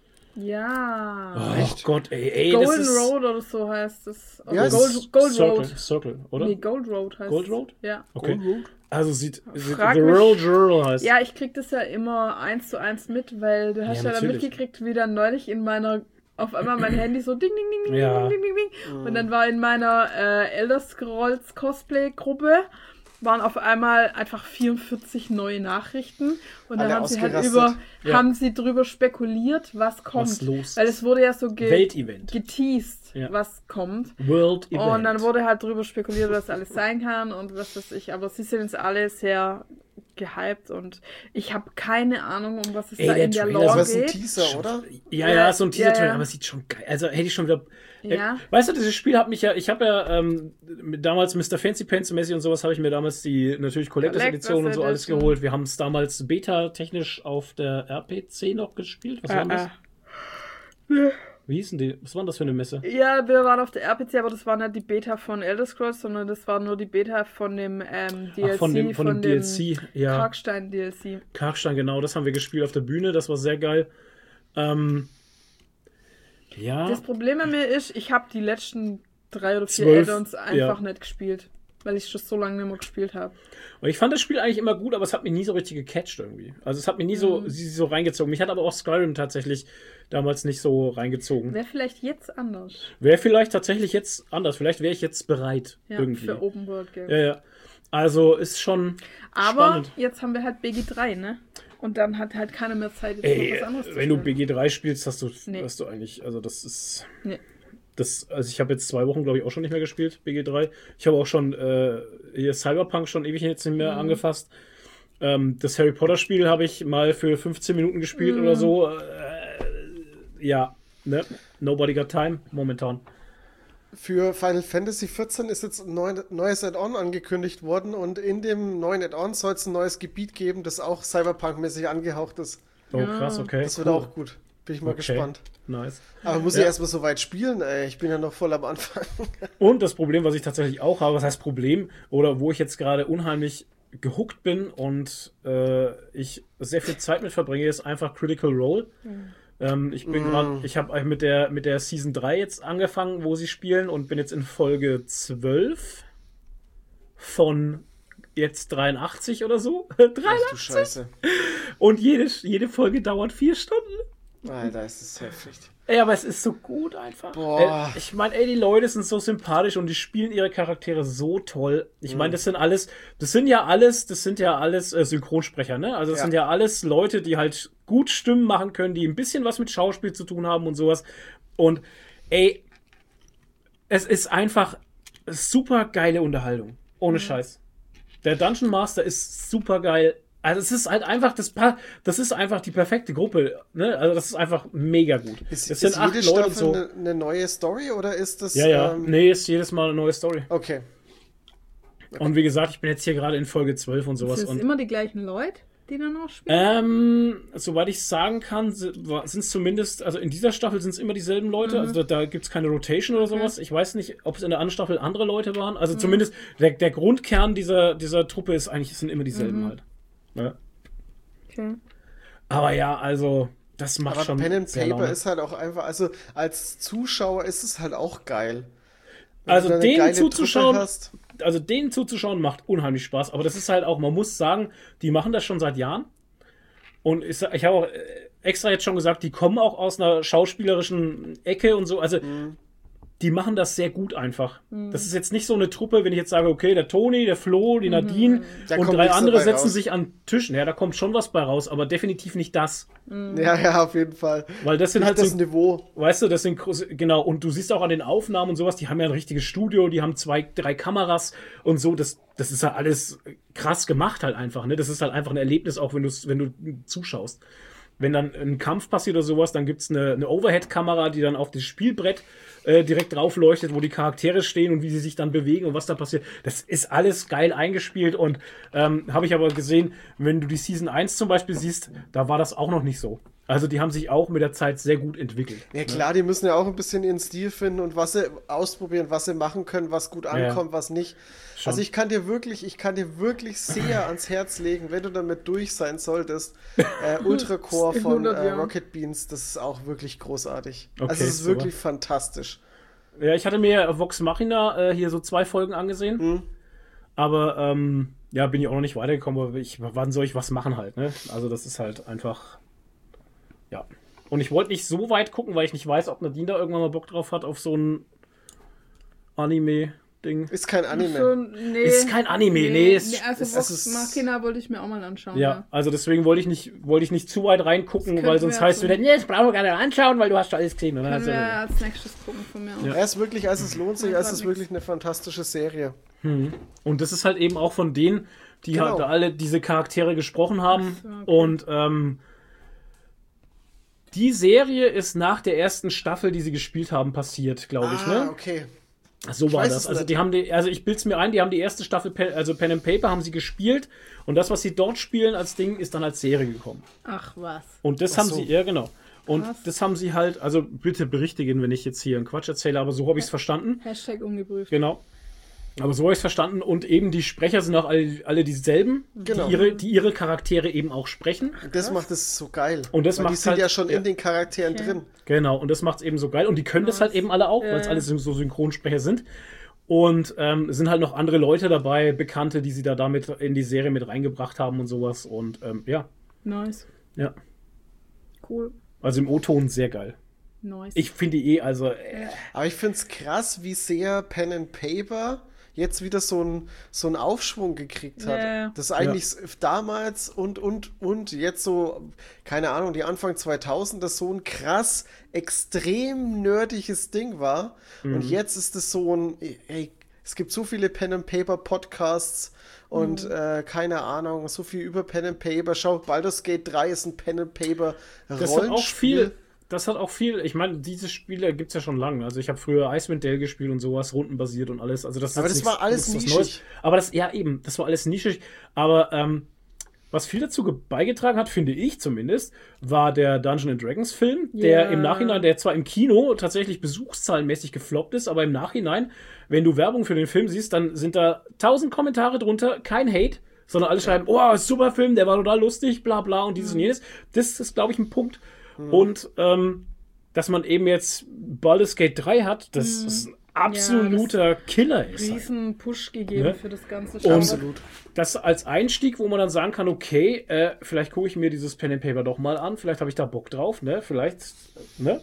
Ja. Oh Gott, ey, ey, das Golden ist... Road oder so heißt es. Wie heißt Gold, es? Gold Circle, Road. Circle, oder? Nee, Gold Road heißt Gold es. Road? Ja. Okay. Gold Road? Also sieht, sieht Frag The mich- Real Jewel heißt. Ja, ich krieg das ja immer eins zu eins mit, weil du hast Ja, ja, dann natürlich. mitgekriegt, wie dann neulich in meiner, auf einmal mein Handy so ding, ding, ding, ding, Ja. ding, ding, ding, ding. Und dann war in meiner äh, Elder Scrolls Cosplay-Gruppe waren auf einmal einfach vierundvierzig neue Nachrichten und dann Alle haben sie halt ausgerastet. über, Ja. haben sie drüber spekuliert, was kommt. Was los Weil ist. es wurde ja so ge Weltevent. geteased, Ja. was kommt. World Event. Und dann wurde halt drüber spekuliert, was alles sein kann und was weiß ich. Aber sie sind jetzt alle sehr gehypt und ich habe keine Ahnung, um was es Ey, da der in der Trailer Das Lore war ein geht. Teaser, oder? Ja, Ja, ja, so ein Teaser, ja, ja. aber es sieht schon geil. Also hätte ich schon wieder. Ja. Äh, weißt du, dieses Spiel hat mich ja, ich habe ja ähm, mit- damals Mister Fancy Pants mäßig und sowas habe ich mir damals die natürlich Collectors Collectors Edition und so alles Edition. geholt. Wir haben es damals beta-technisch auf der R P C noch gespielt. Was war denn das? Äh, Wie hieß denn die? Was war denn das für eine Messe? äh. Ja, wir waren auf der R P C, aber das war nicht die Beta von Elder Scrolls, sondern das war nur die Beta von dem ähm, D L C, Ach, von dem, von dem D L C, ja. Karkstein D L C. Karkstein, genau, das haben wir gespielt auf der Bühne, das war sehr geil. Ähm, ja, Das Problem an mir ist, ich habe die letzten drei oder vier Zwölf, Add-ons einfach ja. nicht gespielt, weil ich schon so lange nicht mehr gespielt habe. und ich fand das Spiel eigentlich immer gut, aber es hat mich nie so richtig gecatcht irgendwie. Also es hat mich nie so, Mhm. sie- so reingezogen. Mich hat aber auch Skyrim tatsächlich damals nicht so reingezogen. Wäre vielleicht jetzt anders. Wäre vielleicht tatsächlich jetzt anders. Vielleicht wäre ich jetzt bereit Ja, irgendwie. für Open World Games. Ja, ja. Also ist schon Aber spannend. jetzt haben wir halt B G drei, ne? Und dann hat halt keiner mehr Zeit, jetzt noch Ey, was anderes zu wenn du spielen. B G drei spielst, hast du, Nee. hast du eigentlich, also das ist, Nee. das, also ich habe jetzt zwei Wochen, glaube ich, auch schon nicht mehr gespielt, B G drei. Ich habe auch schon äh, hier Cyberpunk schon ewig jetzt nicht mehr Mhm. angefasst. Ähm, das Harry Potter Spiel habe ich mal für fünfzehn Minuten gespielt Mhm. oder so. Äh, ja, ne? Nobody got time momentan. Für Final Fantasy vierzehn ist jetzt ein neu, neues Add-on angekündigt worden und in dem neuen Add-on soll es ein neues Gebiet geben, das auch Cyberpunk-mäßig angehaucht ist. Oh, Ja. krass, okay. Das wird cool. auch gut. Bin ich mal Okay. gespannt. Nice. Aber muss Ja. ich erstmal so weit spielen, ey. Ich bin ja noch voll am Anfang. Und das Problem, was ich tatsächlich auch habe, was heißt Problem, oder wo ich jetzt gerade unheimlich gehuckt bin und äh, ich sehr viel Zeit mit verbringe, ist einfach Critical Role. Ähm, ich bin Mm. gerade, ich habe mit der, mit der Season drei jetzt angefangen, wo sie spielen und bin jetzt in Folge zwölf von jetzt dreiundachtzig oder so. Ach dreiundachtzig. du Scheiße. Und jede, jede Folge dauert vier Stunden. Alter, ist das heftig. Ey, aber es ist so gut einfach. Boah. Äh, ich meine, ey, die Leute sind so sympathisch und die spielen ihre Charaktere so toll. Ich meine, das sind alles, das sind ja alles, das sind ja alles äh, Synchronsprecher, ne? Also das Ja. sind ja alles Leute, die halt gut Stimmen machen können, die ein bisschen was mit Schauspiel zu tun haben und sowas. Und ey, es ist einfach super geile Unterhaltung. Ohne Scheiß. Der Dungeon Master ist super geil. Also es ist halt einfach, das, Pa- das ist einfach die perfekte Gruppe. Ne? Also das ist einfach mega gut. Ist, Es ist sind acht jede Leute und Staffel so. eine, eine neue Story oder ist das... Ja, ja. Ähm, Nee, ist jedes Mal eine neue Story. Okay. Und wie gesagt, ich bin jetzt hier gerade in Folge zwölf und sowas. Sind es Und immer die gleichen Leute, die dann noch spielen? ähm, soweit ich sagen kann, sind es zumindest, also in dieser Staffel sind es immer dieselben Leute. Also da, da gibt es keine Rotation oder sowas. Ich weiß nicht, ob es in der anderen Staffel andere Leute waren. Also zumindest der, der Grundkern dieser, dieser Truppe ist eigentlich, es sind immer dieselben halt. Ja. Okay. Aber ja, also, das macht Aber schon. Pen and sehr Paper Laune. ist halt auch einfach, also als Zuschauer ist es halt auch geil. Wenn Also du da eine denen geile zuzuschauen, Truppe hast. also denen zuzuschauen macht unheimlich Spaß, aber das ist halt auch, man muss sagen, die machen das schon seit Jahren und ich, ich habe auch extra jetzt schon gesagt, die kommen auch aus einer schauspielerischen Ecke und so, also mhm. die machen das sehr gut einfach. Mhm. Das ist jetzt nicht so eine Truppe, wenn ich jetzt sage, okay, der Toni, der Flo, die Nadine mhm. und drei andere setzen raus. sich an Tischen. Ja, da kommt schon was bei raus, aber definitiv nicht das. Mhm. Ja, ja, auf jeden Fall. Weil das sind nicht halt das so, Niveau. Weißt du, das sind, genau, und du siehst auch an den Aufnahmen und sowas, die haben ja ein richtiges Studio, die haben zwei, drei Kameras und so, das, das ist halt alles krass gemacht halt einfach, ne? Das ist halt einfach ein Erlebnis, auch wenn du, wenn du zuschaust. Wenn dann ein Kampf passiert oder sowas, dann gibt's eine, eine Overhead-Kamera, die dann auf das Spielbrett äh, direkt drauf leuchtet, wo die Charaktere stehen und wie sie sich dann bewegen und was da passiert. Das ist alles geil eingespielt und ähm, habe ich aber gesehen, wenn du die Season eins zum Beispiel siehst, da war das auch noch nicht so. Also die haben sich auch mit der Zeit sehr gut entwickelt. Ja klar, ne? Die müssen ja auch ein bisschen ihren Stil finden und was sie ausprobieren, was sie machen können, was gut ankommt, ja. was nicht. Schon. Also ich kann dir wirklich, ich kann dir wirklich sehr ans Herz legen, wenn du damit durch sein solltest. Äh, Ultracore von äh, Rocket Beans, das ist auch wirklich großartig. Okay, also es ist super. Wirklich fantastisch. Ja, ich hatte mir Vox Machina äh, hier so zwei Folgen angesehen, mhm. aber ähm, ja, bin ich auch noch nicht weitergekommen, aber ich, wann soll ich was machen halt, ne? Also das ist halt einfach... Ja. Und ich wollte nicht so weit gucken, weil ich nicht weiß, ob Nadine da irgendwann mal Bock drauf hat auf so ein Anime-Ding. Ist kein Anime. So, nee, ist kein Anime, nee. nee ist, nee also ist, Vox Machina wollte ich mir auch mal anschauen. Ja, ja. Also deswegen wollte ich nicht, wollte ich nicht zu weit reingucken, weil sonst heißt es wieder, nee, das brauchen wir gar nicht anschauen, weil du hast schon alles gesehen. Können wir ja als nächstes gucken von mir aus. Ja. Er ist wirklich, also es lohnt sich, es ist wirklich eine fantastische Serie. Hm. Und das ist halt eben auch von denen, die genau. halt alle diese Charaktere gesprochen haben. Okay. Und ähm, die Serie ist nach der ersten Staffel, die sie gespielt haben, passiert, glaube ich, ah, ne? okay. So war das. Also die haben die, also ich bild's mir ein, die haben die erste Staffel, also Pen and Paper haben sie gespielt und das, was sie dort spielen als Ding, ist dann als Serie gekommen. Ach was. Und das Ach haben so. sie, ja genau. Und was? das haben sie halt, also bitte berichtigen, wenn ich jetzt hier einen Quatsch erzähle, aber so habe ich es verstanden. Hashtag ungeprüft. Genau. Aber so habe ich es verstanden und eben die Sprecher sind auch alle, alle dieselben, genau. die, ihre, die ihre Charaktere eben auch sprechen. Das macht es so geil. Und das macht die sind halt, ja schon ja. in den Charakteren okay. drin. Genau, und das macht es eben so geil. Und die können das halt eben alle auch, weil es äh. alles so Synchronsprecher sind. Und ähm, es sind halt noch andere Leute dabei, Bekannte, die sie da damit in die Serie mit reingebracht haben und sowas. Und ähm, ja. Nice. Ja. Cool. Also im O-Ton sehr geil. Nice. Ich finde die eh, also... Äh, Aber ich finde es krass, wie sehr Pen and Paper jetzt wieder so einen so einen Aufschwung gekriegt hat. Yeah. Das eigentlich ja. damals und, und, und jetzt so, keine Ahnung, die Anfang zweitausend, das so ein krass, extrem nerdiges Ding war. Mhm. Und jetzt ist es so ein, ey, es gibt so viele Pen and Paper Podcasts und mhm. äh, keine Ahnung, so viel über Pen and Paper. Schau, Baldur's Gate drei ist ein Pen and Paper Rollenspiel. Das hat auch viel... Das hat auch viel, ich meine, diese Spiele gibt es ja schon lange. Also ich habe früher Icewind Dale gespielt und sowas, rundenbasiert und alles. Also das aber das nichts, war alles nischig. Neues. Aber das, ja eben, das war alles nischig. Aber ähm, was viel dazu beigetragen hat, finde ich zumindest, war der Dungeons and Dragons Film, yeah. der im Nachhinein, der zwar im Kino tatsächlich besuchszahlenmäßig gefloppt ist, aber im Nachhinein, wenn du Werbung für den Film siehst, dann sind da tausend Kommentare drunter, kein Hate, sondern alle schreiben, oh, super Film, der war total lustig, bla bla und dieses mhm. und jenes. Das ist, glaube ich, ein Punkt. Und ähm, dass man eben jetzt Baldur's Gate drei hat, das, das ist ein absoluter ja, Killer ist. Riesen Push gegeben ja? für das ganze Spiel. Absolut. Das als Einstieg, wo man dann sagen kann, okay, äh, vielleicht gucke ich mir dieses Pen and Paper doch mal an, vielleicht habe ich da Bock drauf, ne? Vielleicht, ne?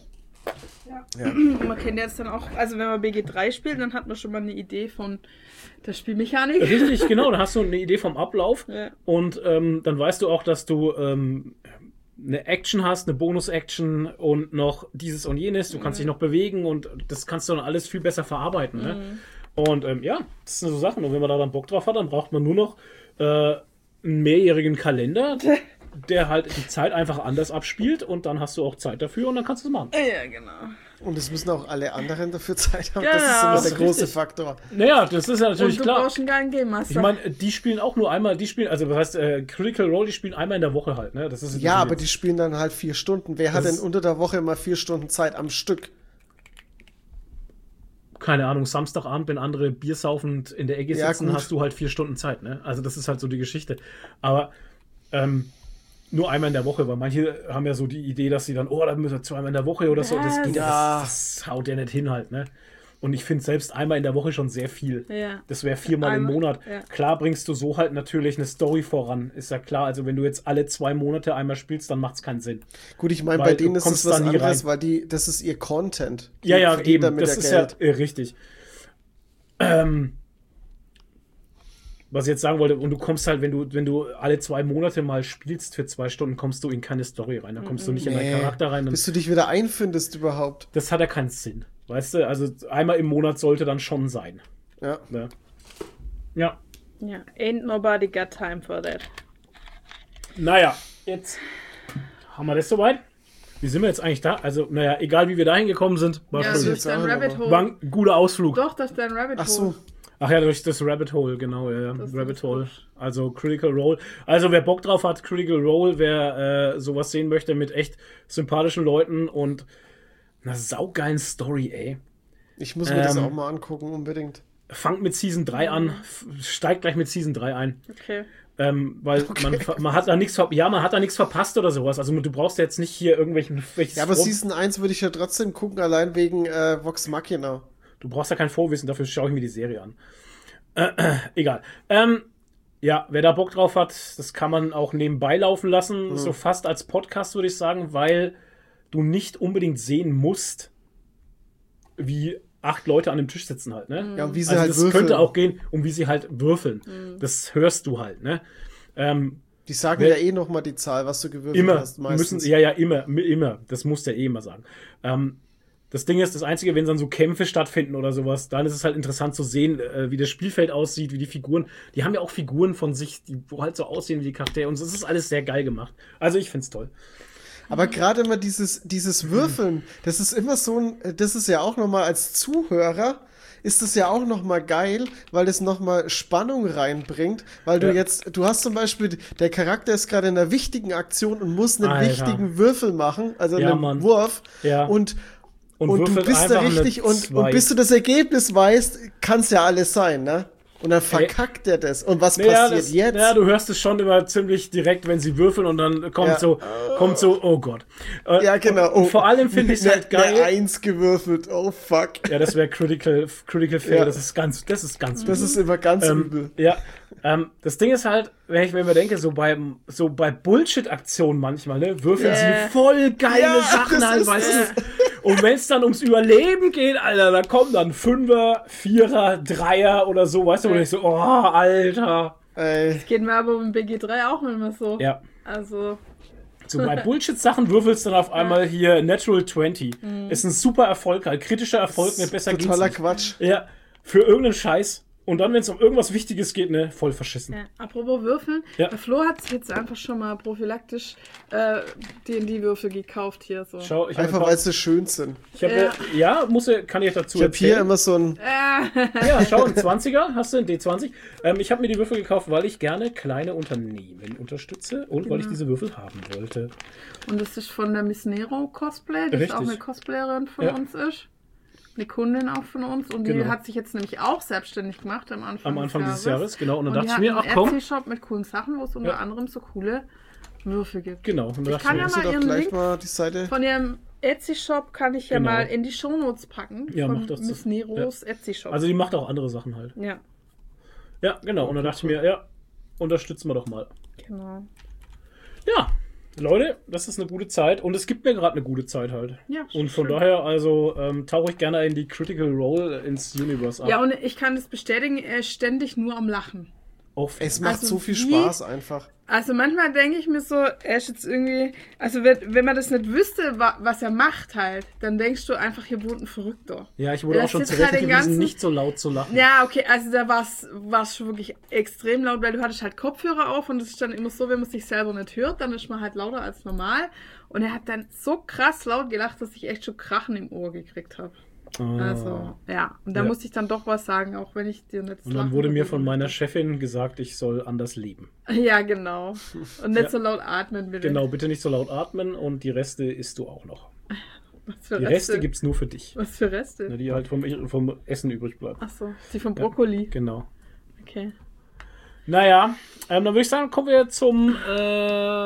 Ja. ja. Und man kennt jetzt dann auch, also wenn man B G drei spielt, dann hat man schon mal eine Idee von der Spielmechanik. Richtig, genau, dann hast du eine Idee vom Ablauf ja. und ähm, dann weißt du auch, dass du ähm, eine Action hast, eine Bonus-Action und noch dieses und jenes, du kannst mhm. dich noch bewegen und das kannst du dann alles viel besser verarbeiten. Ne? Mhm. Und ähm, ja, das sind so Sachen. Und wenn man da dann Bock drauf hat, dann braucht man nur noch äh, einen mehrjährigen Kalender, der halt die Zeit einfach anders abspielt und dann hast du auch Zeit dafür und dann kannst du es machen. Ja, genau. Und es müssen auch alle anderen dafür Zeit haben. Genau. Das ist immer das der ist große richtig. Faktor. Naja, das ist ja natürlich und du klar. brauchst einen geilen Game Master. Ich meine, die spielen auch nur einmal, die spielen, also das heißt, äh, Critical Role, die spielen einmal in der Woche halt, ne? Das ist ja, aber die spielen dann halt vier Stunden. Wer das hat denn unter der Woche immer vier Stunden Zeit am Stück? Keine Ahnung, Samstagabend, wenn andere Bier saufend in der Ecke Ja, sitzen, gut. hast du halt vier Stunden Zeit, ne? Also das ist halt so die Geschichte. Aber ähm, nur einmal in der Woche, weil manche haben ja so die Idee, dass sie dann, oh, dann müssen wir zweimal in der Woche oder so. Das, geht, Ja. das, das haut ja nicht hin halt, ne? Und ich finde selbst einmal in der Woche schon sehr viel. Ja. Das wäre viermal Einmal, im Monat. ja. Klar bringst du so halt natürlich eine Story voran. Ist ja klar. Also wenn du jetzt alle zwei Monate einmal spielst, dann macht es keinen Sinn. Gut, ich meine, Weil bei du denen ist kommst es was da nie anderes, rein. weil die, das ist ihr Content. Die Ja, ja, verdienen eben. damit Das ja ist Geld. ja äh, richtig. Ähm, was ich jetzt sagen wollte, und du kommst halt, wenn du, wenn du alle zwei Monate mal spielst für zwei Stunden, kommst du in keine Story rein. Dann kommst du nicht in deinen Nee, Charakter rein. Dann, bis du dich wieder einfindest überhaupt. das hat ja keinen Sinn. Weißt du, also einmal im Monat sollte dann schon sein. Ja. Ja. Ja. Ja, ain't nobody got time for that. Naja, jetzt haben wir das soweit. Wie sind wir jetzt eigentlich da? Also, naja, egal wie wir da hingekommen sind, war, Ja, schon, das ist dein sagen, Rabbit aber- Hole. war ein guter Ausflug. Doch, das ist dein Rabbit Hole. Ach so. Ach ja, durch das Rabbit Hole, genau, ja, ja. Das ist Rabbit gut. Hole. Also Critical Role. Also wer Bock drauf hat, Critical Role, wer äh, sowas sehen möchte mit echt sympathischen Leuten und einer saugeilen Story, ey. Ich muss mir das Ähm, auch mal angucken, unbedingt. Fangt mit Season drei an, f- steigt gleich mit Season drei ein. Okay. Ähm, weil man, ver- man hat da nichts ver- ja, man hat da nichts verpasst oder sowas. Also du brauchst ja jetzt nicht hier irgendwelchen welches Ja, aber Vor- Season eins würde ich ja trotzdem gucken, allein wegen äh, Vox Machina. Du brauchst ja kein Vorwissen, dafür schaue ich mir die Serie an. Äh, äh, egal. Ähm, ja, wer da Bock drauf hat, das kann man auch nebenbei laufen lassen, Mhm. so fast als Podcast würde ich sagen, weil du nicht unbedingt sehen musst, wie acht Leute an dem Tisch sitzen halt, ne? Ja, und wie sie Also halt das würfeln. könnte auch gehen, um wie sie halt würfeln. Das hörst du halt, ne? Ähm, Die sagen Wer- ja eh nochmal die Zahl, was du gewürfelt immer hast, meistens. müssen, ja, ja, immer, mi- immer. Das muss der eh immer sagen. Ähm, das Ding ist, das Einzige, wenn dann so Kämpfe stattfinden oder sowas, dann ist es halt interessant zu sehen, äh, wie das Spielfeld aussieht, wie die Figuren, die haben ja auch Figuren von sich, die wo halt so aussehen wie die Charaktere und es ist alles sehr geil gemacht. Also ich find's toll. Aber gerade immer dieses, dieses Würfeln, das ist immer so ein, das ist ja auch nochmal als Zuhörer, ist das ja auch nochmal geil, weil das nochmal Spannung reinbringt, weil du Ja. jetzt, du hast zum Beispiel, der Charakter ist gerade in einer wichtigen Aktion und muss einen Alter. wichtigen Würfel machen, also Ja, einen Mann. Wurf Ja. und Und, Und, du würfelt bist da einfach eine richtig und, zwei. und bis du das Ergebnis weißt, kann es ja alles sein, ne? Und dann verkackt er das. Und was Naja, passiert das, jetzt? Ja, du hörst es schon immer ziemlich direkt, wenn sie würfeln und dann kommt Ja. so, kommt so, oh Gott. Äh, Ja, genau. Und vor allem finde ich es halt Eine geil. Eins gewürfelt. Oh, fuck. Ja, das wäre Critical, Critical Fail. Ja. Das ist ganz, das ist ganz Das ist immer ganz ähm, übel. Ja, ähm, das Ding ist halt, wenn ich mir denke, so bei, so bei Bullshit-Aktionen manchmal, ne, würfeln Yeah. sie voll geile Ja, Sachen das halt, ist weißt es. du? Und wenn es dann ums Überleben geht, Alter, da kommen dann Fünfer, Vierer, Dreier oder so, weißt du, wo ich so, oh, Alter. Ey. Geht mir aber im B G drei auch manchmal so. Ja. Also, So bei Bullshit-Sachen würfelst du dann auf einmal hier Natural zwanzig. Ist ein super Erfolg, halt kritischer Erfolg, ne, besser geht's Totaler nicht. Quatsch. Ja, für irgendeinen Scheiß. Und dann, wenn es um irgendwas Wichtiges geht, ne, voll verschissen. ja. Apropos Würfeln, Ja. der Flo hat sich jetzt einfach schon mal prophylaktisch äh, D und D-Würfel gekauft hier so. Schau, ich Einfach habe weil sie schön sind. ich hab, Ja. ja. ja, muss, kann ich dazu Ich habe hier erzählen. immer so ein. Äh, Ja, schau, ein zwanziger, hast du ein D zwanzig. Ähm, ich habe mir die Würfel gekauft, weil ich gerne kleine Unternehmen unterstütze und weil ich diese Würfel haben wollte. und das ist von der Miss Nero Cosplay, die Richtig. auch eine Cosplayerin von Ja. uns ist. Eine Kundin auch von uns. Und die Genau. hat sich jetzt nämlich auch selbstständig gemacht am Anfang, Am Anfang des dieses Jahres. Jahres, genau. Und dann Und dachte die ich mir, hat ach einen komm, Etsy-Shop mit coolen Sachen, wo es unter Ja. anderem so coole Würfel gibt. genau. Und dann Ich dachte kann ich ja mir, Kannst du mal doch ihren gleich Link mal die Seite. von ihrem Etsy-Shop kann ich ja Genau. mal in die Shownotes packen. Ja, von mach das. Miss Neros Etsy-Shop. also die macht auch andere Sachen halt. ja, Ja, genau. Und dann dachte ich mir, ja, unterstützen wir doch mal. genau. Ja, Leute, das ist eine gute Zeit und es gibt mir gerade eine gute Zeit halt. Ja, Und von schön. daher, also ähm, tauche ich gerne in die Critical Role ins Universe ab. Ja, und ich kann das bestätigen, er ist ständig nur am Lachen. Auf, Es macht Also so viel wie- Spaß einfach. Also manchmal denke ich mir so, er ist jetzt irgendwie, also wenn, wenn man das nicht wüsste, wa, was er macht halt, dann denkst du einfach, hier wohnt ein Verrückter. ja, ich wurde Er auch schon sitzt halt den zurechtgewiesen, ganzen- nicht so laut zu lachen. Ja, okay, also da war es schon wirklich extrem laut, weil du hattest halt Kopfhörer auf und es ist dann immer so, wenn man sich selber nicht hört, dann ist man halt lauter als normal. Und er hat dann so krass laut gelacht, dass ich echt schon Krachen im Ohr gekriegt habe. Ah. Also, ja. Und da Ja. musste ich dann doch was sagen, auch wenn ich dir nicht das Und dann Lachen wurde mir verbieten von meiner möchte. Chefin gesagt, ich soll anders leben. Ja, genau. Und nicht Ja. so laut atmen, bitte. Genau, bitte nicht so laut atmen und die Reste isst du auch noch. Was für Die Reste? Reste gibt's nur für dich. Was für Reste? Ne, die halt vom, vom Essen übrig bleiben. Achso, die vom Brokkoli. Genau. Okay. Naja, ähm, dann würde ich sagen, kommen wir zum äh,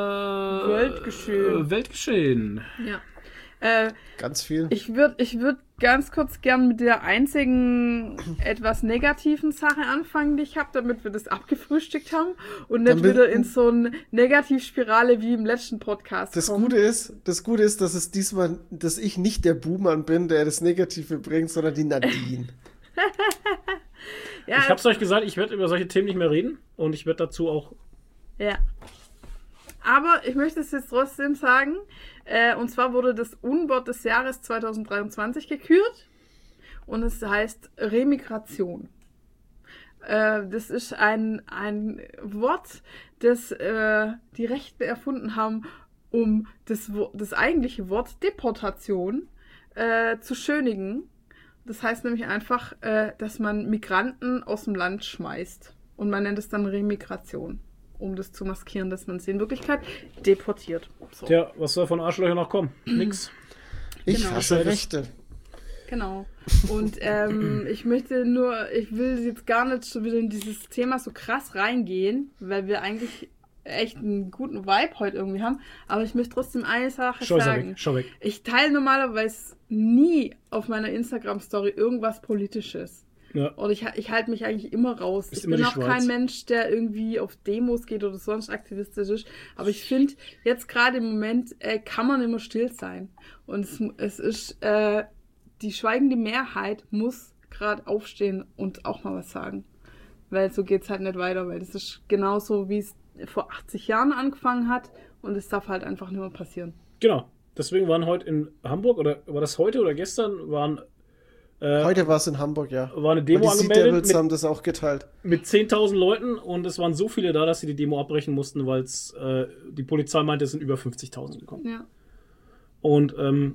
Weltgeschehen. Äh, Weltgeschehen. Ja. Äh, Ganz viel. ich würde ich würd ganz kurz gern mit der einzigen etwas negativen Sache anfangen, die ich habe, damit wir das abgefrühstückt haben und nicht Damit- wieder in so eine Negativspirale wie im letzten Podcast Das kommen. Gute ist, das Gute ist, dass es diesmal, dass ich nicht der Buhmann bin, der das Negative bringt, sondern die Nadine. Ja, Ich hab's euch gesagt, ich werde über solche Themen nicht mehr reden und ich werde dazu auch. ja. Aber ich möchte es jetzt trotzdem sagen, äh, und zwar wurde das Unwort des Jahres zwanzig dreiundzwanzig gekürt und es heißt Remigration. Äh, das ist ein, ein Wort, das äh, die Rechten erfunden haben, um das, Wo- das eigentliche Wort Deportation äh, zu schönigen. Das heißt nämlich einfach, äh, dass man Migranten aus dem Land schmeißt. Und man nennt es dann Remigration, um das zu maskieren, dass man sie in Wirklichkeit deportiert. So. Tja, was soll von Arschlöchern noch kommen? Nix. Ich Genau. hasse Rechte. Genau. Und ähm, ich möchte nur, ich will jetzt gar nicht schon wieder in dieses Thema so krass reingehen, weil wir eigentlich echt einen guten Vibe heute irgendwie haben. Aber ich möchte trotzdem eine Sache Schau sagen. weg, schau weg. Ich teile normalerweise nie auf meiner Instagram-Story irgendwas Politisches. Ja. Und ich, ich halte mich eigentlich immer raus. Ist ich immer bin die auch Schweiz. kein Mensch, der irgendwie auf Demos geht oder sonst aktivistisch ist. Aber ich finde, jetzt gerade im Moment äh, kann man immer still sein. Und es, es ist, äh, die schweigende Mehrheit muss gerade aufstehen und auch mal was sagen. Weil so geht's halt nicht weiter. Weil das ist genauso, wie es vor achtzig Jahren angefangen hat. Und es darf halt einfach nicht mehr passieren. Genau. Deswegen waren heute in Hamburg, oder war das heute oder gestern, waren, äh, Heute war es in Hamburg, ja. war eine Und Demo die Sea angemeldet Devils mit, haben das auch geteilt. mit zehntausend Leuten und es waren so viele da, dass sie die Demo abbrechen mussten, weil äh, die Polizei meinte, es sind über fünfzigtausend gekommen. Ja. Und ähm,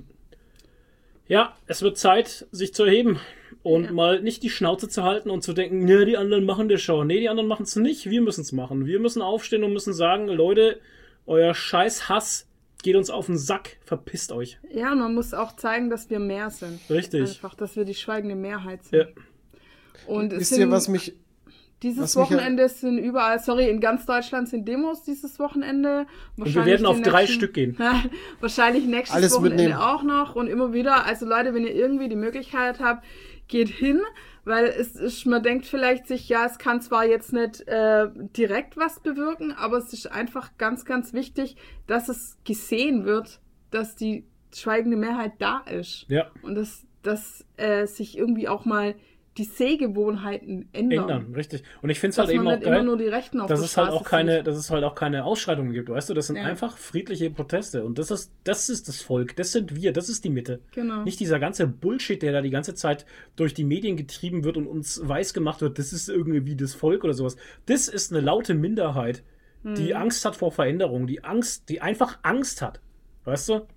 ja, es wird Zeit, sich zu erheben und Ja. mal nicht die Schnauze zu halten und zu denken, ne, die anderen machen das schon. Nee, die anderen machen es nicht, wir müssen es machen. Wir müssen aufstehen und müssen sagen, Leute, euer scheiß Hass geht uns auf den Sack, verpisst euch. Ja, und man muss auch zeigen, dass wir mehr sind. Richtig. Einfach, dass wir die schweigende Mehrheit sind. Ja. Und es Wisst sind, ihr, was mich... dieses was mich Wochenende sind überall, sorry, in ganz Deutschland sind Demos dieses Wochenende. Und wir werden auf den drei nächsten- Stück gehen. Wahrscheinlich nächstes Alles Wochenende mitnehmen. auch noch und immer wieder. Also Leute, wenn ihr irgendwie die Möglichkeit habt, geht hin, weil es ist, man denkt vielleicht sich, ja, es kann zwar jetzt nicht äh, direkt was bewirken, aber es ist einfach ganz, ganz wichtig, dass es gesehen wird, dass die schweigende Mehrheit da ist. Ja, Und dass, dass äh, sich irgendwie auch mal die Sehgewohnheiten ändern. ändern, richtig. Und ich finde es Dass halt eben man auch nicht immer geil, nur die Rechten auf dass der es halt Straße auch keine, sieht. dass es halt auch keine Ausschreitungen gibt, weißt du? Das sind Ja. einfach friedliche Proteste. Und das ist, das ist das Volk, das sind wir, das ist die Mitte. Genau. Nicht dieser ganze Bullshit, der da die ganze Zeit durch die Medien getrieben wird und uns weiß gemacht wird, das ist irgendwie das Volk oder sowas. Das ist eine laute Minderheit, die Hm. Angst hat vor Veränderung, die Angst, die einfach Angst hat. Weißt du?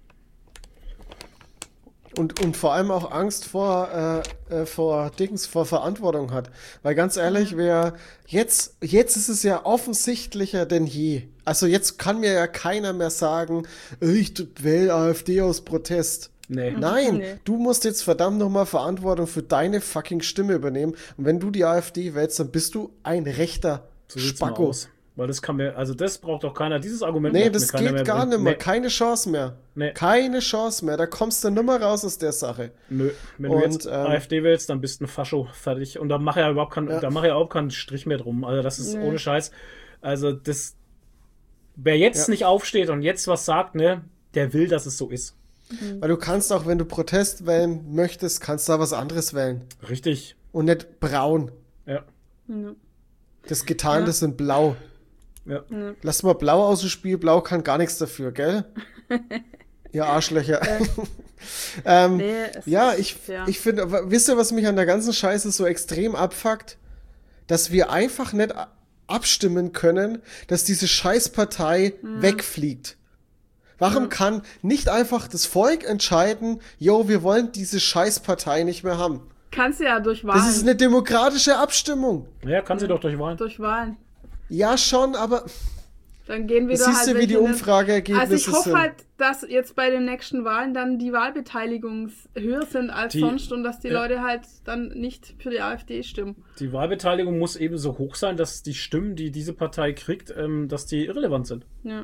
Und, und vor allem auch Angst vor, äh, äh, vor Dings, vor Verantwortung hat. Weil ganz ehrlich, wer jetzt, jetzt ist es ja offensichtlicher denn je. Also jetzt kann mir ja keiner mehr sagen, ich wähle AfD aus Protest. Nee. Nein, Nee. du musst jetzt verdammt nochmal Verantwortung für deine fucking Stimme übernehmen. Und wenn du die AfD wählst, dann bist du ein rechter So sieht's mal Spacko. aus. Weil das kann mir, also das braucht doch keiner. Dieses Argument Nee, braucht das mir keiner geht gar bringen. nicht mehr. Nee, Keine Chance mehr. Nee. Keine Chance mehr. Da kommst du nimmer raus aus der Sache. Nö, wenn Und, du jetzt ähm, AfD wählst, dann bist du ein Fascho, fertig. Und da mache ich ja überhaupt keinen, Ja. da mache ich ja überhaupt keinen Strich mehr drum. Also das ist Nee. ohne Scheiß. Also das, wer jetzt Ja. nicht aufsteht und jetzt was sagt, ne, der will, dass es so ist. Weil du kannst auch, wenn du Protest wählen möchtest, kannst du da was anderes wählen. Richtig. Und nicht braun. Ja. Ja. Das Getarnte Ja. sind blau. Ja. Lass mal blau aus dem Spiel. Blau kann gar nichts dafür, gell? Ihr Arschlöcher. ähm, Nee, es ja, ist ich, fair. ich finde, aber wisst ihr, was mich an der ganzen Scheiße so extrem abfuckt? Dass wir einfach nicht a- abstimmen können, dass diese Scheißpartei wegfliegt. Warum kann nicht einfach das Volk entscheiden, yo, wir wollen diese Scheißpartei nicht mehr haben? Kannst du ja durch Wahlen. Das ist eine demokratische Abstimmung. Ja, kann sie doch durch Wahlen. durch Wahlen. Ja, schon, aber Dann gehen wieder siehst halt du, wie die welche nicht- Umfrageergebnisse Also ich hoffe sind. halt, dass jetzt bei den nächsten Wahlen dann die Wahlbeteiligung höher sind als Die- sonst und dass die ja. Leute halt dann nicht für die AfD stimmen. Die Wahlbeteiligung muss eben so hoch sein, dass die Stimmen, die diese Partei kriegt, ähm, dass die irrelevant sind. Ja.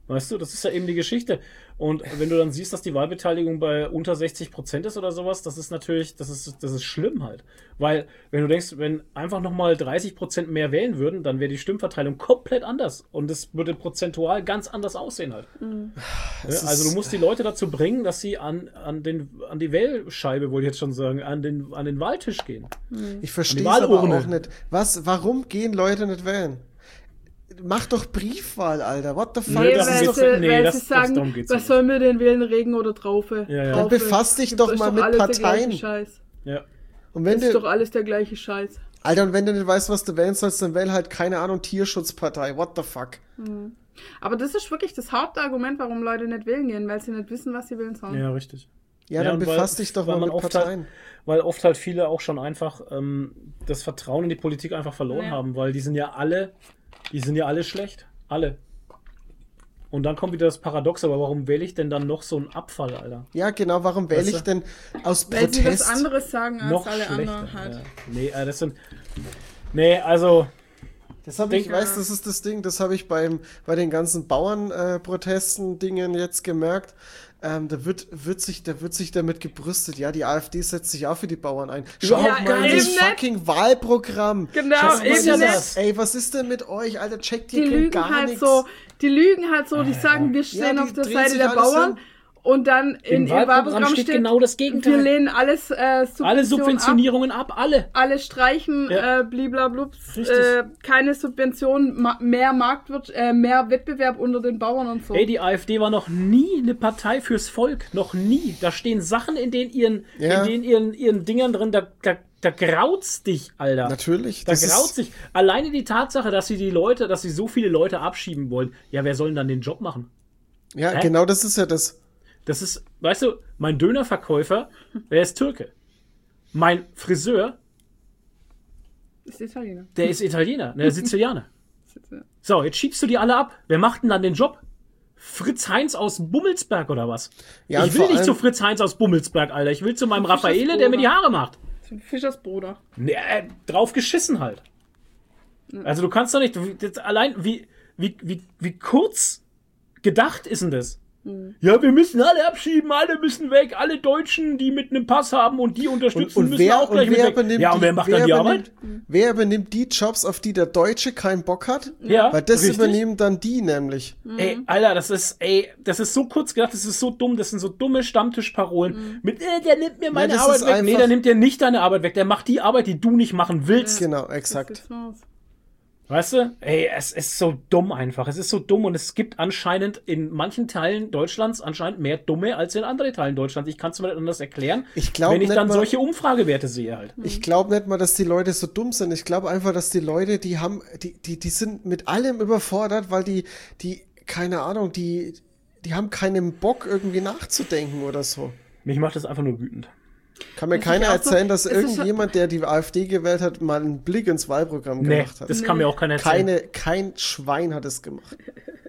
Weißt du, das ist ja eben die Geschichte. Und wenn du dann siehst, dass die Wahlbeteiligung bei unter sechzig Prozent ist oder sowas, das ist natürlich, das ist, das ist schlimm halt. Weil, wenn du denkst, wenn einfach nochmal dreißig Prozent mehr wählen würden, dann wäre die Stimmverteilung komplett anders. Und es würde prozentual ganz anders aussehen halt. Mhm. Ja, also du musst die Leute dazu bringen, dass sie an, an, den, an die Wählscheibe, wollte ich jetzt schon sagen, an den, an den Wahltisch gehen. Mhm. Ich verstehe es aber auch nicht. Was, warum gehen Leute nicht wählen? Mach doch Briefwahl, Alter. What the fuck? Nee, das weil ist sie, doch, nee, weil das, sie sagen, das, geht's was nicht. sollen wir denn wählen, Regen oder Traufe? Ja, ja. Dann befass dich doch ist mal doch mit alles Parteien. Der Scheiß. Ja. Und wenn das ist du, doch alles der gleiche Scheiß. Alter, und wenn du nicht weißt, was du wählen sollst, dann wähl halt, keine Ahnung, Tierschutzpartei. What the fuck? Mhm. Aber das ist wirklich das Hauptargument, warum Leute nicht wählen gehen, weil sie nicht wissen, was sie wählen sollen. Ja, richtig. Ja, Ja, dann und befass weil- dich doch weil mal man mit oft Parteien. Halt, weil oft halt viele auch schon einfach ähm, das Vertrauen in die Politik einfach verloren Ja. haben, weil die sind ja alle, die sind ja alle schlecht. Alle. Und dann kommt wieder das Paradox, aber warum wähle ich denn dann noch so einen Abfall, Alter? Ja, genau, warum wähle Weißt ich du? denn aus Weil sie was Protest? anderes sagen als Noch alle schlechter. anderen halt. Ja. Nee, äh, das sind. Nee, also. Das habe ich, Denk- weißt, das ist das Ding, das habe ich beim, bei den ganzen Bauernprotesten-Dingen jetzt gemerkt. Ähm, da wird, wird sich, da wird sich damit gebrüstet. Ja, die AfD setzt sich auch für die Bauern ein. Schaut Ja, mal eben das nicht. fucking Wahlprogramm. Genau, Schaut mal eben dieses- nicht. Ey, was ist denn mit euch, Alter? Checkt Die ihr lügen gar halt nichts. so, die lügen halt so, die sagen, wir stehen die auf der drehen Seite sich der alles Bauern hin. und dann in Im ihrem Wahlprogramm Wahlprogramm steht steht, genau das Gegenteil. wir lehnen alles äh, Subventionen Alle ab, Subventionierungen ab, alle. alle streichen, Ja. äh, bliblablups, Richtig. äh, keine Subventionen, ma mehr Marktwirt, äh, mehr Wettbewerb unter den Bauern und so. Ey, die AfD war noch nie eine Partei fürs Volk. Noch nie. Da stehen Sachen in den ihren, Ja. in den ihren, ihren Dingern drin, da, da, da graut's dich, Alter. Natürlich. Da Das graut's ist, dich. Alleine die Tatsache, dass sie die Leute, dass sie so viele Leute abschieben wollen. Ja, wer soll denn dann den Job machen? ja, Hä? genau das ist ja das. Das ist, weißt du, mein Dönerverkäufer, der ist Türke. Mein Friseur, ist Italiener. der ist Italiener, der ist Sizilianer. So, jetzt schiebst du die alle ab. Wer macht denn dann den Job? Fritz Heinz aus Bummelsberg oder was? Ja, und ich will vor nicht allem- zu Fritz Heinz aus Bummelsberg, Alter. Ich will zu meinem Fischers Raffaele, der mir die Bruder. Haare macht. Fischers Bruder. Nee, äh, drauf geschissen halt. Also du kannst doch nicht, du- das, allein wie, wie, wie, wie kurz gedacht ist denn das? Ja, wir müssen alle abschieben, alle müssen weg, alle Deutschen, die mit einem Pass haben und die unterstützen, Und, und müssen wer, auch gleich und mit wer weg. übernimmt Ja, und wer die, macht wer dann die übernimmt, Arbeit? Wer übernimmt die Jobs, auf die der Deutsche keinen Bock hat? Ja, Weil das richtig. übernehmen dann die nämlich. Ey, Alter, das ist, ey, das ist so kurz gedacht, das ist so dumm, das sind so dumme Stammtischparolen. Mhm. Mit, äh, der nimmt mir meine das Arbeit ist weg. Nee, einfach- der nimmt dir nicht deine Arbeit weg, der macht die Arbeit, die du nicht machen willst. Genau, Das exakt. ist was. Weißt du? Ey, es ist so dumm einfach. Es ist so dumm und es gibt anscheinend in manchen Teilen Deutschlands anscheinend mehr Dumme als in anderen Teilen Deutschlands. Ich kann es mir nicht anders erklären, Ich glaub wenn ich nicht dann mal- solche Umfragewerte sehe halt. Ich glaube nicht mal, dass die Leute so dumm sind. Ich glaube einfach, dass die Leute, die haben, die, die, die sind mit allem überfordert, weil die, die, keine Ahnung, die, die haben keinen Bock, irgendwie nachzudenken oder so. Mich macht das einfach nur wütend. Kann mir Das ist keiner ja auch so- erzählen, dass es ist irgendjemand, der die AfD gewählt hat, mal einen Blick ins Wahlprogramm Nee, gemacht hat. das kann mir auch keiner erzählen. Keine, kein Schwein hat es gemacht.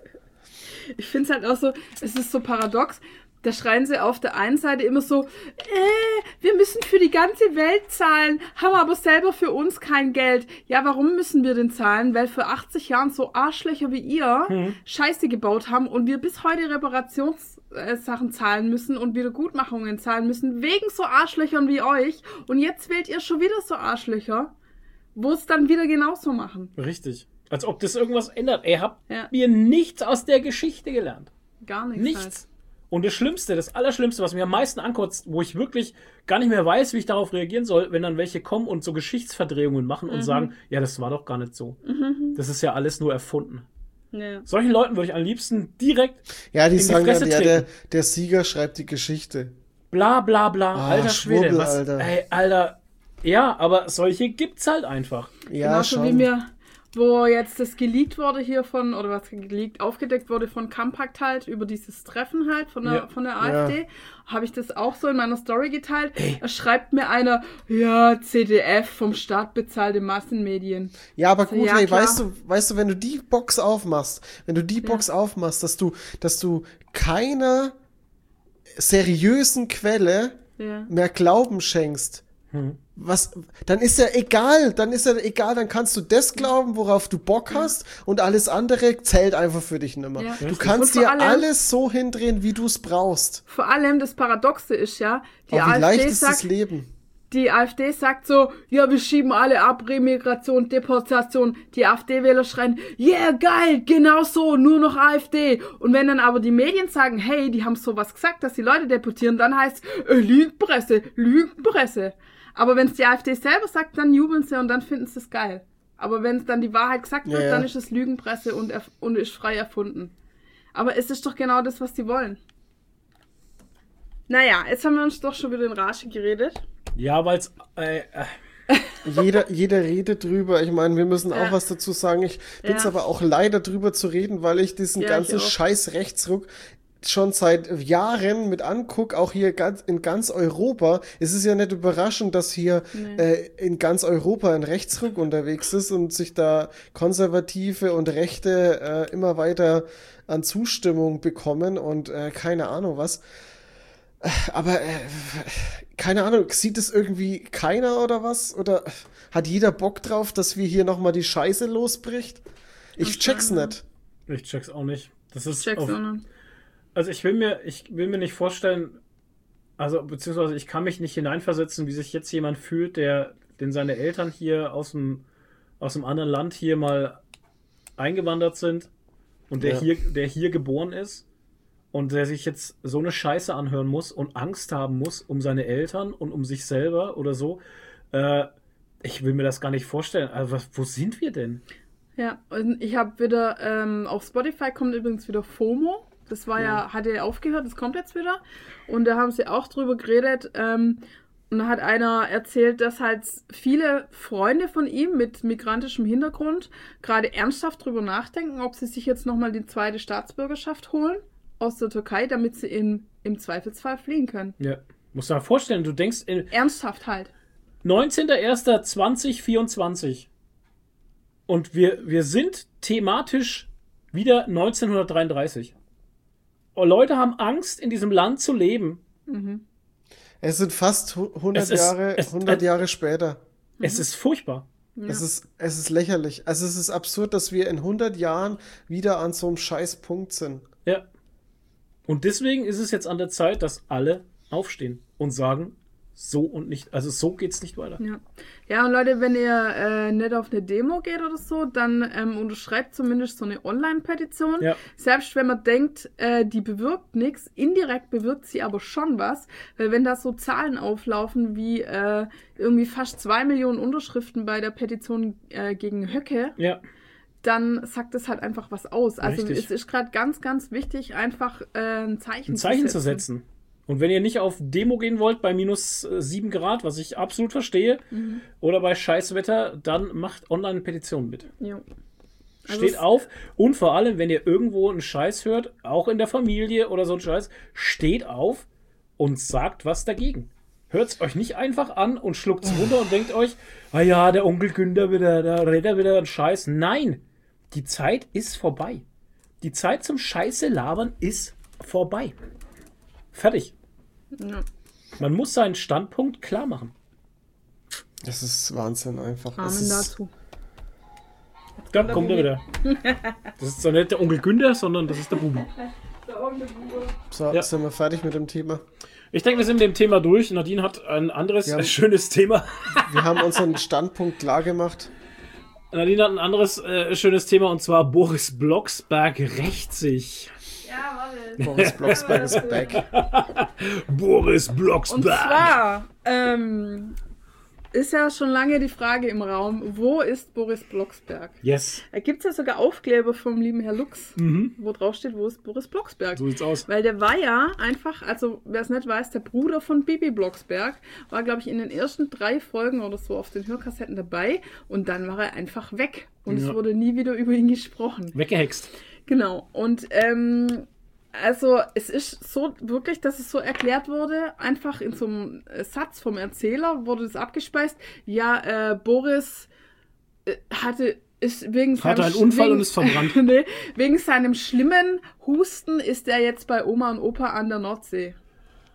Ich finde es halt auch so, es ist so paradox. Da schreien sie auf der einen Seite immer so, äh, wir müssen für die ganze Welt zahlen, haben aber selber für uns kein Geld. Ja, warum müssen wir denn zahlen? Weil für achtzig Jahren so Arschlöcher wie ihr Hm. Scheiße gebaut haben und wir bis heute Reparationssachen zahlen müssen und Wiedergutmachungen zahlen müssen, wegen so Arschlöchern wie euch. Und jetzt wählt ihr schon wieder so Arschlöcher, wo es dann wieder genauso machen. Richtig. Als ob das irgendwas ändert. Ey, habt Ja. ihr nichts aus der Geschichte gelernt? Gar nichts. Nichts. Halt. Und das Schlimmste, das Allerschlimmste, was mir am meisten ankotzt, wo ich wirklich gar nicht mehr weiß, wie ich darauf reagieren soll, wenn dann welche kommen und so Geschichtsverdrehungen machen und sagen, ja, das war doch gar nicht so. Das ist ja alles nur erfunden. Ja. Solchen Leuten würde ich am liebsten direkt Ja, die in die sagen dann, Fresse ja, der, treten. der Sieger schreibt die Geschichte. Bla bla bla. Ah, alter Schwede. Schwurbel, Was, Alter. Ey, Alter. Ja, aber solche gibt's halt einfach. Ja, Genauso schon. wie mir, wo jetzt das geleakt wurde hier von, oder was geleakt, aufgedeckt wurde von Kampakt halt, über dieses Treffen halt von der, Ja. von der AfD, habe ich das auch so in meiner Story geteilt. Da schreibt mir einer, ja, C D F, vom Staat bezahlte Massenmedien. Ja, aber gut, Ja, hey, klar. weißt du, weißt du, wenn du die Box aufmachst, wenn du die Box aufmachst, dass du, dass du keiner seriösen Quelle Ja. mehr Glauben schenkst, Hm. Was, dann ist ja egal, dann ist ja egal, dann kannst du das glauben, worauf du Bock hast und alles andere zählt einfach für dich nimmer. Ja. Du kannst Und vor dir allem- alles so hindrehen, wie du es brauchst. Vor allem das Paradoxe ist ja, die Aber wie leicht AfD ist das sagt, Leben? die AfD sagt so, ja, wir schieben alle ab, Remigration, Deportation. Die AfD-Wähler schreien, yeah, geil, genau so, nur noch AfD. Und wenn dann aber die Medien sagen, hey, die haben sowas gesagt, dass die Leute deportieren, dann heißt es, äh, Lügenpresse, Lügenpresse. Aber wenn es die AfD selber sagt, dann jubeln sie und dann finden sie es geil. Aber wenn es dann die Wahrheit gesagt wird, Ja, ja. dann ist es Lügenpresse und, erf- und ist frei erfunden. Aber es ist doch genau das, was die wollen. Naja, jetzt haben wir uns doch schon wieder in Rage geredet. Ja, weil es. Äh, äh, Jeder, jeder redet drüber. Ich meine, wir müssen Ja. auch was dazu sagen. Ich bin's Ja. aber auch leider drüber zu reden, weil ich diesen Ja, ganzen ich auch. scheiß Rechtsruck schon seit Jahren mit anguck, auch hier ganz, in ganz Europa. Es ist ja nicht überraschend, dass hier äh, in ganz Europa ein Rechtsruck unterwegs ist und sich da Konservative und Rechte äh, immer weiter an Zustimmung bekommen und äh, keine Ahnung was. Aber, äh, keine Ahnung, sieht es irgendwie keiner oder was? Oder hat jeder Bock drauf, dass wir hier nochmal die Scheiße losbricht? Ich check's nicht. ich check's auch nicht. Das ist Check's auf, auch noch. Also ich will mir, ich will mir nicht vorstellen, also beziehungsweise ich kann mich nicht hineinversetzen, wie sich jetzt jemand fühlt, der, den seine Eltern hier aus dem, aus dem anderen Land hier mal eingewandert sind und der Ja. hier, der hier geboren ist und der sich jetzt so eine Scheiße anhören muss und Angst haben muss um seine Eltern und um sich selber oder so. Äh, ich will mir das gar nicht vorstellen. Also was, wo sind wir denn? Ja, und ich habe wieder, ähm, auf Spotify kommt übrigens wieder FOMO. Das war ja, hat ja aufgehört, das kommt jetzt wieder. Und da haben sie auch drüber geredet. Ähm, und da hat einer erzählt, dass halt viele Freunde von ihm mit migrantischem Hintergrund gerade ernsthaft drüber nachdenken, ob sie sich jetzt nochmal die zweite Staatsbürgerschaft holen aus der Türkei, damit sie in, im Zweifelsfall fliehen können. Ja, musst du dir mal vorstellen, du denkst in Ernsthaft halt. neunzehnter erster zweitausendvierundzwanzig und wir, wir sind thematisch wieder neunzehnhundertdreiunddreißig. Und Leute haben Angst, in diesem Land zu leben. Es sind fast hu- hundert Es ist- Jahre, es- hundert Jahre später. Es ist furchtbar. Es ist, es ist lächerlich. Also es ist absurd, dass wir in hundert Jahren wieder an so einem scheiß Punkt sind. Ja. Und deswegen ist es jetzt an der Zeit, dass alle aufstehen und sagen, so und nicht, also so geht's nicht weiter. Ja. Ja, und Leute, wenn ihr äh, nicht auf eine Demo geht oder so, dann ähm, unterschreibt zumindest so eine Online-Petition. Ja. Selbst wenn man denkt, äh, die bewirkt nichts, indirekt bewirkt sie aber schon was. Weil wenn da so Zahlen auflaufen wie äh, irgendwie fast zwei Millionen Unterschriften bei der Petition äh, gegen Höcke, Ja. dann sagt das halt einfach was aus. Also Richtig. es ist gerade ganz, ganz wichtig, einfach äh, ein Zeichen, Ein Zeichen zu setzen. Und wenn ihr nicht auf Demo gehen wollt bei minus äh, sieben Grad, was ich absolut verstehe, Mhm. oder bei Scheißwetter, dann macht Online-Petitionen bitte. Ja. Also Steht es- auf und vor allem, wenn ihr irgendwo einen Scheiß hört, auch in der Familie oder so ein Scheiß, steht auf und sagt was dagegen. Hört's euch nicht einfach an und schluckt's runter und denkt euch, ah ja, der Onkel Günther wieder, da redet er wieder einen Scheiß. Nein, die Zeit ist vorbei. Die Zeit zum Scheiße labern ist vorbei. Fertig. Ja. Man muss seinen Standpunkt klar machen. Das ist Wahnsinn einfach. Es Amen ist, dazu. Da kommt er wieder. Das ist zwar nicht der Onkel Günther, sondern das ist der Bubi. so, Ja. sind wir fertig mit dem Thema. Ich denke, wir sind mit dem Thema durch. Nadine hat ein anderes, Ja. äh, schönes Thema. Wir haben unseren Standpunkt klar gemacht. Nadine hat ein anderes äh, schönes Thema und zwar Boris Blocksberg rächt sich. Ja, warte. Boris Blocksberg ist back. Boris Und Blocksberg. zwar ähm, ist ja schon lange die Frage im Raum, wo ist Boris Blocksberg? Yes. Da gibt es ja sogar Aufkleber vom lieben Herr Lux, Mhm. wo drauf steht, wo ist Boris Blocksberg? So sieht's aus. Weil der war ja einfach, also wer es nicht weiß, der Bruder von Bibi Blocksberg, war glaube ich in den ersten drei Folgen oder so auf den Hörkassetten dabei und dann war er einfach weg und Ja. es wurde nie wieder über ihn gesprochen. Weggehext. Genau. Und ähm, also es ist so wirklich, dass es so erklärt wurde, einfach in so einem äh, Satz vom Erzähler wurde das abgespeist. Ja, äh, Boris äh, hatte ist wegen Hatte seinem einen Unfall wegen, und ist verbrannt. nee, wegen seinem schlimmen Husten ist er jetzt bei Oma und Opa an der Nordsee.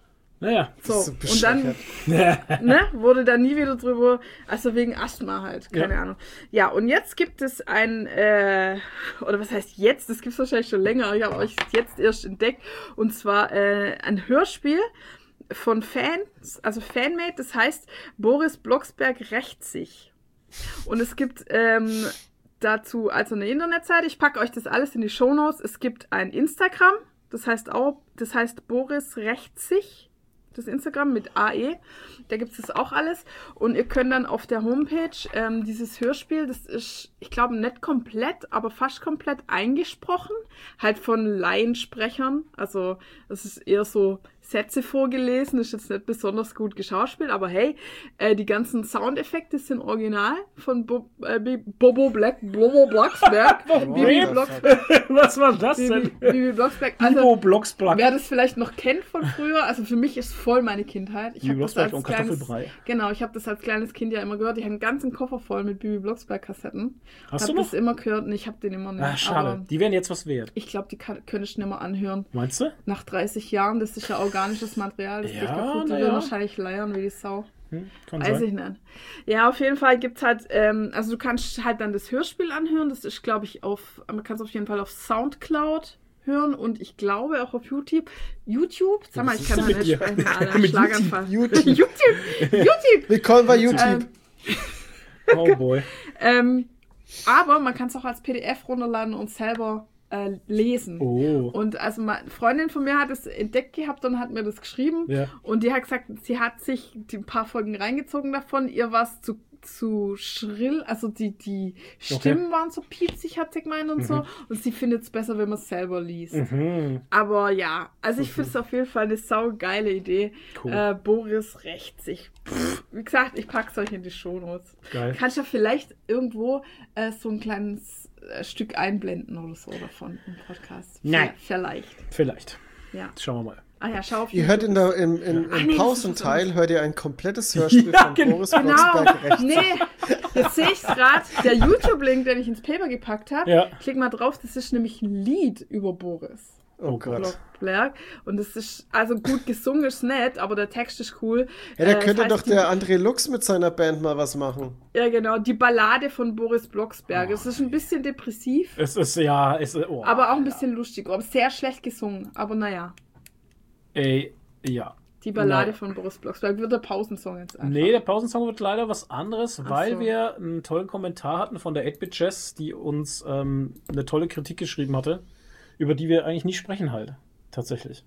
Naja. So, so und dann ne, wurde da nie wieder drüber, also wegen Asthma halt, keine Ja. Ahnung. Ja, und jetzt gibt es ein, äh, oder was heißt jetzt, das gibt es wahrscheinlich schon länger, aber ich habe euch jetzt erst entdeckt, und zwar äh, ein Hörspiel von Fans, also Fanmade, das heißt Boris Blocksberg rächt sich. Und es gibt ähm, dazu also eine Internetseite, ich packe euch das alles in die Shownotes, es gibt ein Instagram, das heißt auch, das heißt Boris rächt sich, das Instagram mit A E, da gibt es das auch alles, und ihr könnt dann auf der Homepage ähm, dieses Hörspiel, das ist, ich glaube, nicht komplett, aber fast komplett eingesprochen, halt von Laiensprechern, also das ist eher so Sätze vorgelesen, ist jetzt nicht besonders gut geschauspielt, aber hey, äh, die ganzen Soundeffekte sind original von Bo äh, Bobo Black, Bobo Blocksberg, Bibi Blocksberg, Was war das Bibi, denn? Bibi Blocksberg, Ivo also Blocksberg. wer das vielleicht noch kennt von früher, also für mich ist voll meine Kindheit. Ich Bibi habe das Blocksberg als und kleines, Kartoffelbrei. genau, ich habe das als kleines Kind ja immer gehört. Ich habe einen ganzen Koffer voll mit Bibi Blocksberg Kassetten. Hast hab du noch? das immer gehört und ich habe den immer nicht. Ah, schade. Aber Die wären jetzt was wert. ich glaube, die kann, könnte ich nicht mehr anhören. Meinst du? Nach dreißig Jahren, das ist ja organisches Material, das Ja, geht kaputt. Die na würden ja. wahrscheinlich leiern wie die Sau. Hm, kann Weiß sein. ich nicht. Ja, auf jeden Fall gibt es halt, ähm, also du kannst halt dann das Hörspiel anhören. Das ist, glaube ich, auf, man kann es auf jeden Fall auf Soundcloud hören und ich glaube auch auf YouTube. YouTube? Sag mal, Was ich ist kann denn da mit nicht dir? sprechen, Alter. Mit Schlaganfall. YouTube. YouTube. YouTube. Willkommen bei YouTube. Ähm, Oh boy. ähm, aber man kann es auch als P D F runterladen und selber äh, lesen. Oh. Und also eine Freundin von mir hat es entdeckt gehabt und hat mir das geschrieben. Ja. Und die hat gesagt, sie hat sich die ein paar Folgen reingezogen davon. Ihr war es zu, zu schrill, also die, die Stimmen waren so piepsig, hat sie gemeint und so. Und sie findet es besser, wenn man es selber liest. Mhm. Aber ja, also ich finde es auf jeden Fall eine saugeile Idee. Cool. Äh, Boris rächt sich. Pff, wie gesagt, ich packe es euch in die Shownotes. Geil. Kannst ja vielleicht irgendwo äh, so ein kleines äh, Stück einblenden oder so davon im Podcast. Nein. Vielleicht. Vielleicht. Ja. Schauen wir mal. Ah ja, schau auf Ihr hört in der, im, im, Ach im nee, das Pausenteil ist hört ihr ein komplettes Hörspiel Ja, von genau. Boris Genau. Blocksberg rechts. Nee, jetzt sehe ich es gerade. Der YouTube-Link, den ich ins Paper gepackt habe, Ja. klick mal drauf, das ist nämlich ein Lied über Boris Oh Gott. Blocksberg. Und das ist, also gut gesungen ist nett, aber der Text ist cool. Ja, da Äh, könnte das heißt, doch der André Lux mit seiner Band mal was machen. Die, ja, genau, die Ballade von Boris Blocksberg. Es ist ein bisschen depressiv, Es ist, ja, es ist, oh, aber auch ein bisschen lustig. Aber sehr schlecht gesungen. Aber naja, Ey, ja. die Ballade Nein. von Boris Blocksberg wird der Pausensong jetzt einfach. Nee, der Pausensong wird leider was anderes, Ach weil so. wir einen tollen Kommentar hatten von der eight-Bit Jess, die uns ähm, eine tolle Kritik geschrieben hatte, über die wir eigentlich nie sprechen halt. Tatsächlich.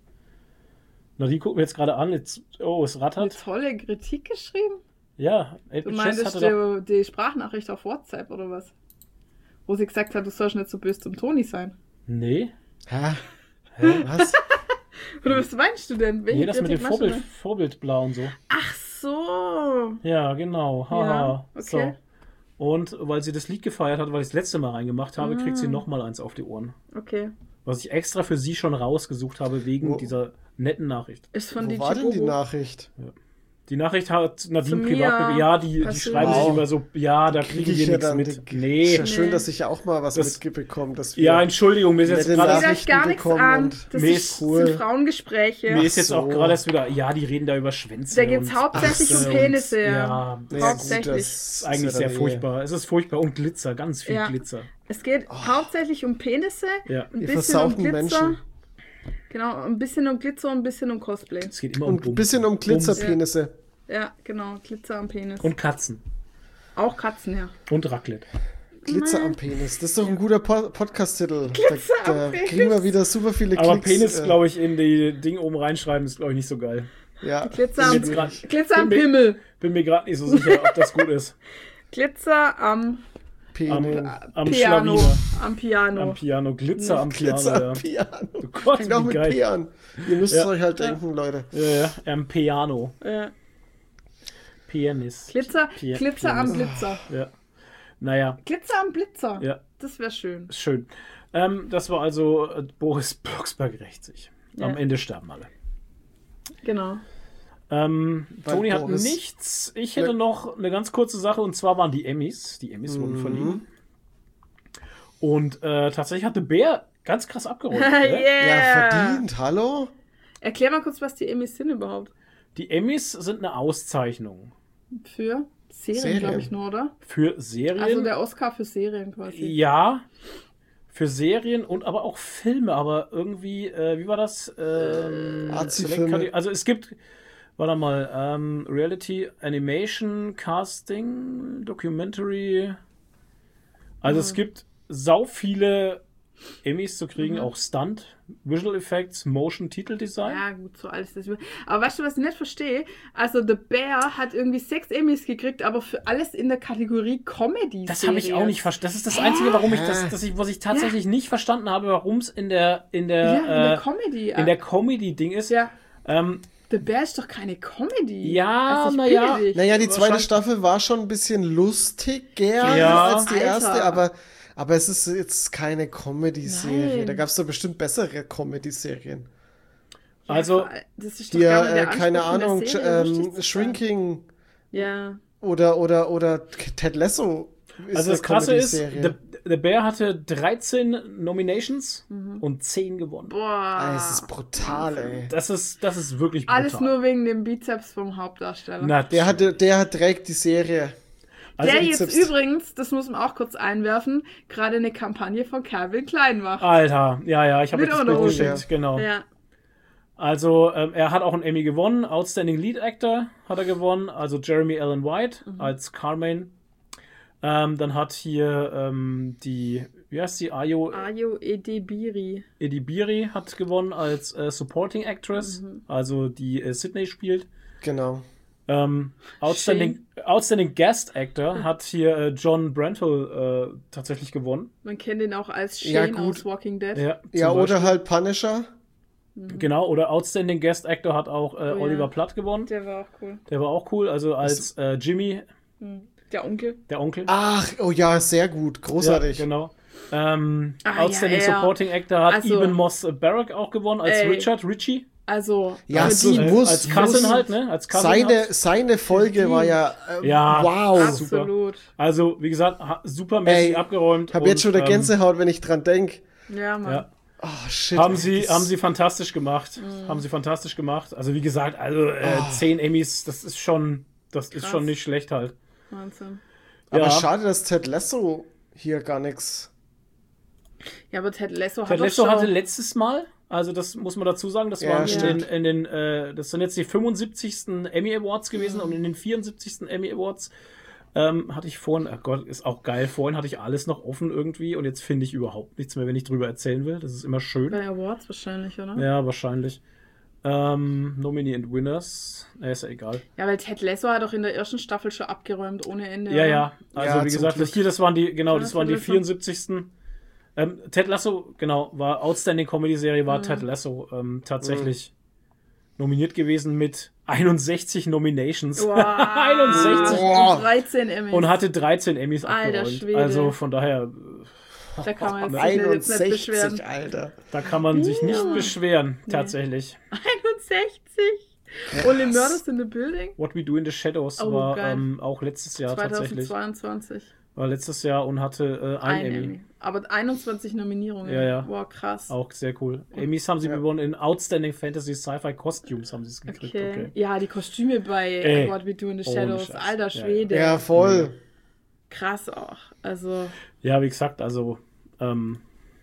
Na, die gucken wir jetzt gerade an. Jetzt, oh, es Eine rattert. tolle Kritik geschrieben? Ja, Du eight-Bit Jess meintest hatte doch... die, die Sprachnachricht auf WhatsApp oder was? Wo sie gesagt hat, du sollst nicht so böse zum Toni sein. Nee, Hä? Hä? Was? Oder was meinst du denn? Welche nee, das mit dem Kritik meinst du Vorbild, denn? Vorbildblau und so. Ach so. Ja, genau. Haha. Ja, okay. So. Und weil sie das Lied gefeiert hat, weil ich das letzte Mal reingemacht habe, kriegt Ah. sie nochmal eins auf die Ohren. Okay. Was ich extra für sie schon rausgesucht habe, wegen Wo- dieser netten Nachricht. Ist von Wo D J war denn die Bobo. Nachricht? Die Nachricht hat Nadine Zu privat. mir Ja, die, die persönlich. schreiben sich Wow. immer so, ja, da kriegen Krieg wir ich ja nichts dann mit. die- Nee. Ist ja schön, Nee. dass ich ja auch mal was Das- mitbekomme, dass wir Ja, Entschuldigung, mir ist jetzt Nette gerade. Geht euch Nachrichten gar nichts bekommen an. und- Das Mir ist, ist cool. sind Frauengespräche. Mir ist jetzt so. auch gerade erst wieder, ja, die reden da über Schwänze. Da geht's und hauptsächlich Brüste um Penisse, und- ja. Ja, Ja, Hauptsächlich. gut, das ist eigentlich ja sehr dann eh- furchtbar. Es ist furchtbar. Und Glitzer, ganz viel Ja. Glitzer. Es geht hauptsächlich um Penisse, Ja. ein Ihr bisschen um versauten Glitzer. Menschen. Genau, ein bisschen um Glitzer und ein bisschen um Cosplay. Es geht immer um Und ein Bums. bisschen um Bums. Glitzerpenisse. Ja, genau, Glitzer am Penis. Und Katzen. Auch Katzen, ja. Und Raclette. Glitzer am Penis. Das ist doch ein guter po Podcast-Titel. Glitzer Da, am da Penis. kriegen wir wieder super viele Klicks. Aber Penis, äh, glaube ich, in die Ding oben reinschreiben, ist, glaube ich, nicht so geil. Ja. Glitzer Ist am, jetzt grad- Glitzer am bin mir- Pimmel. Bin mir gerade nicht so sicher, ob das gut ist. Glitzer am, Am, Penis. am Piano. Schlawiner. Am Piano. Am Piano. Glitzer am Piano, Glitzer ja. am Piano. Oh Gott, Fängt auch wie mit geil. P an. Ihr müsst Ja. es euch halt denken, Leute. Ja, ja, am Piano. ja. Pianist. Glitzer, Pi- Glitzer am Pianist. Blitzer. Ja. Naja, Glitzer am Blitzer. ja, Das wäre schön. ist schön. Ähm, das war also äh, Boris Blocksberg rächt sich. Am Ja. Ende sterben alle. Genau. Ähm, Weil Toni hat Boris- nichts. Ich hätte Ja. noch eine ganz kurze Sache und zwar waren die Emmys. Die Emmys wurden Mhm. verliehen. Und äh, tatsächlich hatte Bär ganz krass abgeräumt. yeah. ne? Ja, verdient. Hallo? Erklär mal kurz, was die Emmys sind überhaupt. Die Emmys sind eine Auszeichnung. Für Serien, Serien. glaube ich nur, oder? Für Serien. Also der Oscar für Serien quasi. Ja, für Serien und aber auch Filme, aber irgendwie, äh, wie war das? Ähm, Arzi-Filme. Select- also es gibt, warte mal, ähm, Reality, Animation, Casting, Documentary. Also es gibt sau viele Emmys zu kriegen, Mhm. auch Stunt, Visual Effects, Motion, Titeldesign. Ja, gut, so alles das. Aber weißt du, was ich nicht verstehe? Also, The Bear hat irgendwie sechs Emmys gekriegt, aber für alles in der Kategorie Comedy. Das habe ich auch nicht verstanden. Das ist das Einzige, warum ich das, das ich, was ich tatsächlich nicht verstanden habe, warum es in der in der, Ja, in der äh, Comedy. in der Comedy-Ding ist. ja, Ähm, The Bear ist doch keine Comedy. Ja, Also, ich na ja. bitte dich. Naja, die zweite Wahrscheinlich- Staffel war schon ein bisschen lustiger Ja. als die Alter. erste, aber, aber es ist jetzt keine Comedy-Serie. Nein. Da gab es doch bestimmt bessere Comedy-Serien. Also, Ja, das ist doch Die, gar nicht äh, der keine Anspruch von Ahnung, der Serie, lustig ähm, zu sein. Shrinking Ja. oder, oder, oder Ted Lasso ist also eine das Krasse ist, Comedy-Serie. The, The Bear hatte dreizehn Nominations und zehn gewonnen. Boah. Ah, es ist brutal, ey. Das ist, das ist wirklich brutal. Alles nur wegen dem Bizeps vom Hauptdarsteller. Na, Der, hatte, der trägt die Serie. also der ich- jetzt selbst- übrigens, das muss man auch kurz einwerfen, gerade eine Kampagne von Calvin Klein macht. Alter, ja, ja, ich habe Mit jetzt das Bild Unterhose. geschickt, genau. Ja. Also, ähm, er hat auch einen Emmy gewonnen. Outstanding Lead Actor hat er gewonnen. Also Jeremy Allen White als Carmine. Ähm, dann hat hier ähm, die, wie heißt die, Ayo Ayo Edebiri. Edibiri hat gewonnen als äh, Supporting Actress. Also die äh, Sydney spielt. Genau. Ähm, Outstanding, Outstanding Guest Actor hat hier äh, John Brenthal äh, tatsächlich gewonnen. Man kennt ihn auch als Shane Ja, gut. aus Walking Dead. Ja, Ja, zum oder Beispiel. halt Punisher. Genau, oder Outstanding Guest Actor hat auch äh, Oh ja. Oliver Platt gewonnen. Der war auch cool. Der war auch cool. Also als äh, Jimmy, Der Onkel. der Onkel. Ach, oh ja, sehr gut. Großartig. Ja, genau. Ähm, Ah, Outstanding ja, ja. Supporting Actor hat Also- Eben Moss Barrack auch gewonnen als Ey. Richard Richie. Also, Ja, für so die- Äh, muss, als Cousin muss. halt, ne? Als Cousin Seine, hat- seine Folge war ja, äh, Ja, wow. super. absolut. Also, wie gesagt, ha- supermäßig Ey, abgeräumt. Ich habe jetzt und, schon der ähm, Gänsehaut, wenn ich dran denke. Ja, Mann. Ja. Oh, shit. Haben ey, sie, das- haben sie fantastisch gemacht. Mhm. Haben sie fantastisch gemacht. Also, wie gesagt, also äh, Oh. zehn Emmys, das ist schon, das ist Krass. schon nicht schlecht halt. Wahnsinn. Aber Ja. schade, dass Ted Lasso hier gar nichts. Ja, aber Ted Lasso hat Ted doch Lasso schon... hatte letztes Mal, also das muss man dazu sagen, das Ja, waren in stimmt. den, in den äh, das sind jetzt die fünfundsiebzigsten Emmy Awards gewesen und in den vierundsiebzigsten Emmy Awards ähm, hatte ich vorhin, oh Gott, ist auch geil, vorhin hatte ich alles noch offen irgendwie und jetzt finde ich überhaupt nichts mehr, wenn ich drüber erzählen will. Das ist immer schön. Bei Awards wahrscheinlich, oder? Ja, wahrscheinlich. Ähm, Nominee and Winners, äh, ist ja egal. Ja, weil Ted Lasso hat doch in der ersten Staffel schon abgeräumt ohne Ende. Ja, oder? ja. Also Ja, wie zum gesagt, Glück. hier, das waren die, genau, Ja, das waren Ted die Lasso. vierundsiebzigsten Ähm, Ted Lasso, genau, war Outstanding Comedy-Serie, Mhm. war Ted Lasso ähm, tatsächlich nominiert gewesen mit einundsechzig Nominations. Wow. einundsechzig. Boah. dreizehn Emmys. Und hatte dreizehn Emmys Alter abgeräumt. Schwede. Also von daher, Da kann man jetzt, sich jetzt nicht einundsechzig, beschweren. Alter. da kann man sich nicht Ja. beschweren, tatsächlich. einundsechzig? Only Murders in the Building? What We Do in the Shadows Oh, war geil. ähm, auch letztes Jahr tatsächlich. zweitausendzweiundzwanzig. War letztes Jahr und hatte äh, ein, Ein Emmy. Emmy. Aber einundzwanzig Nominierungen. Ja, ja. Wow, krass. Auch sehr cool. Emmys haben sie Ja. gewonnen in Outstanding Fantasy Sci-Fi Costumes haben sie es gekriegt. Okay. Okay. Ja, die Kostüme bei Ey, What We Do in the ohne Shadows. Scheiß. Alter Ja, Schwede. Ja, voll. Krass auch. Also, Ja, wie gesagt, also ähm,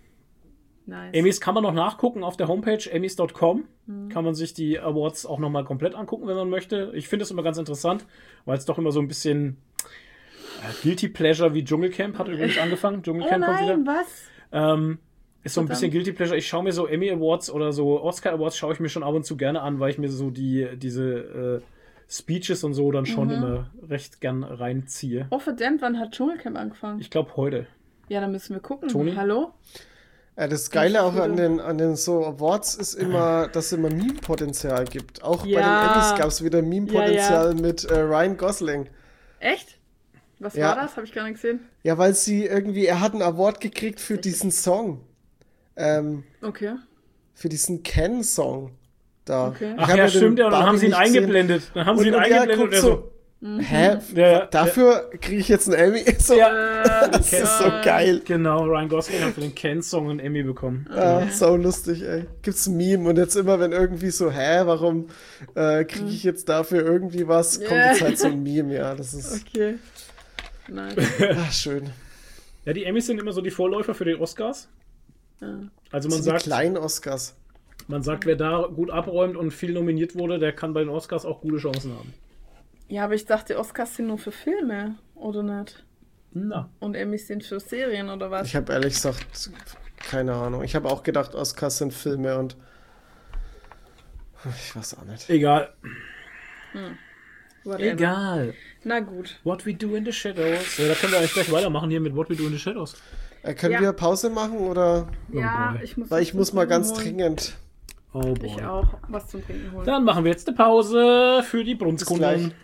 nice. Emmys kann man noch nachgucken auf der Homepage emmys Punkt com. Mhm. Kann man sich die Awards auch nochmal komplett angucken, wenn man möchte. Ich finde es immer ganz interessant, weil es doch immer so ein bisschen äh, Guilty Pleasure wie Dschungelcamp hat übrigens angefangen. Oh Dschungelcamp kommt wieder. nein, was? Ähm, ist so ein Verdammt. bisschen Guilty Pleasure. Ich schaue mir so Emmy Awards oder so Oscar Awards schaue ich mir schon ab und zu gerne an, weil ich mir so die diese äh, Speeches und so dann schon Mhm. immer recht gern reinziehe. Oh verdammt, wann hat Dschungelcamp angefangen? Ich glaube heute. Ja, dann müssen wir gucken. Toni? Hallo? Ja, das Geile auch an Gute. den, an den so Awards ist immer, dass es immer Meme-Potenzial gibt. Auch bei Ja. den Emmys gab es wieder Meme-Potenzial mit äh, Ryan Gosling. Echt? Was Ja. war das? Habe ich gar nicht gesehen. Ja, weil sie irgendwie, er hat einen Award gekriegt für diesen Song. Ähm, Okay. für diesen Ken-Song da. Okay. Ich Ach hab ja, den stimmt ja, und dann Barbie haben sie ihn nicht gesehen. eingeblendet. Dann haben sie ihn Und- und ja, eingeblendet und guck er so- so. Hä? Ja, ja, Dafür kriege ich jetzt einen Emmy? So, Ja, das ist so geil. Genau, Ryan Gosling hat für den Ken-Song einen Emmy bekommen. Ja, so lustig, ey. Gibt's ein Meme und jetzt immer, wenn irgendwie so, hä, warum äh, kriege ich jetzt dafür irgendwie was, kommt Ja. jetzt halt so ein Meme, ja, das ist Okay. Nein. ach, schön. Ja, die Emmys sind immer so die Vorläufer für die Oscars. Ja. Also Das man sind die sagt, kleinen Oscars. man sagt, wer da gut abräumt und viel nominiert wurde, der kann bei den Oscars auch gute Chancen haben. Ja, aber ich dachte, Oscars sind nur für Filme, oder nicht? Na. Und Emmys sind für Serien, oder was? Ich habe ehrlich gesagt keine Ahnung. Ich habe auch gedacht, Oscars sind Filme und ich weiß auch nicht. Egal. Whatever. Egal. Na gut. What we do in the shadows. Ja, da können wir eigentlich gleich weitermachen hier mit What we do in the shadows. Äh, können Ja. wir Pause machen oder? Ja, boy. ich muss. Weil was ich muss zum mal ganz Trinken holen. dringend. Oh boy. Ich auch. Was zum Trinken holen. Dann machen wir jetzt eine Pause für die Bis gleich. Brunstkunden.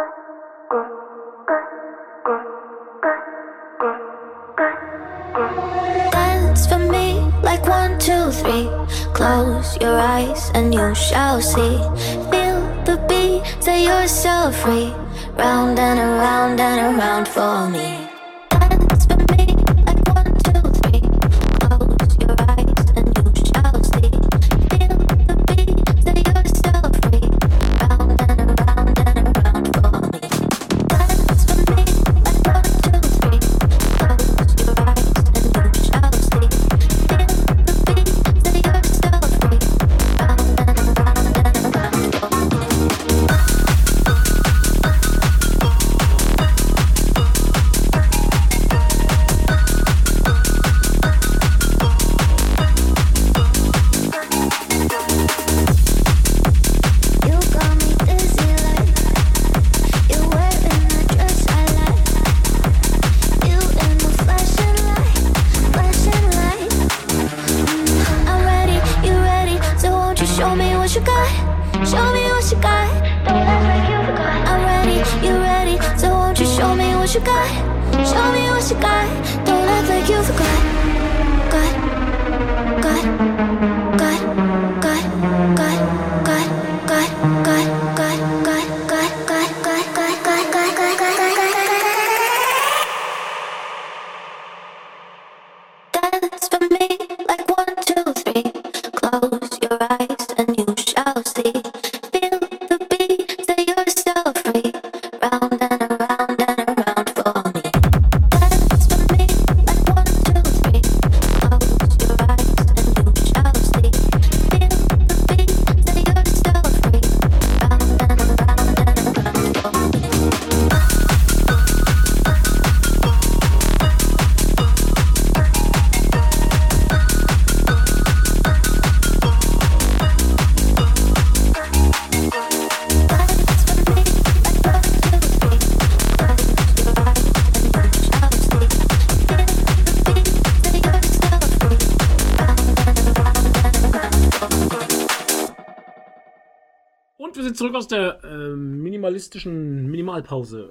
Dance for me like one, two, three. Close your eyes and you shall see. Feel the beat, say you're so free. Round and around and around for me. Dance for me like one, two, three. Close your eyes and you shall see. Feel the beat, say you're so free. Round and around and around for me. Dance for me like one, two, three. Close your eyes and you shall see. Feel the beat, say you're so free. Round and around and around for me. You got me dizzy like you're wearing a dress I like. You in the flashing light, flashing light. Mm, I'm ready, you ready? So won't you show me what you got? Show me what you got. Don't act like you forgot. I'm ready, you ready? So won't you show me what you got? Show me what you got. Don't act like you forgot. Got, got, got, got, got, got, got, got, got, got, got, got, got, got, got, got, got, got, Dance for me like one, two, three. Close your eyes and you shall see. Feel the beat, say you're so free. Round and around and around for me. Dance for me like one, two, three. Close your eyes and you shall see. Feel the beat, say you're so free. Round and around and around for me. Und wir sind zurück aus der äh, minimalistischen Minimalpause.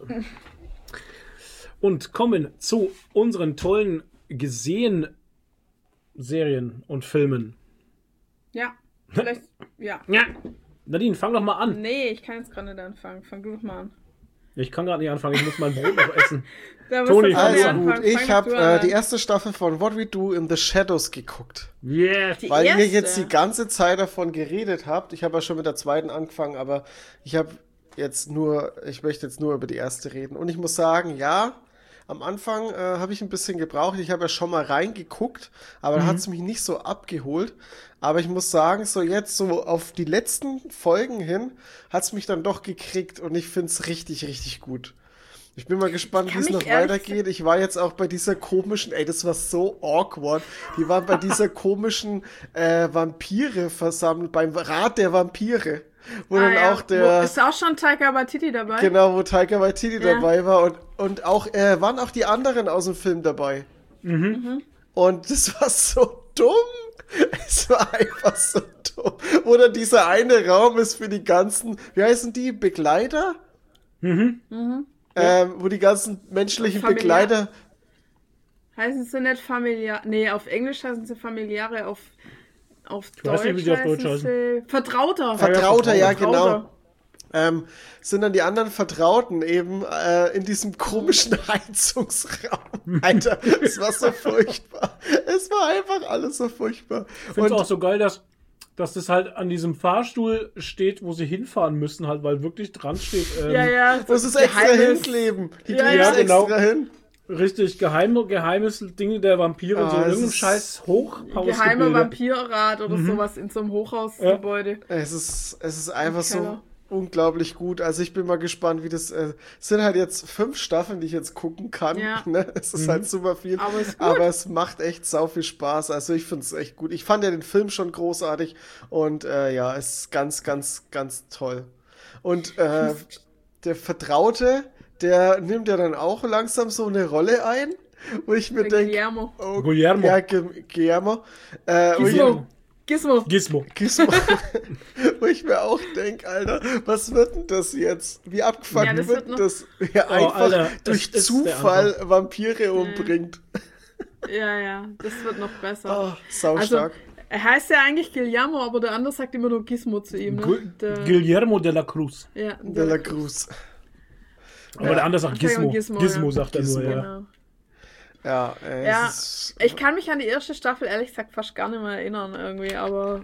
Und kommen zu unseren tollen gesehen Serien und Filmen. Ja. Vielleicht. Ja. Ja. Nadine, fang doch mal an. Nee, ich kann jetzt gerade nicht anfangen. Fang du doch mal an. Ich kann gerade nicht anfangen, ich muss mein Brot noch essen. Da musst Toni, du fang von mir Also an. gut, anfangen. Fang ich doch habe du äh, an. die erste Staffel von What We Do in the Shadows geguckt. Yeah. Die Weil ihr erste? jetzt die ganze Zeit davon geredet habt. Ich habe ja schon mit der zweiten angefangen, aber ich habe jetzt nur, ich möchte jetzt nur über die erste reden. Und ich muss sagen, ja, am Anfang äh, habe ich ein bisschen gebraucht. Ich habe ja schon mal reingeguckt, aber da hat es mich nicht so abgeholt. Aber ich muss sagen, so jetzt so auf die letzten Folgen hin hat es mich dann doch gekriegt und ich finde es richtig, richtig gut. Ich bin mal gespannt, Ich wie es kann noch mich ehrlich weitergeht. Ich war jetzt auch bei dieser komischen, ey, das war so awkward. Die waren bei dieser komischen äh, Vampire versammelt, beim Rat der Vampire. Wo Ah, dann ja. auch der, Wo, ist auch schon Taika Waititi dabei? genau, wo Taika Waititi Ja. dabei war und, und auch, äh, waren auch die anderen aus dem Film dabei. Mhm. Und das war so dumm. Es war einfach so dumm. Wo dann dieser eine Raum ist für die ganzen, wie heißen die, Begleiter? Mhm. Ähm, wo die ganzen menschlichen Familiar. Begleiter, Heißen sie nicht familiar? Nee, auf Englisch heißen sie familiare, auf, auf weiß Deutsch, nicht, wie die auf Deutsch heißen sie Vertrauter. Vertrauter, ja, Vertrauter. genau. ähm, sind dann die anderen Vertrauten eben äh, in diesem komischen Heizungsraum. Alter, es war so furchtbar. Es war einfach alles so furchtbar. Ich finde es auch so geil, dass, dass das halt an diesem Fahrstuhl steht, wo sie hinfahren müssen, halt, weil wirklich dran steht. Ähm, Ja, ja. muss es extra Geheimes- hinkleben. Die Ja, kleben ja, es genau. extra hin. Richtig, geheime, geheimes Dinge der Vampire, Ah, so in es irgendeinem ist- scheiß Hochhaus. Geheimer Vampirrat oder sowas in so einem Hochhausgebäude. Es ist, es ist einfach so Keller. unglaublich gut. Also ich bin mal gespannt, wie das. Äh, es sind halt jetzt fünf Staffeln, die ich jetzt gucken kann. Ja. Ne? Es ist halt super viel. Aber ist gut. Aber es macht echt sau viel Spaß. Also ich finde es echt gut. Ich fand ja den Film schon großartig und äh, ja, es ist ganz, ganz, ganz toll. Und äh, der Vertraute, der nimmt ja dann auch langsam so eine Rolle ein, wo ich mir Der denke, Guillermo. oh, Guillermo. ja, Gu- Guillermo, äh, wo ich, Gizmo. Gizmo. Gizmo. Gizmo. Wo ich mir auch denke, Alter, was wird denn das jetzt? Wie abgefuckt Ja, das wird wird denn noch- das, wer einfach Alter, durch das ist der Zufall Vampire umbringt? Ja, ja, das wird noch besser. Oh, sau Also, stark. er heißt ja eigentlich Guillermo, aber der andere sagt immer nur Gizmo zu ihm. Ne? Gu Der, Guillermo de la Cruz. ja, De la Cruz. Aber der andere sagt Gizmo. Gizmo, Gizmo, ja. sagt er Gizmo. nur, ja. Genau. Ja, äh, Ja, es ist, ich kann mich an die erste Staffel ehrlich gesagt fast gar nicht mehr erinnern irgendwie, aber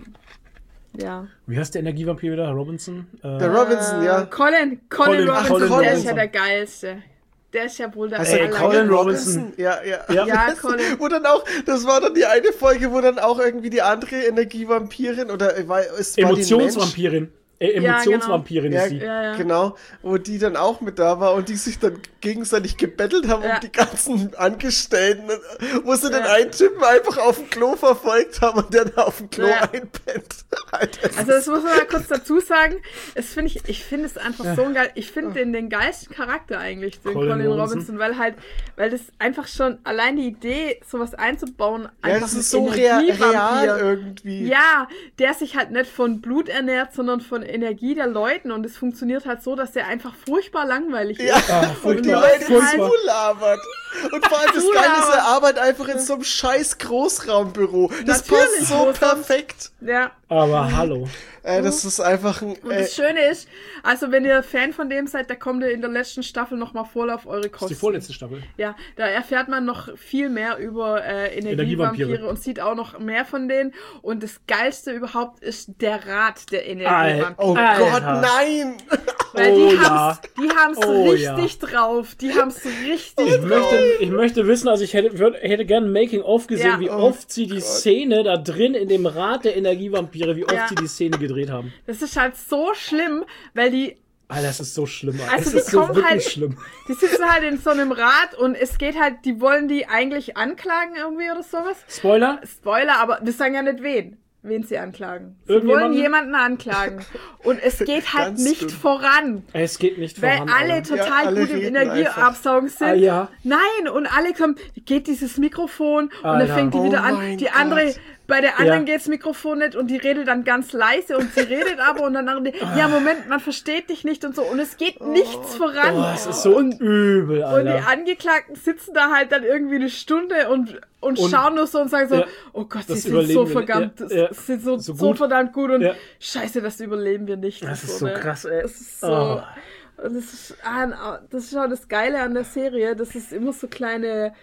ja. Wie heißt der Energievampir wieder? Robinson? Äh, der Robinson, Äh, ja. Colin, Colin, Colin- Robinson, Colin der ist ja Robinson. der geilste. Der ist ja wohl der Heißt der Ey, aller- Colin Robinson. Ja, ja. Ja. Ja, Colin. Wo dann auch, das war dann die eine Folge, wo dann auch irgendwie die andere Energievampirin oder äh, war, es war die Mensch, Emotionsvampirin. Äh, Ja, Emotionsvampirin Ja, ist sie. Ja, ja. genau, wo die dann auch mit da war und die sich dann gegenseitig gebettelt haben Ja. um die ganzen Angestellten, wo sie den Ja. einen Typen einfach auf dem Klo verfolgt haben und der dann auf dem Klo Ja. einpennt. Alter, es Also das muss man mal kurz dazu sagen. Es finde ich, ich finde es einfach so geil. Ich finde den den geilsten Charakter eigentlich, den Colin Colin, Robinson. Robinson, weil halt, weil das einfach schon allein die Idee, sowas einzubauen, ja, einfach das ein ist so rea Energievampir. real irgendwie. Ja, der sich halt nicht von Blut ernährt, sondern von Energie der Leuten und es funktioniert halt so, dass der einfach furchtbar langweilig Ja, ist. Ah, und die furchtbar. Leute Furchtbar. zulabert. Und vor allem das Zulabert. Geile ist, er arbeitet einfach in so einem scheiß Großraumbüro. Das Natürlich, passt so wo sonst- perfekt. Ja. Aber hallo. Äh, das ist einfach ein... Und Äh, das Schöne ist, also wenn ihr Fan von dem seid, da kommt ihr in der letzten Staffel nochmal voll auf eure Das ist Kosten. die vorletzte Staffel. Ja, da erfährt man noch viel mehr über äh, Energievampire Energievampire. und sieht auch noch mehr von denen. Und das Geilste überhaupt ist der Rat der Energievampire. oh Alter. Gott, nein! Weil Oh die ja. haben's, die haben's Oh richtig drauf. Die haben's richtig Ich drauf. möchte, ich möchte wissen, also ich hätte, würd, hätte gerne ein Making-of gesehen, Ja. wie Oh oft sie die Szene da drin in dem Rat der Energievampire, wie oft Ja. sie die Szene gedreht haben. Das ist halt so schlimm, weil die Alter, das ist so schlimm. Alter. Also das die ist so kommen wirklich halt- schlimm. Die sitzen halt in so einem Rat und es geht halt, die wollen die eigentlich anklagen irgendwie oder sowas. Spoiler? Spoiler, aber wir sagen ja nicht wen, wen sie anklagen. Sie Irgendjemanden? wollen jemanden anklagen. Und es geht halt Ganz nicht dumm. voran. Es geht nicht Weil voran. alle Alter. total Ja, alle gut im reden Energieabsaugen sind. Ah, ja. Nein, und alle kommen, geht dieses Mikrofon und dann Alter. fängt die Oh wieder an. mein Die Gott. andere, bei der anderen Ja. geht's Mikrofon nicht und die redet dann ganz leise und sie redet aber und dann andere, ja Moment, man versteht dich nicht und so und es geht nichts voran. Oh, es ist so und, übel, und die Alter. Angeklagten sitzen da halt dann irgendwie eine Stunde und, und, Und- schauen nur so und sagen so, Ja, oh Gott, sie das sind überleben so wir nicht. verdammt, Ja, ja. sie sind so, So so, gut. verdammt gut und Ja. scheiße, das überleben wir nicht. Das und ist so ne? krass, ey. Das ist so, Oh. und das ist, ah, das ist auch das Geile an der Serie, das ist immer so kleine,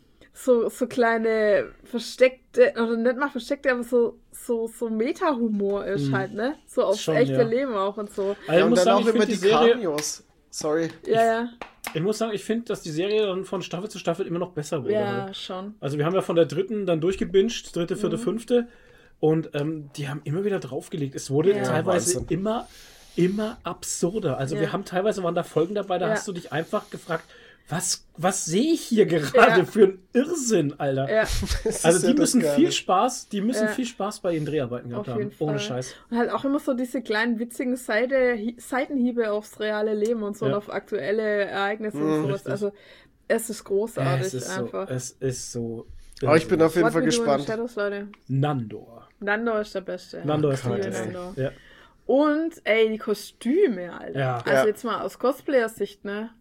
so, so kleine versteckte, oder nicht mal versteckte, aber so, so, so Meta-Humor ist halt, ne? So aufs Schon, echte ja. Leben auch und so. Also Ja, ich und muss dann sagen, auch ich immer finde die die Serie, Cameos. Sorry. Ja, ja, ich muss sagen, ich finde, dass die Serie dann von Staffel zu Staffel immer noch besser wurde. ja, schon. Also wir haben ja von der dritten dann durchgebinged, dritte, vierte, Mhm. fünfte. Und ähm, die haben immer wieder draufgelegt. Es wurde Ja. teilweise Wahnsinn. immer, immer absurder. Also Ja. wir haben teilweise waren da Folgen dabei, da Ja. hast du dich einfach gefragt, was, was sehe ich hier gerade Ja. für einen Irrsinn, Alter. Ja, Das Also ist die ja das müssen Geile. viel Spaß, die müssen Ja. viel Spaß bei ihren Dreharbeiten gehabt auf haben. jeden Fall. Ohne Scheiß. Und halt auch immer so diese kleinen witzigen Seite, Hi- Seitenhiebe aufs reale Leben und so Ja. und auf aktuelle Ereignisse und Mhm, sowas. richtig. Also es ist großartig Es ist so, einfach. es ist so. Aber ich bin auf jeden What Fall we do in the gespannt. Shadows, Leute. Nandor. Nando ist der Beste. Nandor ist Ich der liebe Beste. Nando. Ja. Und, ey, die Kostüme, Alter. Ja. Also Ja. jetzt mal aus Cosplayer-Sicht, ne?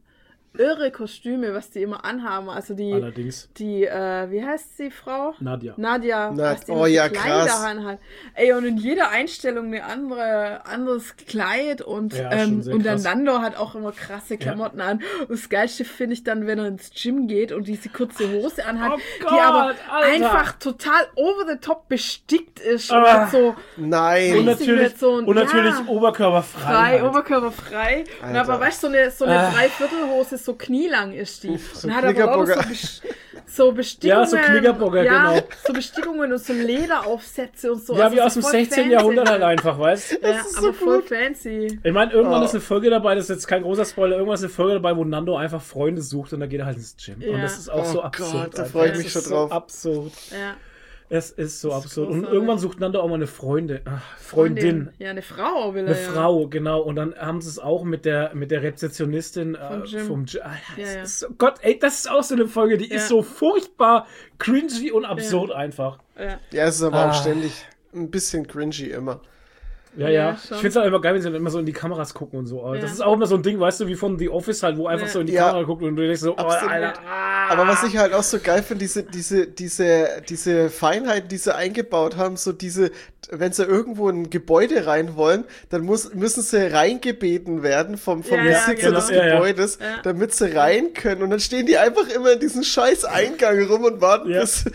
irre Kostüme, was die immer anhaben. Also die, Allerdings. die, äh, wie heißt die Frau? Nadja. Nadja. Na, was die oh immer für ja, Kleider krass. anhat. Ey, und in jeder Einstellung eine andere, anderes Kleid und, Ja, ähm, schon sehr und der krass. Nando hat auch immer krasse Klamotten an. Und das Geilste finde ich dann, wenn er ins Gym geht und diese kurze Hose anhat, Oh die Gott, aber Alter. einfach total over the top bestickt ist. Ah. Und so Nein. Und Weiß ich natürlich, nicht, so ein- und natürlich ja. oberkörperfrei. frei, halt. oberkörperfrei. Und Alter. aber weißt du, so eine, so eine Ah. Dreiviertelhose, so knielang ist die. So und hat aber lauter so, Knickerbocker. Bes- so Bestickungen. Ja, so Knickerbocker, ja, genau. so Bestickungen und so Lederaufsätze und so. Ja, Also wie so aus dem voll sechzehnten fancy. Jahrhundert halt einfach, weißt du? Ja, ist aber so voll gut. fancy. Ich meine, irgendwann Oh. ist eine Folge dabei, das ist jetzt kein großer Spoiler, irgendwann ist eine Folge dabei, wo Nando einfach Freunde sucht und dann geht er halt ins Gym. Und Ja. das ist auch Oh so Gott, absurd. da einfach. freu ich Das mich ist schon so drauf. Absurd. Ja. Es ist so Das ist absurd. Und großartig. irgendwann sucht Nando auch mal eine Freundin. Ach, Freundin. Ja, eine Frau will er Eine ja. Frau, genau. Und dann haben sie es auch mit der, mit der Rezeptionistin Vom äh, Gym. vom Gym. Alter, das Ja, ja. ist so, Gott, ey, das ist auch so eine Folge, die Ja. ist so furchtbar cringy und absurd einfach. Ja. Ja, es ist aber Ah. auch ständig ein bisschen cringy immer. Ja, Ja, ja. schon. Ich finde es halt immer geil, wenn sie dann immer so in die Kameras gucken und so. Aber Ja. Das ist auch immer so ein Ding, weißt du, wie von The Office halt, wo einfach Ja. so in die Ja. Kamera guckt und du denkst so, oh, Absolut. Alter. Aber was ich halt auch so geil finde, diese, diese, diese, diese Feinheiten, die sie eingebaut haben, so diese, wenn sie irgendwo in ein Gebäude rein wollen, dann muss, müssen sie reingebeten werden vom, vom Ja, ja, Besitzer genau. des Ja, ja. Gebäudes, Ja. damit sie rein können. Und dann stehen die einfach immer in diesem scheiß Eingang rum und warten, Ja. bis,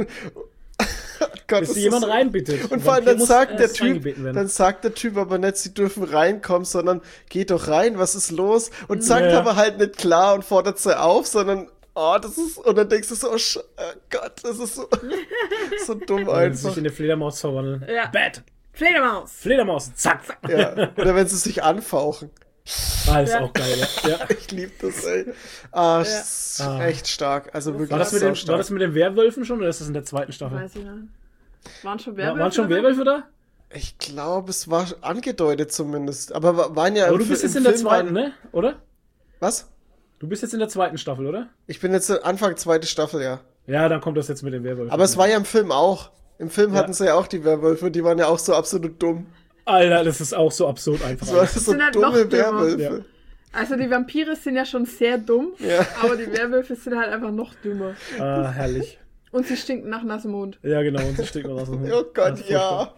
Gott, Bis das sie ist jemand so- reinbittet. Und vor allem Vampir dann muss sagt der erst Typ, reingebeten werden. dann sagt der Typ aber nicht, sie dürfen reinkommen, sondern geht doch rein, was ist los? Und sagt Ja, ja. aber halt nicht klar und fordert sie auf, sondern, oh, das ist, und dann denkst du so, oh, Sch- oh Gott, das ist so, so dumm Wenn sie einfach. sich in eine Fledermaus verwandeln. Ja. Bad. Fledermaus. Fledermaus. Zack. zack. Ja. Oder wenn sie sich anfauchen. Ah, ist Ja. auch geil, ja. ja. Ich lieb das, ey. Ah, ist Ah. echt stark. Also wirklich War, das mit den, saustark. war das mit den Werwölfen schon oder ist das in der zweiten Staffel? Weiß ich nicht. Waren schon War, Werwölfe? waren schon dabei? Werwölfe da? Ich glaube, es war angedeutet zumindest. Aber wa- waren ja. Aber du im bist Fi- jetzt im in der Film zweiten, waren- ne? Oder? Was? Du bist jetzt in der zweiten Staffel, oder? Ich bin jetzt Anfang zweite Staffel, ja. Ja, dann kommt das jetzt mit den Werwölfen. Aber es war ja im Film auch. Im Film Ja. hatten sie ja auch die Werwölfe, die waren ja auch so absolut dumm. Alter, das ist auch so absurd einfach. Das waren alles. so sind halt noch dumme dümmer. Werwölfe. Ja. Also die Vampire sind ja schon sehr dumm, Ja. aber die Werwölfe sind halt einfach noch dümmer. Ah, herrlich. Und sie stinken nach nassem Mund. Ja, genau, und sie steckt noch aus dem Hund. Oh Gott, Das ist ja.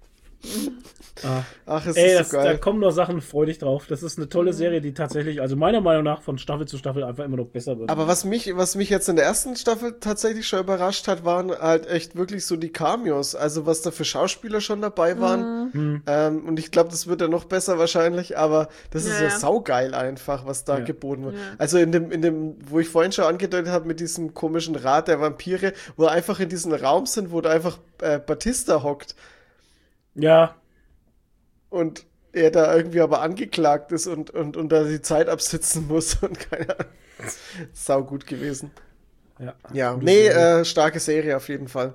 Ah. Ach, es Ey, ist das, so da geil. kommen noch Sachen, freu dich drauf. Das ist eine tolle Serie, die tatsächlich, also meiner Meinung nach, von Staffel zu Staffel einfach immer noch besser wird. Aber was mich, was mich jetzt in der ersten Staffel tatsächlich schon überrascht hat, waren halt echt wirklich so die Cameos. Also was da für Schauspieler schon dabei waren. Hm. Ähm, und ich glaube, das wird ja noch besser wahrscheinlich, aber das ist Ja, ja, ja. saugeil einfach, was da Ja. geboten wird. Ja. Also in dem, in dem, wo ich vorhin schon angedeutet habe, mit diesem komischen Rat der Vampire, wo einfach in diesem Raum sind, wo da einfach äh, Batista hockt Ja, und er da irgendwie aber angeklagt ist und, und, und da die Zeit absitzen muss und keine Ahnung. Sau gut gewesen. ja. Ja, Gute nee, Serie. äh, starke Serie auf jeden Fall.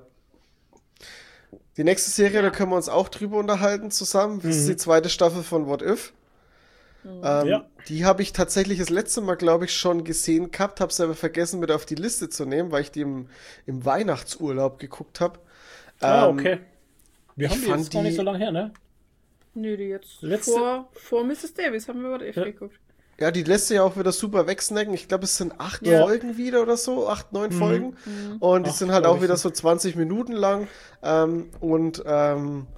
Die nächste Serie, da können wir uns auch drüber unterhalten zusammen. Das ist Mhm. die zweite Staffel von What If. Ähm, Ja. Die habe ich tatsächlich das letzte Mal, glaube ich, schon gesehen gehabt, habe es aber vergessen mit auf die Liste zu nehmen, weil ich die im, im Weihnachtsurlaub geguckt habe. Ah, Ähm, okay. Wir ich haben die fand jetzt gar die- nicht so lange her, ne? Nö, die jetzt Letzte- vor, vor Missus Davis haben wir What If Ja. geguckt. Ja, die lässt sich ja auch wieder super wegsnacken. Ich glaube, es sind acht Ja. Folgen wieder oder so, acht, neun Mhm. Folgen. Und die Acht, sind halt glaub auch ich, wieder so. so zwanzig Minuten lang. Ähm, und ähm,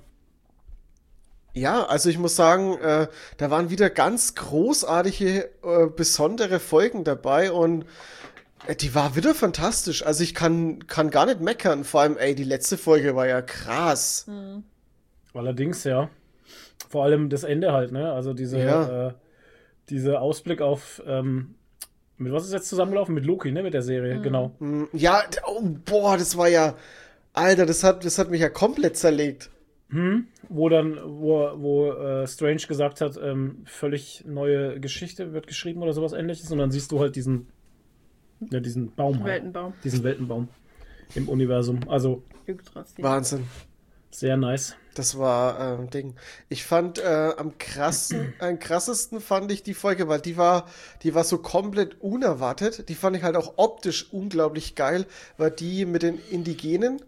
ja, also ich muss sagen, äh, da waren wieder ganz großartige, äh, besondere Folgen dabei und äh, die war wieder fantastisch. Also ich kann, kann gar nicht meckern. Vor allem, ey, die letzte Folge war ja krass. Allerdings, ja. Vor allem das Ende halt, ne? Also diese, Ja. äh, dieser Ausblick auf, ähm, mit was ist jetzt zusammengelaufen? Mit Loki, ne? Mit der Serie, genau. Mm, Ja, d- oh, boah, das war ja, Alter, das hat, das hat mich ja komplett zerlegt. Hm? Wo dann, wo, wo äh, Strange gesagt hat, ähm, völlig neue Geschichte wird geschrieben oder sowas ähnliches. Und dann siehst du halt diesen, ja, diesen Baum halt. Weltenbaum. Diesen Weltenbaum im Universum. Also Yggdrasil. Wahnsinn. sehr nice. Das war äh, ein Ding. Ich fand äh, am krassen, am krassesten fand ich die Folge, weil die war, die war so komplett unerwartet. Die fand ich halt auch optisch unglaublich geil, weil die mit den Indigenen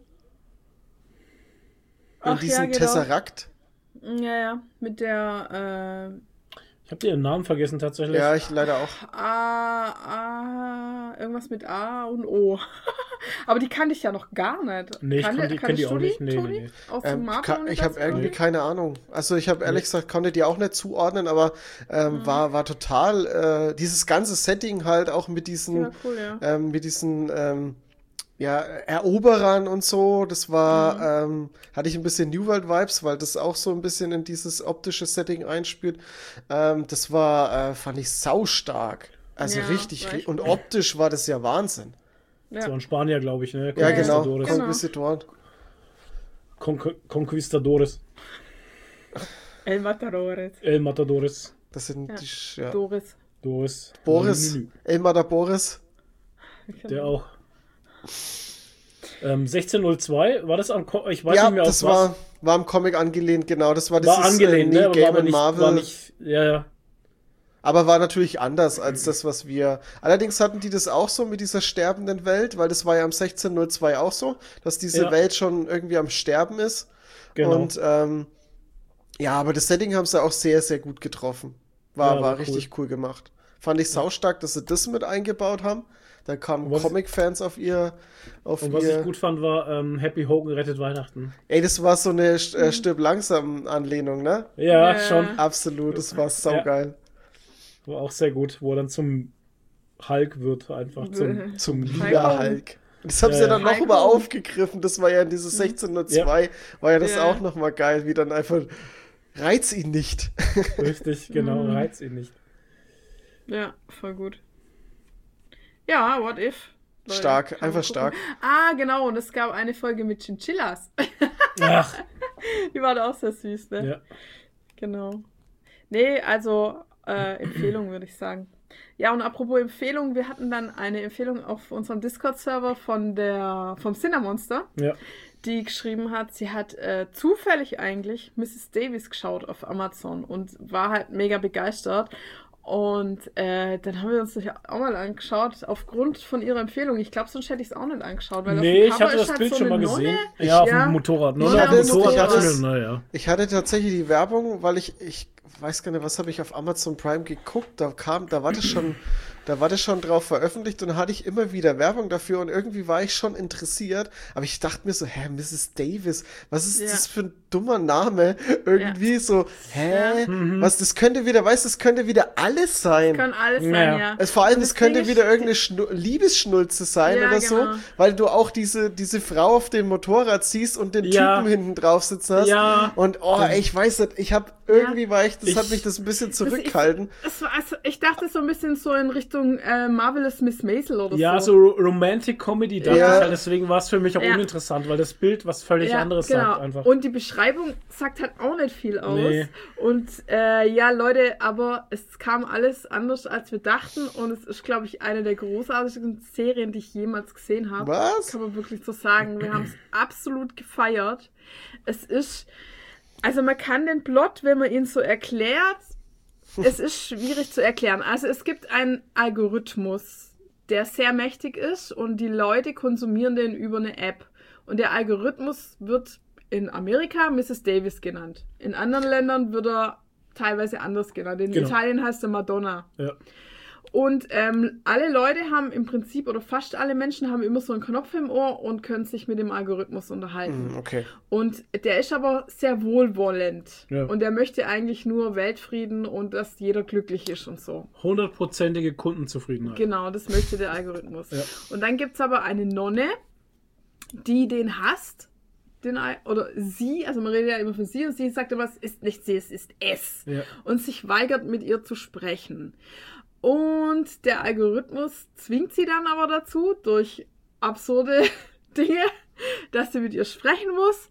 in Ach ja, diesem genau. Tesseract. Ja, ja, mit der, Habt ihr den Namen vergessen tatsächlich? Ja, ich leider auch. A, A, irgendwas mit A und O. Aber die kannte ich ja noch gar nicht. Nee, ich kannte, kann die, kenn die auch Toni, nicht. Nee, Toni? nee, nee. Aus Ähm, dem ka- ich habe irgendwie Marvel-Universum? keine Ahnung. Also ich habe ehrlich gesagt, konnte die auch nicht zuordnen, aber ähm, Mhm. war, war total, äh, dieses ganze Setting halt auch mit diesen, Ja, cool, ja. ähm, mit diesen, ähm, ja, Eroberern und so, das war, ähm, hatte ich ein bisschen New World Vibes, weil das auch so ein bisschen in dieses optische Setting einspielt. Ähm, das war, äh, fand ich saustark. Also Ja, richtig, war ri- echt und cool. optisch war das ja Wahnsinn. Ja. So ein Spanier, glaube ich, ne? Ja, genau, Conquistadores. Genau. Conquistador. Con- Conquistadores. El Matadores. El Matadores. Das sind Ja. die, Sch- ja. Doris. Doris. Boris, Nü, nü, nü. Elmar der Boris. Der auch. Ähm, sechzehn null zwei, war das am Ko ich weiß Ja, nicht mehr das auf was. war, war am Comic angelehnt, genau. Das war War dieses angelehnt, äh, ne? Neil Aber war Gaiman aber nicht, Marvel. war nicht, ja, ja. Aber war natürlich anders als das, was wir. Allerdings hatten die das auch so mit dieser sterbenden Welt, weil das war ja am sechzehn null zwei auch so, dass diese Ja. Welt schon irgendwie am Sterben ist. Genau. Und ähm, ja, aber das Setting haben sie auch sehr, sehr gut getroffen. War, Ja, war war richtig cool gemacht. Fand ich saustark, dass sie das mit eingebaut haben. Da kamen Was- Comic-Fans auf ihr. Auf Und was ihr ich gut fand, war ähm, Happy Hogan rettet Weihnachten. Ey, das war so eine äh, Stirb langsam Anlehnung, ne? Ja, Ja. schon. Absolut, das war saugeil. War auch sehr gut, wo er dann zum Hulk wird, einfach zum, zum Lila Hulk. Hulk. Das haben Ja, sie ja. dann noch Hulk mal Hogan. aufgegriffen. Das war ja in dieses sechzehn null zwei, war ja das Ja. auch noch mal geil, wie dann einfach reiz ihn nicht. Richtig, genau, Mhm. reizt ihn nicht. Ja, voll gut. Ja, What If. Leute, Stark, kann man einfach gucken. stark. Ah, genau, und es gab eine Folge mit Chinchillas. Ach, Die war da auch sehr süß, ne? ja. Genau. Nee, also äh, Empfehlung würde ich sagen. Ja, und apropos Empfehlung, wir hatten dann eine Empfehlung auf unserem Discord-Server von der vom Cinnamonster, Ja. die geschrieben hat, sie hat äh, zufällig eigentlich Missus Davis geschaut auf Amazon und war halt mega begeistert. Und äh, dann haben wir uns das ja auch mal angeschaut, aufgrund von ihrer Empfehlung. Ich glaube, sonst hätte ich es auch nicht angeschaut. Weil Nee, auf dem ich Cover hatte ist das halt Bild so schon mal eine gesehen. Nonne. Ja, auf Ja. dem Motorrad. Ich Nonne auf hatte dem es- Motorrad. ich hatte es- na ja. Ich hatte tatsächlich die Werbung, weil ich, ich weiß gar nicht, was habe ich auf Amazon Prime geguckt, da kam, da war das schon, da war das schon drauf veröffentlicht und dann hatte ich immer wieder Werbung dafür und irgendwie war ich schon interessiert, aber ich dachte mir so, hä, Missus Davis, was ist Ja. das für ein dummer Name? Irgendwie so, hä, Mhm. was, das könnte wieder, weißt du, das könnte wieder alles sein. Kann alles sein, Ja. ja. Es, vor allem, Und es das könnte Ding ist- wieder irgendeine Schnu Liebesschnulze sein Ja, oder so, genau. weil du auch diese, diese Frau auf dem Motorrad siehst und den Ja. Typen hinten drauf sitzen hast. Ja. Und oh, ey, ich weiß nicht, ich habe irgendwie war ich, das Ich- hat mich das ein bisschen Das zurückgehalten. ist- Es war, also, ich dachte so ein bisschen so in Richtung äh, Marvelous Miss Maisel oder Ja, so. so Ro- Romantic Comedy dachte Ja. ich halt, deswegen war es für mich auch Ja. uninteressant, weil das Bild was völlig Ja, anderes genau. sagt einfach. Und die Beschreibung sagt halt auch nicht viel aus. Nee. Und äh, ja, Leute, aber es kam alles anders, als wir dachten. Und es ist, glaube ich, eine der großartigsten Serien, die ich jemals gesehen habe. Was? Kann man wirklich so sagen. Wir haben es absolut gefeiert. Es ist, also man kann den Plot, wenn man ihn so erklärt, es ist schwierig zu erklären. Also es gibt einen Algorithmus, der sehr mächtig ist und die Leute konsumieren den über eine App. Und der Algorithmus wird in Amerika Missus Davis genannt. In anderen Ländern wird er teilweise anders genannt. In Genau. Italien heißt er Madonna. Ja. Und ähm, alle Leute haben im Prinzip, oder fast alle Menschen haben immer so einen Knopf im Ohr und können sich mit dem Algorithmus unterhalten. Hm, okay. Und der ist aber sehr wohlwollend. Ja. Und der möchte eigentlich nur Weltfrieden und dass jeder glücklich ist und so. Hundertprozentige Kundenzufriedenheit. Genau, das möchte der Algorithmus. Ja. Und dann gibt es aber eine Nonne, die den hasst. Den, Al- oder sie, also man redet ja immer von sie und sie sagt aber, es ist nicht sie, es ist es. Ja. Und sich weigert, mit ihr zu sprechen. Und der Algorithmus zwingt sie dann aber dazu, durch absurde Dinge, dass sie mit ihr sprechen muss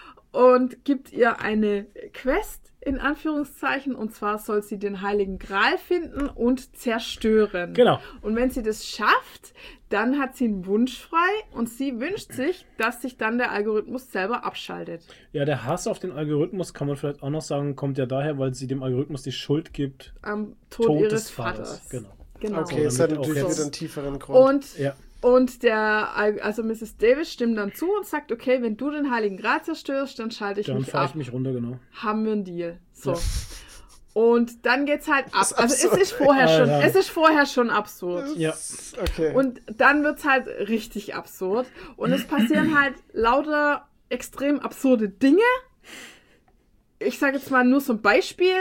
und gibt ihr eine Quest, in Anführungszeichen, und zwar soll sie den Heiligen Gral finden und zerstören. Genau. Und wenn sie das schafft, dann hat sie einen Wunsch frei und sie wünscht sich, dass sich dann der Algorithmus selber abschaltet. Ja, der Hass auf den Algorithmus, kann man vielleicht auch noch sagen, kommt ja daher, weil sie dem Algorithmus die Schuld gibt. Am Tod, Tod ihres des Vaters. Vaters. Genau. Genau. Okay, So, es hat damit auch natürlich jetzt- wieder einen tieferen Grund. Und, Ja. und der, Al- also Missus Davis stimmt dann zu und sagt, okay, wenn du den Heiligen Gral zerstörst, dann schalte ich Dann mich fahre ab. ich mich runter, genau. Haben wir einen Deal. So. Ja. Und dann geht's halt ab. ist Also es absurd. ist vorher schon, Alter. es ist vorher schon absurd. Ja. Okay. Und dann wird's halt richtig absurd. Und es passieren halt lauter extrem absurde Dinge. Ich sage jetzt mal nur so ein Beispiel.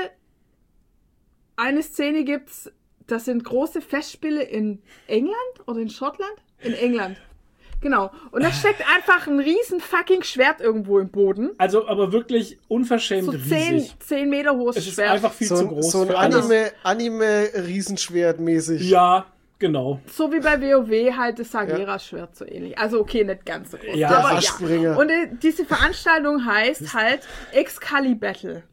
Eine Szene gibt's, das sind große Festspiele in England oder in Schottland? In England. Genau. Und da steckt einfach ein riesen fucking Schwert irgendwo im Boden. Also, aber wirklich unverschämt So zehn, riesig. zehn Meter hohes Es ist Schwert. einfach viel so, zu ein- groß so ein für alles. Anime, Anime-Riesenschwert mäßig. Ja, genau. So wie bei WoW halt das Sageras-Schwert so ähnlich. Also okay, nicht ganz so groß. Ja, Der aber ja. Arschspringer. Und äh, diese Veranstaltung heißt halt Excalibur.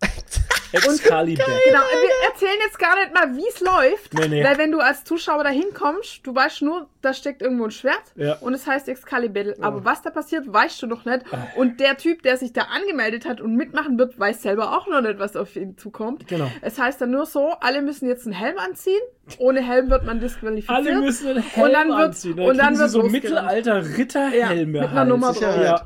Excalibur. Genau, wir erzählen jetzt gar nicht mal, wie es läuft, Nee, nee. weil wenn du als Zuschauer da hinkommst, du weißt nur, da steckt irgendwo ein Schwert Ja. und es heißt Excalibur. Aber was da passiert, weißt du noch nicht. Und der Typ, der sich da angemeldet hat und mitmachen wird, weiß selber auch noch nicht, was auf ihn zukommt. Genau. Es heißt dann nur so, alle müssen jetzt einen Helm anziehen. Ohne Helm wird man disqualifiziert. Alle müssen einen Helm Und dann wird- anziehen. und dann kriegen sie wird so losgerannt. Mittelalter-Ritterhelme Ja, mit einer halt. Nummer drauf. Ja.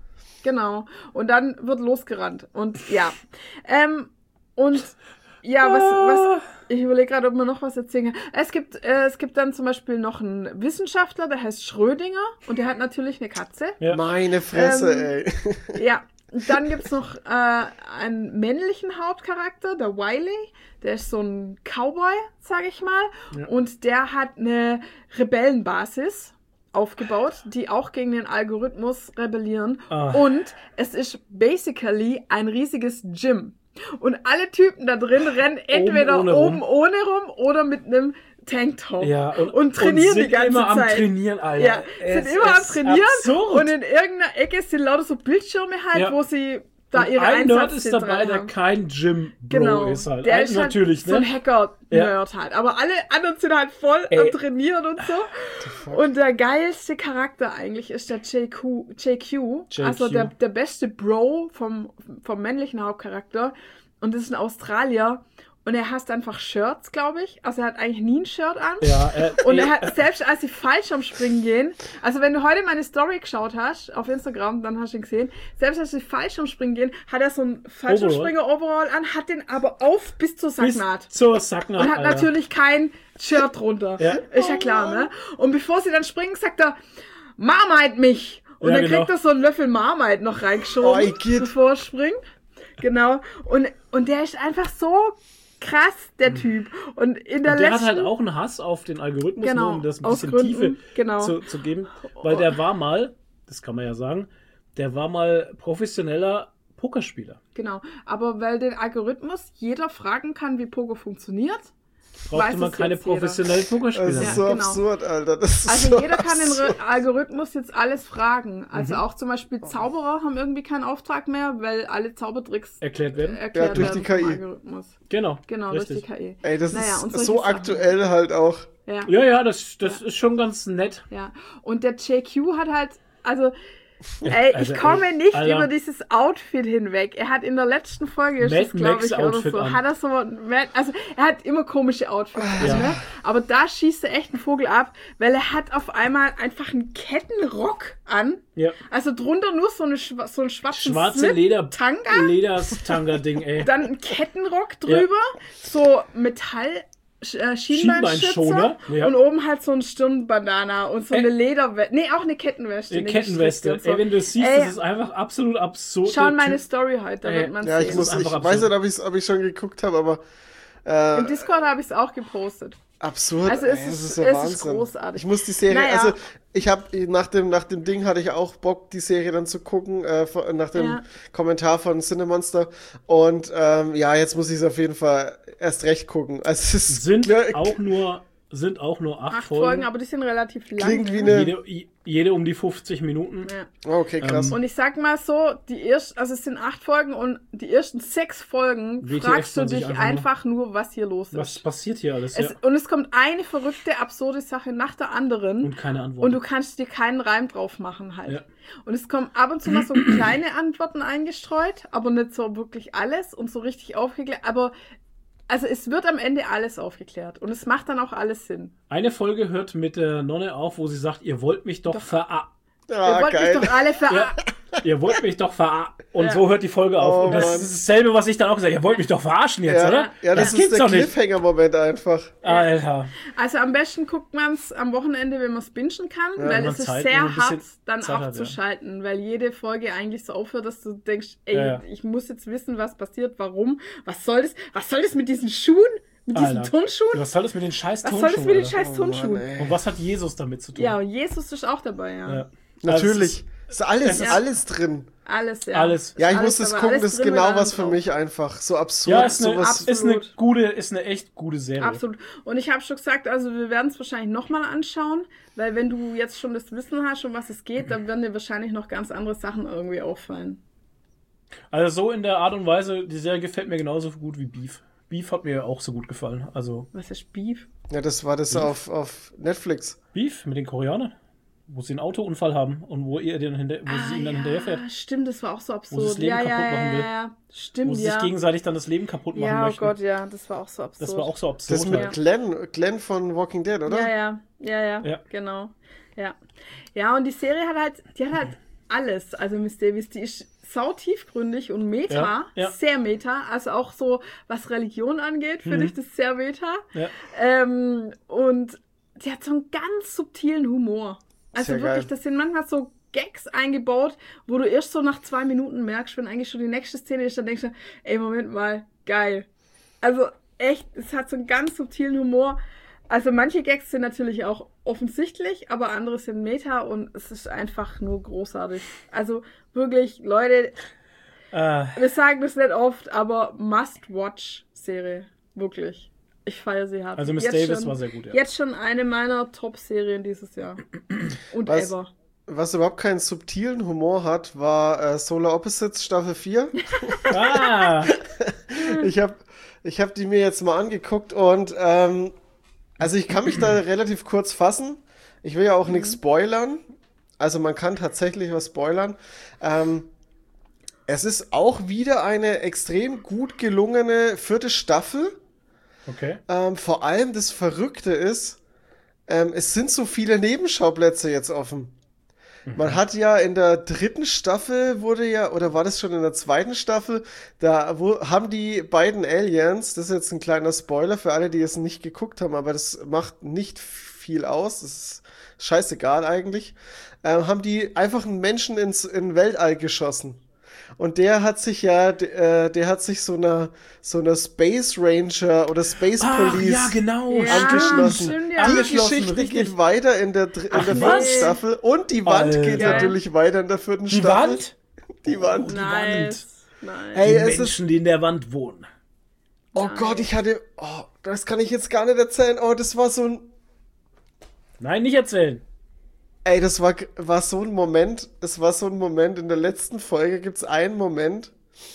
Genau. Und dann wird losgerannt. Und ja. Ähm, und ja, was, was ich überlege gerade, ob man noch was erzählen kann. Es gibt, äh, es gibt dann zum Beispiel noch einen Wissenschaftler, der heißt Schrödinger und der hat natürlich eine Katze. Ja. Meine Fresse, Ähm, ey. Ja. Und dann gibt's noch äh, einen männlichen Hauptcharakter, der Wiley. Der ist so ein Cowboy, sag ich mal. Ja. Und der hat eine Rebellenbasis aufgebaut, die auch gegen den Algorithmus rebellieren. Ah. Und es ist basically ein riesiges Gym. Und alle Typen da drin rennen entweder ohne oben rum. ohne rum oder mit einem Tanktop. Ja, und, und trainieren und sind die ganze immer am Zeit. Trainieren, Alter. Ja, Es sind immer am ist Trainieren absurd. und in irgendeiner Ecke sind lauter so Bildschirme halt, Ja. wo sie da Und ihre ein Nerd ist Einsatzszenen dabei, dran der haben. kein Gym-Bro Genau, ist halt. der Ein- ist halt natürlich, so ein ne? Hacker-Nerd halt. Aber alle anderen sind halt voll Ey. am Trainieren und so. Und der geilste Charakter eigentlich ist der J Q. J Q. J Q. Also der, der beste Bro vom, vom männlichen Hauptcharakter. Und das ist ein Australier. Und er hasst einfach Shirts, glaube ich. Also er hat eigentlich nie ein Shirt an. Ja, äh, Und eh, er hat, selbst als sie Fallschirmspringen gehen, also wenn du heute meine Story geschaut hast, auf Instagram, dann hast du ihn gesehen, selbst als sie Fallschirmspringen gehen, hat er so ein Fallschirmspringer-Overall an, hat den aber auf bis zur bis Sacknaht. zur Sacknaht, Und hat Alter. natürlich kein Shirt drunter. Ja. Ist ja klar, ne? Und bevor sie dann springen, sagt er, Marmite mich! Und Ja, dann genau. kriegt er so einen Löffel Marmite noch reingeschoben, Oh, Igitt. bevor er springt. Genau. Und, und der ist einfach so krass, der Typ. Und in der Und der letzten... hat halt auch einen Hass auf den Algorithmus, Genau, nur um das ein aus bisschen Gründen, Tiefe genau. zu, zu geben. Weil der war mal, das kann man ja sagen, der war mal professioneller Pokerspieler. Genau, aber weil den Algorithmus jeder fragen kann, wie Poker funktioniert. Brauchte Weiß man es keine jetzt jeder. professionellen Pokerspieler. Das ist Ja, so genau. absurd, Alter. Das ist Also so jeder kann den absurd. Re- Algorithmus jetzt alles fragen. Also Mhm. auch zum Beispiel Zauberer haben irgendwie keinen Auftrag mehr, weil alle Zaubertricks Erklärt werden. erklärt Ja, durch werden die vom K I. Algorithmus. Genau. Genau, richtig. durch die K I. Ey, das Naja, und ist solche so Sachen. aktuell halt auch. Ja, Ja, ja, das, das ist schon ganz nett. ja. Und der J Q hat halt, also, ey, Also, ich komme ey, nicht Alter. über dieses Outfit hinweg. Er hat in der letzten Folge, ist Mad das, glaube Max ich, oder Outfit so, an. hat er so, also er hat immer komische Outfits an, Ja. ne? Aber da schießt er echt einen Vogel ab, weil er hat auf einmal einfach einen Kettenrock an. Ja. Also drunter nur so, eine, schwa- so einen schwarzen Schwarze Slip, Leder, Tanga, Lederstanga-Ding, ey. dann ein Kettenrock drüber, so Metall. Äh, Schienbeinschoner Schienbeinschoner, ja. und oben halt so ein Stirnbandana und so Ey. eine Lederweste. Nee, auch eine Kettenweste. Eine eine Kettenweste. gestrickte und so. Ey, wenn du siehst, Ey, das ist einfach absolut absurd. schau in Der meine Typ- Story heute, da Ey, wird man Ja, ich sehen. muss, ist ich einfach weiß absurd. nicht, ob ich, ob ich schon geguckt habe, aber äh, Im Discord habe ich es auch gepostet. absurd. Also es ey, das ist- ist ja es ist Wahnsinn. großartig. Ich muss die Serie, Naja. also ich habe nach dem nach dem Ding hatte ich auch Bock, die Serie dann zu gucken, äh, von, nach dem Ja. Kommentar von Cinemonster. Und ähm, ja, jetzt muss ich es auf jeden Fall erst recht gucken. Also es ist, Sind ja, auch nur sind auch nur acht, Acht Folgen, Folgen. aber die sind relativ lang. Klingt wie ne? eine- jede, i- jede um die fünfzig Minuten. Ja. Oh, okay, krass. Ähm, Und ich sag mal so, die ersten, also es sind acht Folgen und die ersten sechs Folgen W T F fragst du man sich dich einfach nur. einfach nur, was hier los ist. Was passiert hier alles? Es, Ja. Und es kommt eine verrückte, absurde Sache nach der anderen. Und keine Antwort. Und du kannst dir keinen Reim drauf machen halt. Ja. Und es kommen ab und zu mal so kleine Antworten eingestreut, aber nicht so wirklich alles und so richtig aufgeklärt. Aber also es wird am Ende alles aufgeklärt und es macht dann auch alles Sinn. Eine Folge hört mit der Nonne auf, wo sie sagt, ihr wollt mich doch, Doch. vera... Ihr ah, wollt geil. mich doch alle ver... Ja, ihr wollt mich doch vera... Und Ja. so hört die Folge auf. Oh, und das Mann. ist dasselbe, was ich dann auch gesagt habe. Ihr wollt mich doch verarschen jetzt, Ja, oder? ja, das, das ist der doch nicht. Cliffhanger-Moment einfach. Alter. Also am besten guckt man es am Wochenende, wenn man es bingen kann, Ja, weil wenn es man ist Zeit- sehr wenn man ein bisschen hart, dann Zeit auch hat, zu ja. schalten, weil jede Folge eigentlich so aufhört, dass du denkst, ey, Ja, ja. ich muss jetzt wissen, was passiert, warum, was soll das, was soll das mit diesen Schuhen, mit diesen Alter. Turnschuhen? Was soll das mit den scheiß Was soll Turnschuhen? das mit den Alter? scheiß Oh, Turnschuhen? Mann, ey. Und was hat Jesus damit zu tun? Ja, und Jesus ist auch dabei, ja. Ja. Natürlich. Ist alles, es ist- alles drin. Alles, ja. Alles. Ja, ich Alles muss das dabei, gucken, alles das ist drin mit genau allem was für drauf. mich einfach. So absurd. Ja, ist eine, sowas. ist eine Absolut. gute, ist eine echt gute Serie. Absolut. Und ich habe schon gesagt, also wir werden es wahrscheinlich nochmal anschauen, weil wenn du jetzt schon das Wissen hast, um was es geht, dann werden dir wahrscheinlich noch ganz andere Sachen irgendwie auffallen. Also so in der Art und Weise, die Serie gefällt mir genauso gut wie Beef. Beef hat mir auch so gut gefallen. Also Was ist Beef? Ja, das war das auf, auf Netflix. Beef mit den Koreanern, wo sie einen Autounfall haben und wo ihr den hinter, wo sie ihm dann hinterherfährt. Stimmt, das war auch so absurd. Wo sie das Leben ja, ja, kaputt machen ja, will. ja, ja. Stimmt, Wo sie ja. sich gegenseitig dann das Leben kaputt machen ja, oh möchten. Gott, ja, das war auch so absurd. Das war auch so absurd. Das mit Ja. Glenn, Glenn von Walking Dead, oder? Ja, ja, ja, ja, Ja. genau. Ja. Ja, und die Serie hat halt, die hat halt alles. Also Miss Davis, die ist sau tiefgründig und Meta, Ja, ja. sehr Meta. Also auch so, was Religion angeht, finde Mhm. ich das sehr Meta. Ja. Ähm, und die hat so einen ganz subtilen Humor. Also Sehr wirklich, geil. das sind manchmal so Gags eingebaut, wo du erst so nach zwei Minuten merkst, wenn eigentlich schon die nächste Szene ist, dann denkst du, ey, Moment mal, geil. Also echt, es hat so einen ganz subtilen Humor. Also manche Gags sind natürlich auch offensichtlich, aber andere sind Meta und es ist einfach nur großartig. Also wirklich, Leute, Äh, wir sagen das nicht oft, aber Must-Watch-Serie. Wirklich. Ich feiere sie hart. also Miss Jetzt Davis schon, war sehr gut, ja. Jetzt schon eine meiner Top-Serien dieses Jahr. Und Was? ever. Was überhaupt keinen subtilen Humor hat, war äh, Solar Opposites Staffel vier. Ah, ich habe ich hab die mir jetzt mal angeguckt und ähm, also ich kann mich da relativ kurz fassen. Ich will ja auch nichts spoilern. Also man kann tatsächlich was spoilern. Ähm, es ist auch wieder eine extrem gut gelungene vierte Staffel. okay. Ähm, vor allem das Verrückte ist, ähm, es sind so viele Nebenschauplätze jetzt offen. Man hat ja in der dritten Staffel wurde ja, oder war das schon in der zweiten Staffel, da wo, haben die beiden Aliens, das ist jetzt ein kleiner Spoiler für alle, die es nicht geguckt haben, aber das macht nicht viel aus, das ist scheißegal eigentlich, ähm, haben die einfach einen Menschen ins in Weltall geschossen. Und der hat sich ja, d- äh, der hat sich so einer so einer Space Ranger oder Space Ach, Police ja, genau. Ja, angeschlossen. stimmt, ja. Die Angeschlossen, Geschichte richtig. geht weiter in der, dr- in Ach, der was? vierten Staffel und die Wand Alter. geht Geil. natürlich weiter in der vierten Die Staffel. Wand? Die Wand. die Nice. Nice. Hey, Die es ist, Menschen, die in der Wand wohnen. oh Gott, ich hatte, oh, das kann ich jetzt gar nicht erzählen. Oh, das war so ein, Nein, nicht erzählen. ey, das war, war so ein Moment, es war so ein Moment, in der letzten Folge gibt's einen Moment,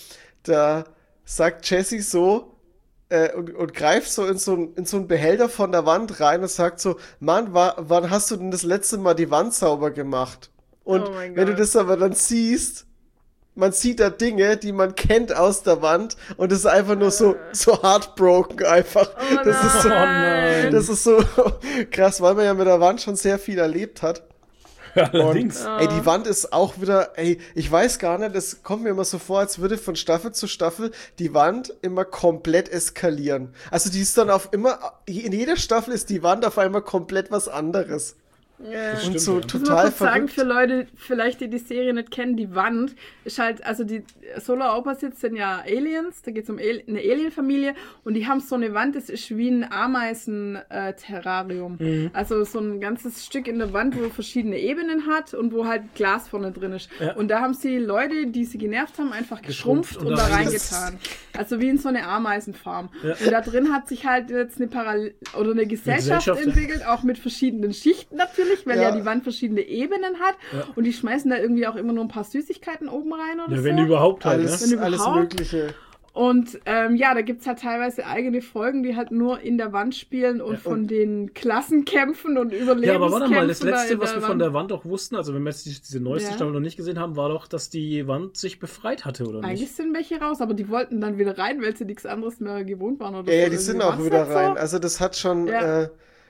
da sagt Jessie so, äh, und, und greift so in so, ein, in so einen Behälter von der Wand rein und sagt so, Mann, wa- wann hast du denn das letzte Mal die Wand sauber gemacht? Und Oh mein wenn du Gott. das aber dann siehst, man sieht da Dinge, die man kennt aus der Wand und das ist einfach nur so, so heartbroken einfach. Oh das ist so, Oh nein. das ist so krass, weil man ja mit der Wand schon sehr viel erlebt hat. Allerdings. Ey, die Wand ist auch wieder, ey, ich weiß gar nicht, es kommt mir immer so vor, als würde von Staffel zu Staffel die Wand immer komplett eskalieren. Also die ist dann auf immer, in jeder Staffel ist die Wand auf einmal komplett was anderes. Ja. Und Stimmt, so ja. Ich muss mal total kurz sagen, verrückt. für Leute, vielleicht die die Serie nicht kennen, die Wand ist halt, also die Solar Opposites sind ja Aliens, da geht es um Ale- eine Alien-Familie und die haben so eine Wand, das ist wie ein Ameisen-Terrarium. Mhm. Also so ein ganzes Stück in der Wand, wo verschiedene Ebenen hat und wo halt Glas vorne drin ist. Ja. Und da haben sie Leute, die sie genervt haben, einfach geschrumpft, Geschrumpft und, und da da reingetan. Also wie in so eine Ameisenfarm. Ja. Und da drin hat sich halt jetzt eine Parallel oder eine Gesellschaft, Gesellschaft, ja. entwickelt, auch mit verschiedenen Schichten natürlich, weil ja, Ja. die Wand verschiedene Ebenen hat Ja. und die schmeißen da irgendwie auch immer nur ein paar Süßigkeiten oben rein oder Ja, so. wenn überhaupt halt, Alles, ne? Wenn alles überhaupt. Mögliche. Und ähm, ja, da gibt's halt teilweise eigene Folgen, die halt nur in der Wand spielen und Ja, von und- den Klassenkämpfen und Überlebenskämpfen. Ja, aber warte mal, das da letzte, in was der wir von Wand- der Wand auch wussten, also wenn wir jetzt die- diese neueste Ja. Staffel noch nicht gesehen haben, war doch, dass die Wand sich befreit hatte, oder Eigentlich nicht? sind welche raus, aber die wollten dann wieder rein, weil sie nichts anderes mehr gewohnt waren oder Ja, so. ja, die sind Irgendwie auch war's wieder nicht so. rein. Also das hat schon, Ja. äh,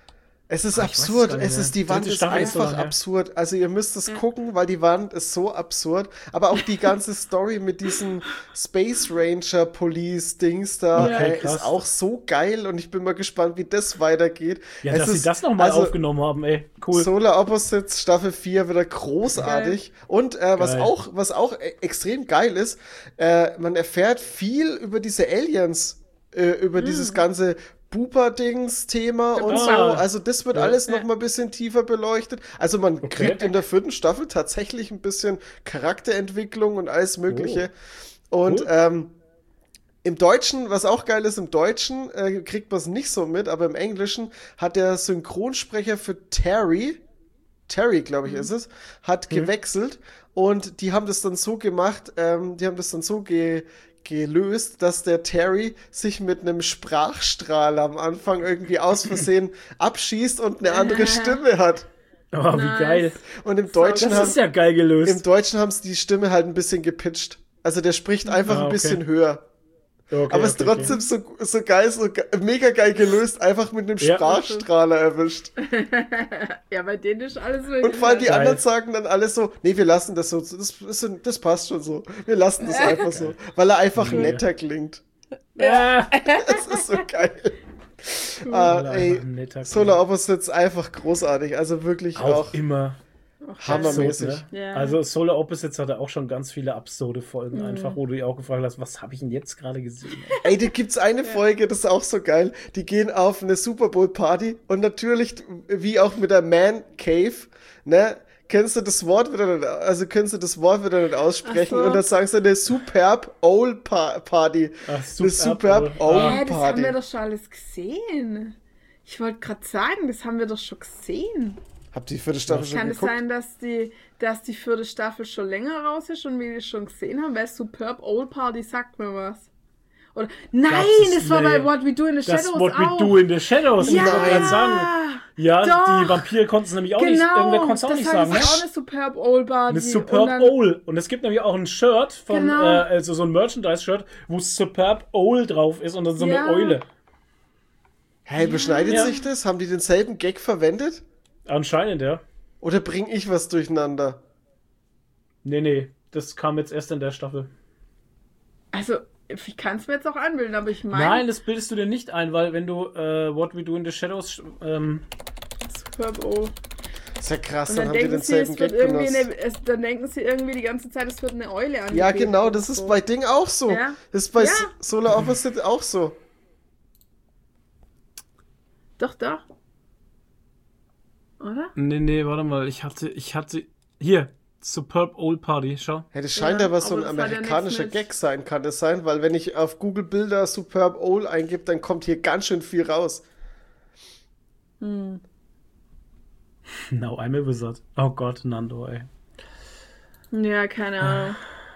Es ist Ah, ich weiß es absurd. gar nicht Es mehr. ist, die Wand Dritte ist Staffel ist so einfach lang her. absurd. Also ihr müsst es gucken, weil die Wand ist so absurd. Aber auch die ganze Story mit diesen Space Ranger Police Dings da Okay, äh, krass. ist auch so geil und ich bin mal gespannt, wie das weitergeht. Ja, es dass ist, sie das nochmal also, aufgenommen haben, ey. Cool. Solar Opposites Staffel vier wieder großartig. Und äh, was Geil. auch was auch e- extrem geil ist, äh, man erfährt viel über diese Aliens, äh, über dieses ganze Booper-Dings-Thema und Genau. so. Also das wird Ja. alles noch mal ein bisschen tiefer beleuchtet. Also man Okay. kriegt in der vierten Staffel tatsächlich ein bisschen Charakterentwicklung und alles Mögliche. Und Cool. ähm, im Deutschen, was auch geil ist, im Deutschen äh, kriegt man es nicht so mit, aber im Englischen hat der Synchronsprecher für Terry, Terry, glaube ich, ist es, hat gewechselt und die haben das dann so gemacht, ähm, die haben das dann so ge gelöst, dass der Terry sich mit einem Sprachstrahl am Anfang irgendwie aus Versehen abschießt und eine andere Stimme hat. Oh, wie Nice. geil. Und im Deutschen Das haben ist ja geil gelöst. im Deutschen haben sie die Stimme halt ein bisschen gepitcht. Also der spricht einfach Ah, ein okay. bisschen höher. Okay, Aber es ist okay, trotzdem so, so geil, so ge mega geil gelöst, einfach mit einem Ja. Sprachstrahler erwischt. Ja, bei denen ist alles möglich. Und vor allem die Geil. anderen sagen dann alle so, nee, wir lassen das so, das, ist, das passt schon so. Wir lassen das einfach so, weil er einfach Mega. netter klingt. Ja. Das ist so geil. Weil Ah, er ey, einfach ein netter Solar Opposites einfach großartig, also wirklich Auch, auch, immer hammermäßig. absurd, ne? Ja. Also Solar Opposites hatte auch schon ganz viele absurde Folgen Mhm. einfach, wo du dich auch gefragt hast, was habe ich denn jetzt gerade gesehen? Ey, da gibt's eine Folge, das ist auch so geil. Die gehen auf eine Super Bowl Party und natürlich, wie auch mit der Man Cave, ne, kennst du das Wort wieder nicht, also kennst du das Wort wieder nicht aussprechen Ach so. und dann sagen sie eine Superb Old pa Party. Ach, Eine Superb Superb Old. Old Hä, das haben Party. wir doch schon alles gesehen. Ich wollte gerade sagen, das haben wir doch schon gesehen. Habt ihr die vierte Staffel schon Kann es geguckt? sein, dass die, dass die vierte Staffel schon länger raus ist und wir die schon gesehen haben? Weil Superb Old Party sagt mir was. Oder nein, Das ist- es war nee. bei What We Do in the Das Shadows What We auch. Do in the Shadows, ja, ich wollte gerade sagen. Ja, Doch. die Vampire konnten es nämlich auch nicht, genau. irgendwer konnte es auch das nicht heißt, sagen. das Ne? ist auch eine Superb Old Party. Eine Und Superb dann- Owl. Und es gibt nämlich auch ein Shirt von, Genau. äh, also so ein Merchandise-Shirt, wo Superb Owl drauf ist und dann so Ja. eine Eule. Hey, beschneidet Ja. sich das? Haben die denselben Gag verwendet? Anscheinend, ja. Oder bring ich was durcheinander? Nee, nee, das kam jetzt erst in der Staffel. Also, ich kann es mir jetzt auch anbilden, aber ich meine. Nein, das bildest du dir nicht ein, weil wenn du äh, What We Do in the Shadows ähm, Superb Old. Ist ja krass, Und dann dann haben die denken sie, denselben es wird Gag irgendwie benutzt. eine, es, dann denken sie irgendwie die ganze Zeit, es wird eine Eule an. Ja, genau, das ist bei Ding auch so. Ja. Das ist bei Ja. S- Solar Opposite auch so. Doch, doch. Oder? Nee, nee, warte mal, ich hatte, ich hatte, hier, Superb Old Party, schau. Ja, das scheint Ja, aber so ein aber das hat ja amerikanischer nichts mit- Gag sein, kann das sein? Weil wenn ich auf Google Bilder Superb Owl eingebe, dann kommt hier ganz schön viel raus. Hm. Now I'm a wizard. Oh Gott, Nando, ey. Ja, keine Ahnung.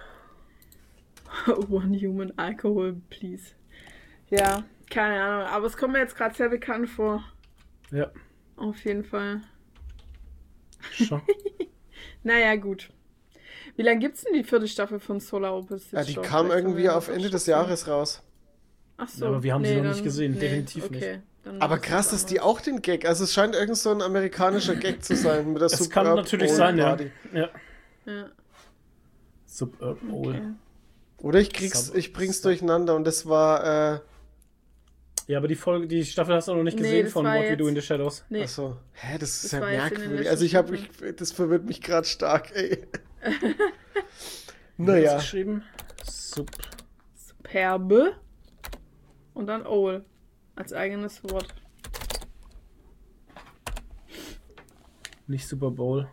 One human alcohol, please. Ja, keine Ahnung. Aber es kommt mir jetzt gerade sehr bekannt vor. Ja, Auf jeden Fall. schau. Naja, gut. Wie lange gibt's denn die vierte Staffel von Solar Opposites? Ja, die schon? kam Vielleicht irgendwie haben wir auf noch Ende des Staffeln. Jahres raus. Ach so. Aber wir haben sie noch nicht gesehen, definitiv okay. Dann Aber ist es krass, dass die anders. auch den Gag, also es scheint irgend so ein amerikanischer Gag zu sein mit der Das kann Superb natürlich Owl sein, ja. Party. ja. Ja, Superb Owl. okay. Oder ich krieg's, Sub- ich bring's Sub- durcheinander und das war, äh, Ja, aber die Folge, die Staffel hast du noch nicht Nee, gesehen das von war What We jetzt- Do in the Shadows. Nee. achso, hä, das ist Das ja war jetzt in den merkwürdig. letzten Also ich habe, Staffeln. ich, das verwirrt mich gerade stark, ey. Wie hast Naja, du geschrieben? Sub. Superbe. Und dann Owl. Als eigenes Wort. Nicht Super Bowl.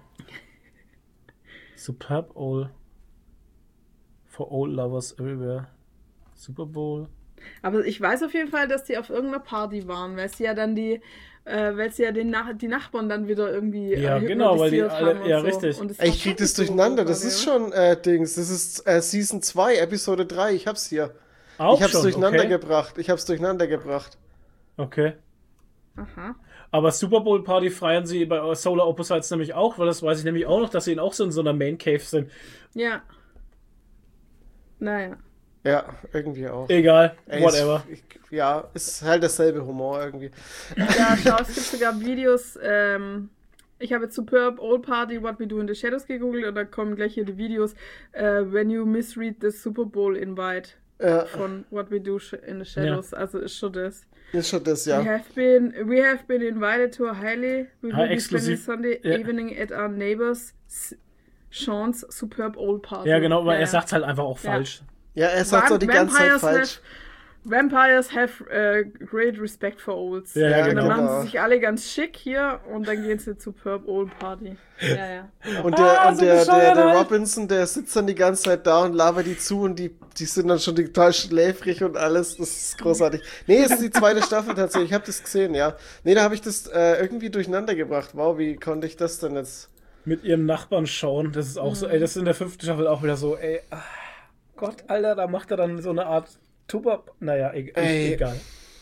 Superb Owl. For old lovers everywhere. Super Bowl. Aber ich weiß auf jeden Fall, dass die auf irgendeiner Party waren, weil sie ja dann die, äh, weil sie ja den Nach die Nachbarn dann wieder irgendwie Ja, äh, genau, weil die hypnotisiert alle- haben und ja, so. richtig. Und das ey, war ich krieg schon das so durcheinander. Das quasi, ist oder? schon, äh, Dings, das ist äh, Season zwei, Episode drei. Ich hab's hier. Auch ich hab's schon, durcheinander okay. gebracht. Ich hab's durcheinander gebracht. Okay. Aha. Aber Super Bowl Party feiern sie bei Solar Opposites nämlich auch, weil das weiß ich nämlich auch noch, dass sie auch so in so einer Main Cave sind. Ja. Naja. Ja, irgendwie auch. Egal, Ey, whatever. Ist, ich, ja, ist halt dasselbe Humor irgendwie. Ja, schau, es gibt sogar Videos, ähm, ich habe jetzt Superb Old Party, What We Do in the Shadows gegoogelt und da kommen gleich hier die Videos, äh, When You Misread the Super Bowl Invite Ja. von What We Do in the Shadows, ja. Also ist schon das. Ist schon das, ja. We have been, we have been invited to a highly we Ah, will be exklusiv. spending Sunday Ja. evening at our neighbors Sean's Superb Old Party. Ja, genau, weil ja, er sagt es halt einfach auch Ja. falsch. Ja, er sagt so die ganze Zeit Vampires falsch. Have, Vampires have uh, great respect for olds. Ja, ja, Und genau. dann machen sie sich alle ganz schick hier und dann gehen sie zur Superb Old Party. Ja, ja. Und der, Ah, und so der, der, bescheuert der halt. Robinson, der sitzt dann die ganze Zeit da und labert die zu und die, die sind dann schon total schläfrig und alles. Das ist großartig. Nee, es ist die zweite Staffel tatsächlich. Ich habe das gesehen, ja. Nee, da habe ich das äh, irgendwie durcheinander gebracht. Wow, wie konnte ich das denn jetzt? Mit ihrem Nachbarn schauen, das ist auch so, ey, das ist in der fünften Staffel auch wieder so, ey, ah, Gott, Alter, da macht er dann so eine Art Tuba, naja, e Ey. egal.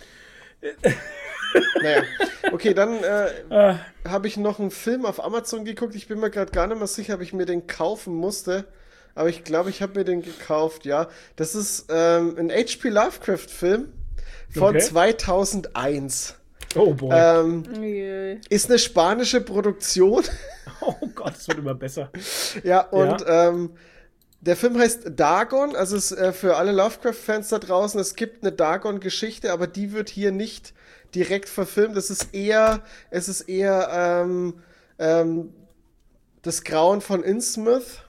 Naja. Okay, dann äh, Ah, habe ich noch einen Film auf Amazon geguckt. Ich bin mir gerade gar nicht mehr sicher, ob ich mir den kaufen musste. Aber ich glaube, ich habe mir den gekauft, ja. Das ist ähm, ein H P Lovecraft-Film von Okay. zweitausendeins. oh boy. Ähm, Ui. ist eine spanische Produktion. Oh Gott, es wird immer besser. Ja, und Ähm, der Film heißt Dagon, also es, äh, für alle Lovecraft-Fans da draußen, es gibt eine Dagon-Geschichte, aber die wird hier nicht direkt verfilmt. Es ist eher, es ist eher ähm, ähm, das Grauen von Innsmouth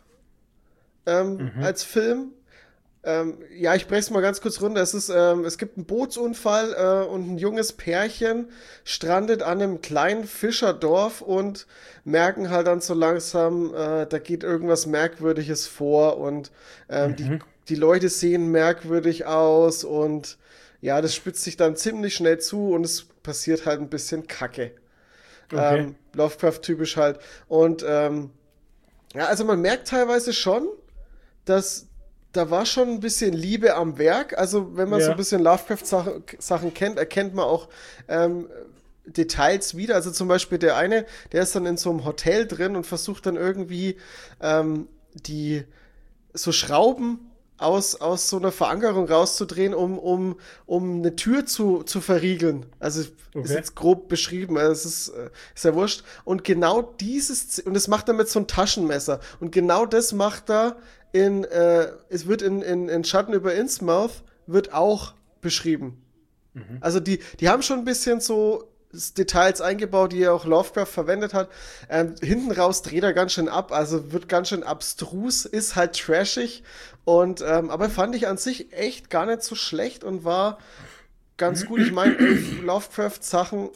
ähm, als Film. Ähm, ja, ich breche es mal ganz kurz runter. Es ist, ähm, es gibt einen Bootsunfall äh, und ein junges Pärchen strandet an einem kleinen Fischerdorf und merken halt dann so langsam, äh, da geht irgendwas Merkwürdiges vor und ähm, die, die Leute sehen merkwürdig aus und ja, das spitzt sich dann ziemlich schnell zu und es passiert halt ein bisschen Kacke. Okay. Ähm, Lovecraft-typisch halt. Und ähm, ja, also man merkt teilweise schon, dass da war schon ein bisschen Liebe am Werk. Also wenn man Ja. so ein bisschen Lovecraft-Sachen Sachen kennt, erkennt man auch ähm, Details wieder. Also zum Beispiel der eine, der ist dann in so einem Hotel drin und versucht dann irgendwie ähm, die so Schrauben aus, aus so einer Verankerung rauszudrehen, um, um, um eine Tür zu, zu verriegeln. Also ist Okay. jetzt grob beschrieben, also es ist, äh, ist ja wurscht. Und genau dieses, und das macht er mit so einem Taschenmesser. Und genau das macht er in, äh, es wird in, in, in Schatten über Innsmouth, wird auch beschrieben. Also die, die haben schon ein bisschen so Details eingebaut, die ja auch Lovecraft verwendet hat. Ähm, hinten raus dreht er ganz schön ab, also wird ganz schön abstrus, ist halt trashig. Und, ähm, aber fand ich an sich echt gar nicht so schlecht und war ganz gut. Ich meine, Lovecraft-Sachen,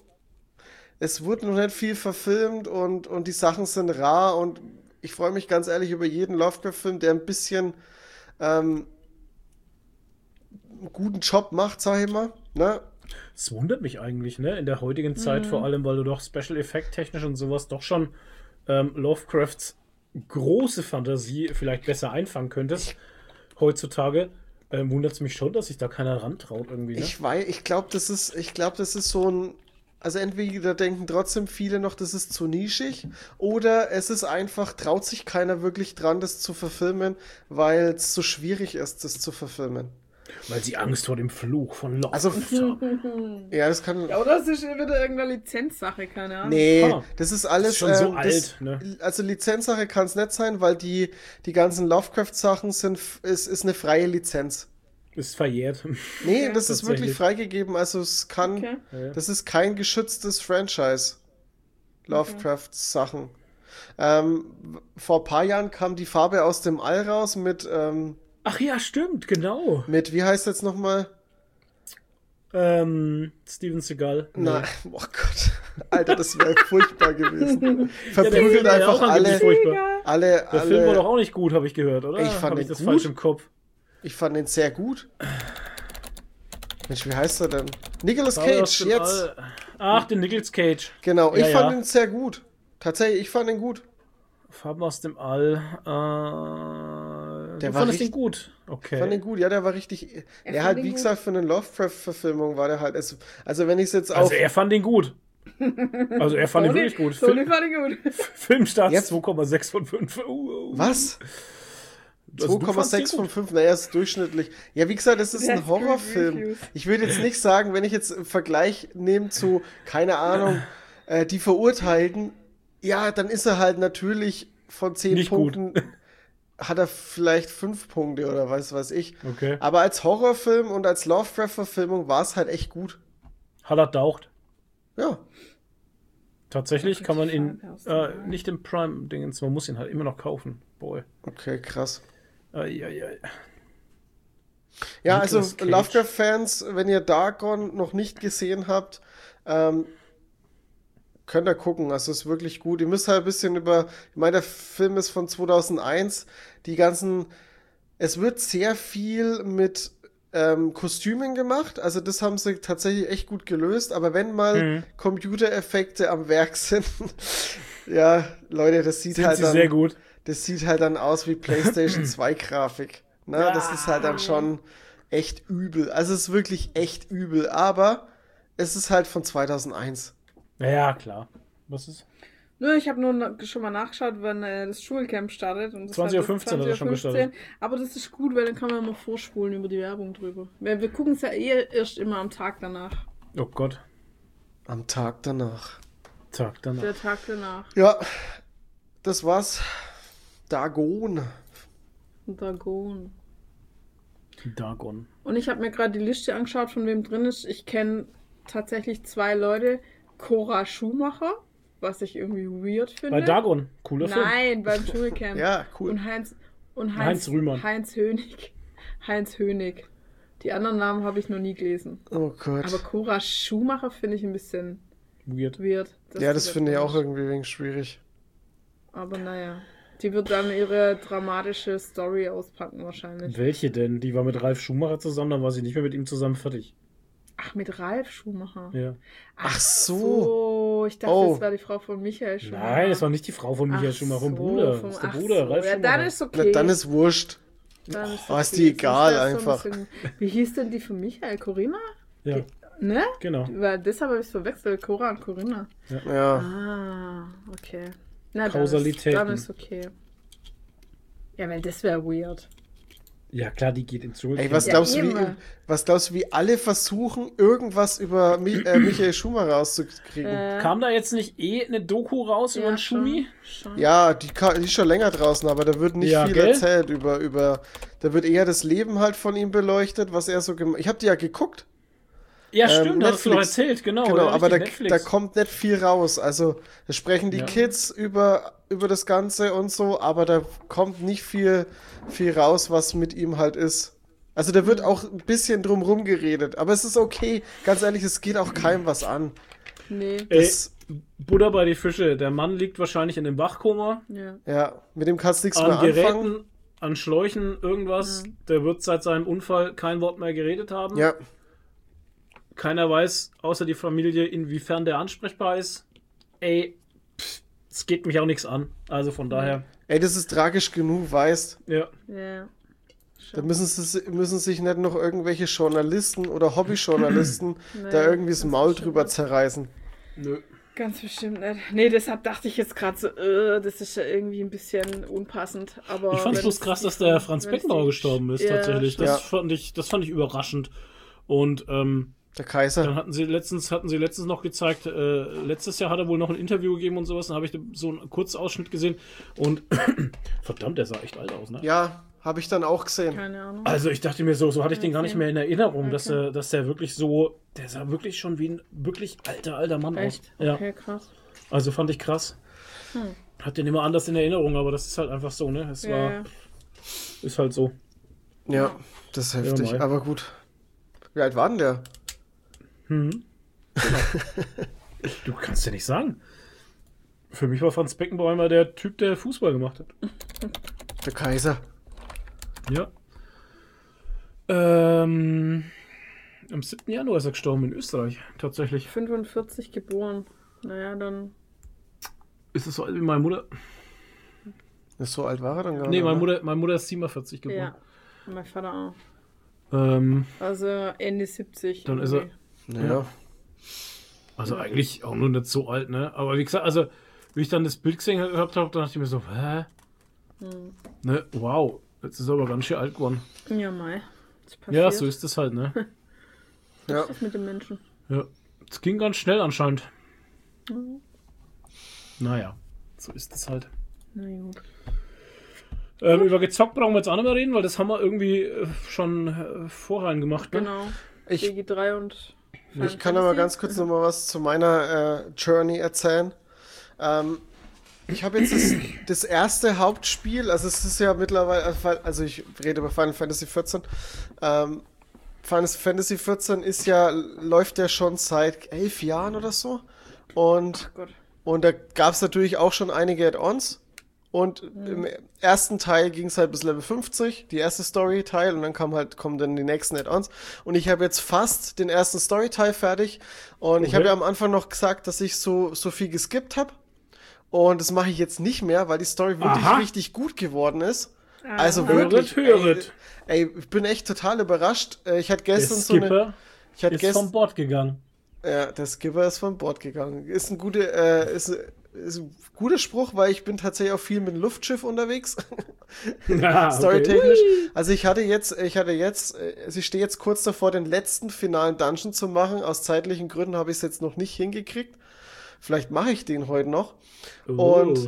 es wurde noch nicht viel verfilmt und, und die Sachen sind rar und ich freue mich ganz ehrlich über jeden Lovecraft-Film, der ein bisschen ähm, einen guten Job macht, sag ich mal. Ne? Es wundert mich eigentlich, ne? In der heutigen Zeit vor allem, weil du doch Special Effect technisch und sowas doch schon ähm, Lovecrafts große Fantasie vielleicht besser einfangen könntest. Heutzutage ähm, wundert es mich schon, dass sich da keiner rantraut irgendwie. Ne? Ich weiß, ich glaube, das ist, ich glaube, das ist so ein, also entweder denken trotzdem viele noch, das ist zu nischig, oder es ist einfach, traut sich keiner wirklich dran, das zu verfilmen, weil es so schwierig ist, das zu verfilmen. Weil sie Angst vor dem Fluch von Lovecraft Also, haben. ja, das kann. Ja, oder es ist wieder irgendeine Lizenzsache, keine Ahnung. Nee, Ah. das ist alles. Das ist schon so ähm, alt, das, ne? Also Lizenzsache kann es nicht sein, weil die, die ganzen Lovecraft-Sachen sind, ist, ist eine freie Lizenz. Ist verjährt. Nee, das ist wirklich Tatsächlich. freigegeben, also es kann, Okay. Ja. das ist kein geschütztes Franchise. Lovecraft-Sachen. Ähm, vor ein paar Jahren kam die Farbe aus dem All raus mit, ähm, Ach ja, stimmt, genau. mit, wie heißt jetzt nochmal? Ähm, Steven Seagal. Na, oh Gott. Alter, das wäre furchtbar gewesen. Ja, der Film Verprügelt war ja einfach auch angeblich alle, furchtbar. alle, Der Film war doch alle. auch nicht gut, habe ich gehört, oder? Ich fand Hab ich ihn das gut. falsch im Kopf. Ich fand den sehr gut. Mensch, wie heißt er denn? Nicolas Farbe aus Cage, dem jetzt. All. Ach, den Nicolas Cage. Genau, ich Ja, fand ja. ihn sehr gut. Tatsächlich, ich fand ihn gut. Farben aus dem All. Äh, Der du war fandest richtig- ihn gut. Okay. Ich fand ihn gut, ja, der war richtig. Er Er fand halt, ihn wie gut. gesagt, für eine Lovecraft-Verfilmung war der halt. Es, also, wenn ich es jetzt auf. also er fand ihn gut. Also er fand ihn Sony- wirklich gut. Sony Film, fand ihn gut. Filmstarts Jetzt- zwei Komma sechs von fünf. Uh, uh. Was? Also zwei Komma sechs von fünf, naja, ist durchschnittlich. Ja, wie gesagt, es ist That's ein Horrorfilm. good reviews. Ich würde jetzt nicht sagen, wenn ich jetzt einen Vergleich nehme zu, keine Ahnung, äh, die Verurteilten, ja, dann ist er halt natürlich von zehn Nicht gut. Punkten, hat er vielleicht fünf Punkte oder was weiß ich. Okay. Aber als Horrorfilm und als Lovecraft-Verfilmung war es halt echt gut. Hat er taucht. Ja. Tatsächlich kann man ihn Farbe äh, nicht im Prime-Dingens, man muss ihn halt immer noch kaufen. Boy. Okay, krass. Eieiei. Ja, Nicolas also Cage. Lovecraft-Fans, wenn ihr Dagon noch nicht gesehen habt, ähm, könnt ihr gucken. Also ist wirklich gut. Ihr müsst halt ein bisschen über, ich meine, der Film ist von zweitausendeins. Die ganzen, es wird sehr viel mit ähm, Kostümen gemacht. Also das haben sie tatsächlich echt gut gelöst. Aber wenn mal Mhm. Computereffekte am Werk sind, ja, Leute, das sieht Sind halt sie dann, sehr gut. das sieht halt dann aus wie PlayStation zwei Grafik. Ne? Das ist halt dann schon echt übel. Also es ist wirklich echt übel. Aber es ist halt von zweitausendeins. Ja, ja, klar. Was ist? Nö, ich habe nur na- schon mal nachgeschaut, wann äh, das Schulcamp startet. Und das zwanzig Uhr war fünfzehn hat er schon zwanzig Uhr fünfzehn. Aber das ist gut, weil dann kann man immer vorspulen über die Werbung drüber. Wir, wir gucken es ja eh erst immer am Tag danach. Oh Gott. Am Tag danach. Tag danach. Der Tag danach. Ja, das war's. Dagon. Dagon. Dagon. Und ich habe mir gerade die Liste angeschaut, von wem drin ist. Ich kenne tatsächlich zwei Leute. Cora Schumacher, was ich irgendwie weird finde. Bei Dagon. Cooler Film. Nein, beim Schulcamp. Ja, cool. Und Heinz, und Heinz, Heinz Rühmann. Heinz Hönig. Heinz Hönig. Die anderen Namen habe ich noch nie gelesen. Oh Gott. Aber Cora Schumacher finde ich ein bisschen Weird. weird. dass ja, die das da finde ich drin auch ist. irgendwie ein wenig schwierig. Aber naja. Die wird dann ihre dramatische Story auspacken wahrscheinlich. Welche denn? Die war mit Ralf Schumacher zusammen, dann war sie nicht mehr mit ihm zusammen fertig. Ach, mit Ralf Schumacher. Ja. Ach so. So, ich dachte, Oh. das war die Frau von Michael Schumacher. Nein, das war nicht die Frau von Michael Ach Schumacher, vom so, Bruder. vom- Das ist der ach Bruder, so. Ralf Ja, Schumacher. dann ist okay. Na, dann ist wurscht. Dann ist Oh, ist okay. die egal Sonst wär's so ein einfach. bisschen- Wie hieß denn die von Michael? Corinna? Ja, Ne? genau. Weil deshalb habe ich es verwechselt. Cora und Corinna. Ja. Ah, okay. Na, dann ist, Kausalitäten. dann ist okay. Ja, weil das wäre weird. Ja, klar, die geht ins Schulcamp. Ey, was Ja, glaubst du, wie, eben. was glaubst du, wie alle versuchen, irgendwas über Mi äh, Michael Schumacher rauszukriegen? Äh, Kam da jetzt nicht eh eine Doku raus über den Schumi? Schon, schon. Ja, die, ka- die ist schon länger draußen, aber da wird nicht Ja, viel gell? erzählt über, über, da wird eher das Leben halt von ihm beleuchtet, was er so gemacht. Ich habe die ja geguckt. Ja, Ähm, stimmt, da hast du doch Netflix. erzählt, genau. Genau, oder? aber da, Richtig, da Netflix. kommt nicht viel raus. Also, da sprechen die Ja. Kids über, über das Ganze und so, aber da kommt nicht viel, viel raus, was mit ihm halt ist. Also, da wird auch ein bisschen drumrum geredet, aber es ist okay. Ganz ehrlich, es geht auch keinem was an. Nee. Ey, Das, Butter bei die Fische. Der Mann liegt wahrscheinlich in einem Wachkoma, Ja. ja, mit dem kannst du nichts mehr an anfangen. Geräten, an Schläuchen, irgendwas. Der wird seit seinem Unfall kein Wort mehr geredet haben. Ja, Keiner weiß, außer die Familie, inwiefern der ansprechbar ist. Ey, pff, es geht mich auch nichts an. Also von daher, ey, das ist tragisch genug, weißt. ja. Ja. Da müssen, sie, müssen sich nicht noch irgendwelche Journalisten oder Hobbyjournalisten Nee, da irgendwie das das Maul ist schon drüber was. zerreißen. Nö. Ganz bestimmt nicht. Nee, deshalb dachte ich jetzt gerade so, äh, das ist ja irgendwie ein bisschen unpassend. Aber Ich fand's wenn bloß es krass, die- dass der Franz wenn es Beckenbauer die- gestorben ist, Ja, tatsächlich. Das, Ja. fand ich, das fand ich überraschend. Und ähm, Der Kaiser. dann hatten sie letztens, hatten sie letztens noch gezeigt, äh, letztes Jahr hat er wohl noch ein Interview gegeben und sowas, dann habe ich so einen Kurzausschnitt gesehen und verdammt, der sah echt alt aus, ne? Ja, habe ich dann auch gesehen. Keine Ahnung. Also ich dachte mir so, so hatte ich den gar nicht Okay. mehr in Erinnerung, dass Okay. er, dass der wirklich so, der sah wirklich schon wie ein wirklich alter, alter Mann Echt? aus. Ja, Okay, krass. also fand ich krass. Hm. Hat den immer anders in Erinnerung, aber das ist halt einfach so, ne? Es Ja, war, ja. ist halt so. Ja, das ist heftig, Ja, mei. aber gut. Wie alt war denn der? Mhm. Du kannst ja nicht sagen. Für mich war Franz Beckenbauer immer der Typ, der Fußball gemacht hat. Der Kaiser. Ja. Ähm, am siebten Januar ist er gestorben in Österreich, tatsächlich. fünfundvierzig geboren. Naja, dann. Ist es so alt wie meine Mutter? Ist so alt war er dann gar Nee, nicht. meine oder? Mutter, meine Mutter ist siebenundvierzig geboren. Ja. Mein Vater auch. Ähm, Also Ende siebzig. Dann ist er- irgendwie. Ja. also eigentlich auch nur nicht so alt, ne? Aber wie gesagt, also wie ich dann das Bild gesehen gehabt habe, dann dachte ich mir so, hä? Hm. Ne, wow. Jetzt ist er aber ganz schön alt geworden. Ja, mei. Ja, so ist das halt, ne? Was Ja. ist das mit den Menschen? Ja. Es ging ganz schnell anscheinend. Mhm. Naja, so ist das halt. Na gut. Ähm, über gezockt brauchen wir jetzt auch nicht mehr reden, weil das haben wir irgendwie äh, schon äh, vorhin gemacht, ne? Genau. Ich, D G drei und Final ich kann aber Fantasy. ganz kurz noch mal was zu meiner äh, Journey erzählen. Ähm, ich habe jetzt das, das erste Hauptspiel, also es ist ja mittlerweile, also ich rede über Final Fantasy vierzehn. Ähm, Final Fantasy vierzehn ist ja, läuft ja schon seit elf Jahren oder so. Und, Gott. und da gab es natürlich auch schon einige Add-ons. Und im ersten Teil ging es halt bis Level fünfzig, die erste Story-Teil, und dann kam halt, kommen dann die nächsten Add-ons. Und ich habe jetzt fast den ersten Story-Teil fertig. Und Okay. ich habe ja am Anfang noch gesagt, dass ich so, so viel geskippt habe. Und das mache ich jetzt nicht mehr, weil die Story wirklich Aha. richtig gut geworden ist. Ah, Also höret, wirklich, höret. Ey, ey, ich bin echt total überrascht. Äh, Ich hatte Der gestern so eine... Skipper Ich hatte ist gestern... vom Bord gegangen. Ja, der Skipper ist von Bord gegangen. Ist ein guter, äh, ist, ist ein guter Spruch, weil ich bin tatsächlich auch viel mit dem Luftschiff unterwegs. Ja, okay. Storytechnisch. Also ich hatte jetzt, ich hatte jetzt, äh, also ich stehe jetzt kurz davor, den letzten finalen Dungeon zu machen. Aus zeitlichen Gründen habe ich es jetzt noch nicht hingekriegt. Vielleicht mache ich den heute noch. Oh. Und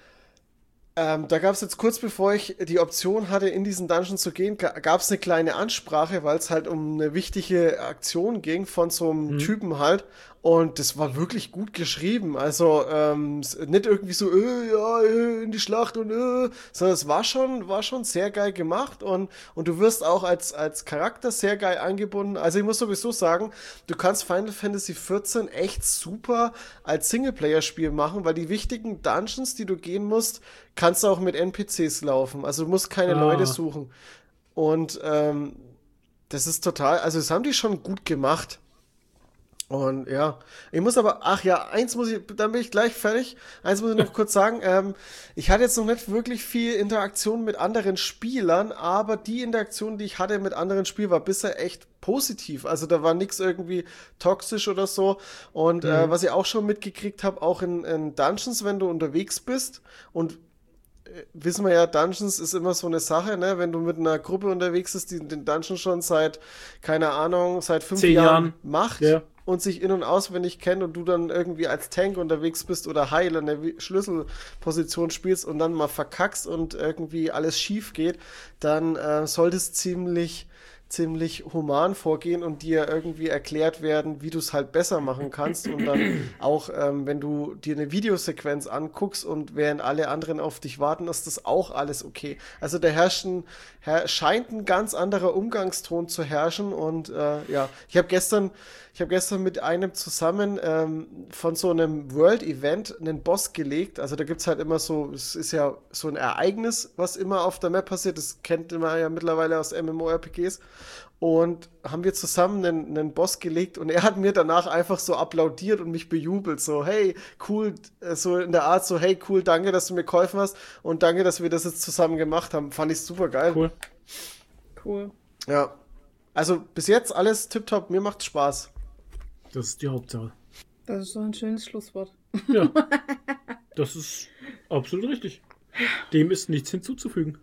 ähm, da gab es jetzt kurz bevor ich die Option hatte, in diesen Dungeon zu gehen, gab es eine kleine Ansprache, weil es halt um eine wichtige Aktion ging von so einem Typen halt. Und das war wirklich gut geschrieben. Also ähm, s- nicht irgendwie so, äh, ja, äh, in die Schlacht und äh, sondern es war schon, war schon sehr geil gemacht und, und du wirst auch als, als Charakter sehr geil eingebunden. Also ich muss sowieso sagen, du kannst Final Fantasy vierzehn echt super als Singleplayer-Spiel machen, weil die wichtigen Dungeons, die du gehen musst, kannst du auch mit N P Cs laufen. Also du musst keine Ah. Leute suchen. Und ähm, das ist total, also das haben die schon gut gemacht. Und ja, ich muss aber, ach ja, eins muss ich, dann bin ich gleich fertig. Eins muss ich noch kurz sagen. Ähm, ich hatte jetzt noch nicht wirklich viel Interaktion mit anderen Spielern, aber die Interaktion, die ich hatte mit anderen Spielern, war bisher echt positiv. Also da war nichts irgendwie toxisch oder so. Und äh, was ich auch schon mitgekriegt habe, auch in, in Dungeons, wenn du unterwegs bist und wissen wir ja, Dungeons ist immer so eine Sache, ne? Wenn du mit einer Gruppe unterwegs bist, die den Dungeon schon seit, keine Ahnung, seit fünf Zehn Jahren Jahren. macht Ja. und sich in- und auswendig kennt und du dann irgendwie als Tank unterwegs bist oder Heiler eine Wi- Schlüsselposition spielst und dann mal verkackst und irgendwie alles schief geht, dann äh, sollte es ziemlich ziemlich human vorgehen und dir irgendwie erklärt werden, wie du es halt besser machen kannst und dann auch, ähm, wenn du dir eine Videosequenz anguckst und während alle anderen auf dich warten, ist das auch alles okay. Also da herrscht ein, her, scheint ein ganz anderer Umgangston zu herrschen und äh, ja, ich habe gestern ich habe gestern mit einem zusammen ähm, von so einem World-Event einen Boss gelegt. Also da gibt's halt immer so, es ist ja so ein Ereignis, was immer auf der Map passiert. Das kennt man ja mittlerweile aus MMORPGs. Und haben wir zusammen einen, einen Boss gelegt und er hat mir danach einfach so applaudiert und mich bejubelt. So, hey, cool, äh, so in der Art so, hey, cool, danke, dass du mir geholfen hast und danke, dass wir das jetzt zusammen gemacht haben. Fand ich super geil. Cool. Cool. Ja. Also bis jetzt alles tipptopp, mir macht's Spaß. Das ist die Hauptsache. Das ist so ein schönes Schlusswort. Ja. Das ist absolut richtig. Dem ist nichts hinzuzufügen.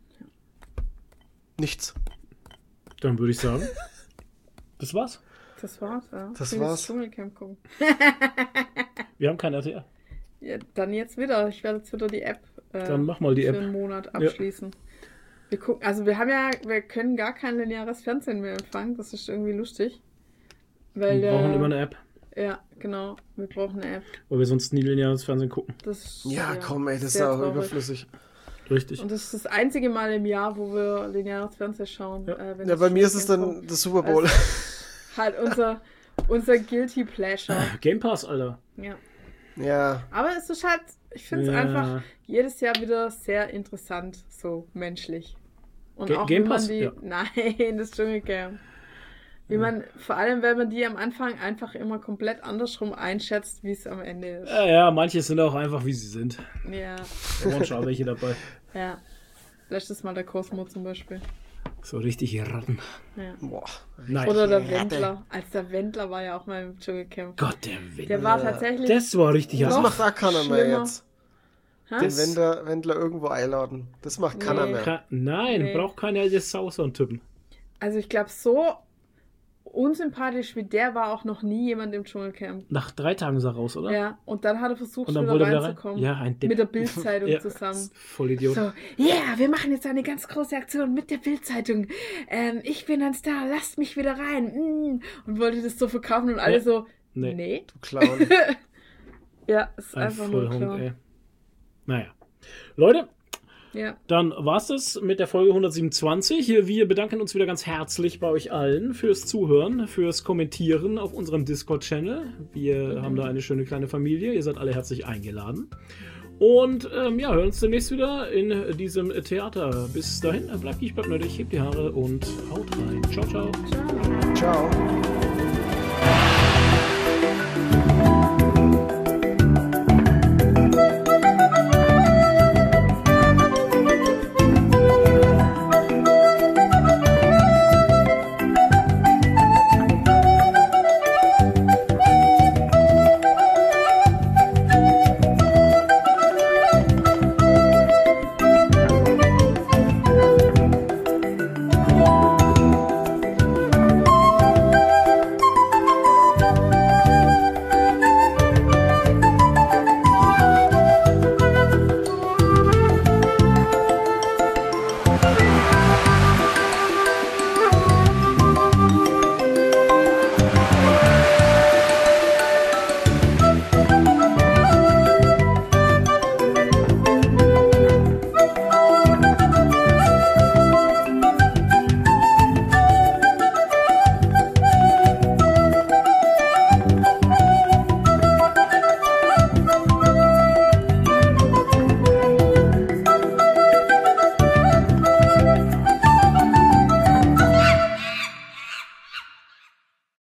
Nichts. Dann würde ich sagen, das war's. Das war's, ja. Das Ich will war's. ins Dschungelcamp gucken. Wir haben kein R T R. Ja, dann jetzt wieder. Ich werde jetzt wieder die App, äh, Dann mach mal die für App. einen Monat abschließen. Wir gucken, also wir haben ja, wir können gar kein lineares Fernsehen mehr empfangen. Das ist irgendwie lustig. Weil, Wir brauchen äh, immer eine App, Ja, genau. Wir brauchen eine App. weil wir sonst nie lineares Fernsehen gucken. Das ist, Ja, komm, ey, das ist sehr auch traurig. überflüssig. Richtig. Und das ist das einzige Mal im Jahr, wo wir lineares Fernsehen schauen. Ja. Äh, wenn Ja, das bei mir ist es Dschungelcamp dann kommt. das Super Bowl. Halt unser, unser Guilty Pleasure. Game Pass, Alter. Ja. Ja, Aber es ist halt, ich finde es Ja. einfach jedes Jahr wieder sehr interessant, so menschlich. Und Ga- auch Game wie man Pass? die, Ja. nein, das Dschungelcamp. Wie man, vor allem, wenn man die am Anfang einfach immer komplett andersrum einschätzt, wie es am Ende ist. Ja, ja, manche sind auch einfach, wie sie sind. Ja, Da waren schon auch welche dabei. ja. Letztes Mal der Cosmo zum Beispiel. So richtige Ratten. Ja. boah. Nein. Oder der Ratte. Wendler. Als der Wendler war ja auch mal im Dschungelcamp. Gott, der Wind. Der war tatsächlich Das war richtig Das Noch hart. macht auch keiner mehr schlimmer. jetzt. Ha? Den Wendler, Wendler irgendwo einladen. Das macht keiner Nee. mehr. Ka Nein, Nee. braucht keiner das Sauson-Typen. Also ich glaube, so unsympathisch wie der war auch noch nie jemand im Dschungelcamp. Nach drei Tagen ist er raus, oder? Ja, und dann hat er versucht, Und dann wieder wurde er wieder rein. reinzukommen. Ja, ein Depp. Mit der Bild-Zeitung Ja, zusammen. voll Idiot. So, yeah, wir machen jetzt eine ganz große Aktion mit der Bild-Zeitung. Ähm, ich bin ein Star, lasst mich wieder rein. Mm. Und wollte das so verkaufen und alle Ja. so, Nee. nee. Du Clown. Ja, ist Ein einfach nur Vollhund, klar. ey. Naja. Leute, Ja. dann war's das mit der Folge hundertsiebenundzwanzig. Wir bedanken uns wieder ganz herzlich bei euch allen fürs Zuhören, fürs Kommentieren auf unserem Discord-Channel. Wir haben da eine schöne kleine Familie. Ihr seid alle herzlich eingeladen. Und ähm, ja, hören uns demnächst wieder in diesem Theater. Bis dahin, bleibt ich, bleibt nötig, hebt die Haare und haut rein. Ciao, ciao. Ciao. Ciao.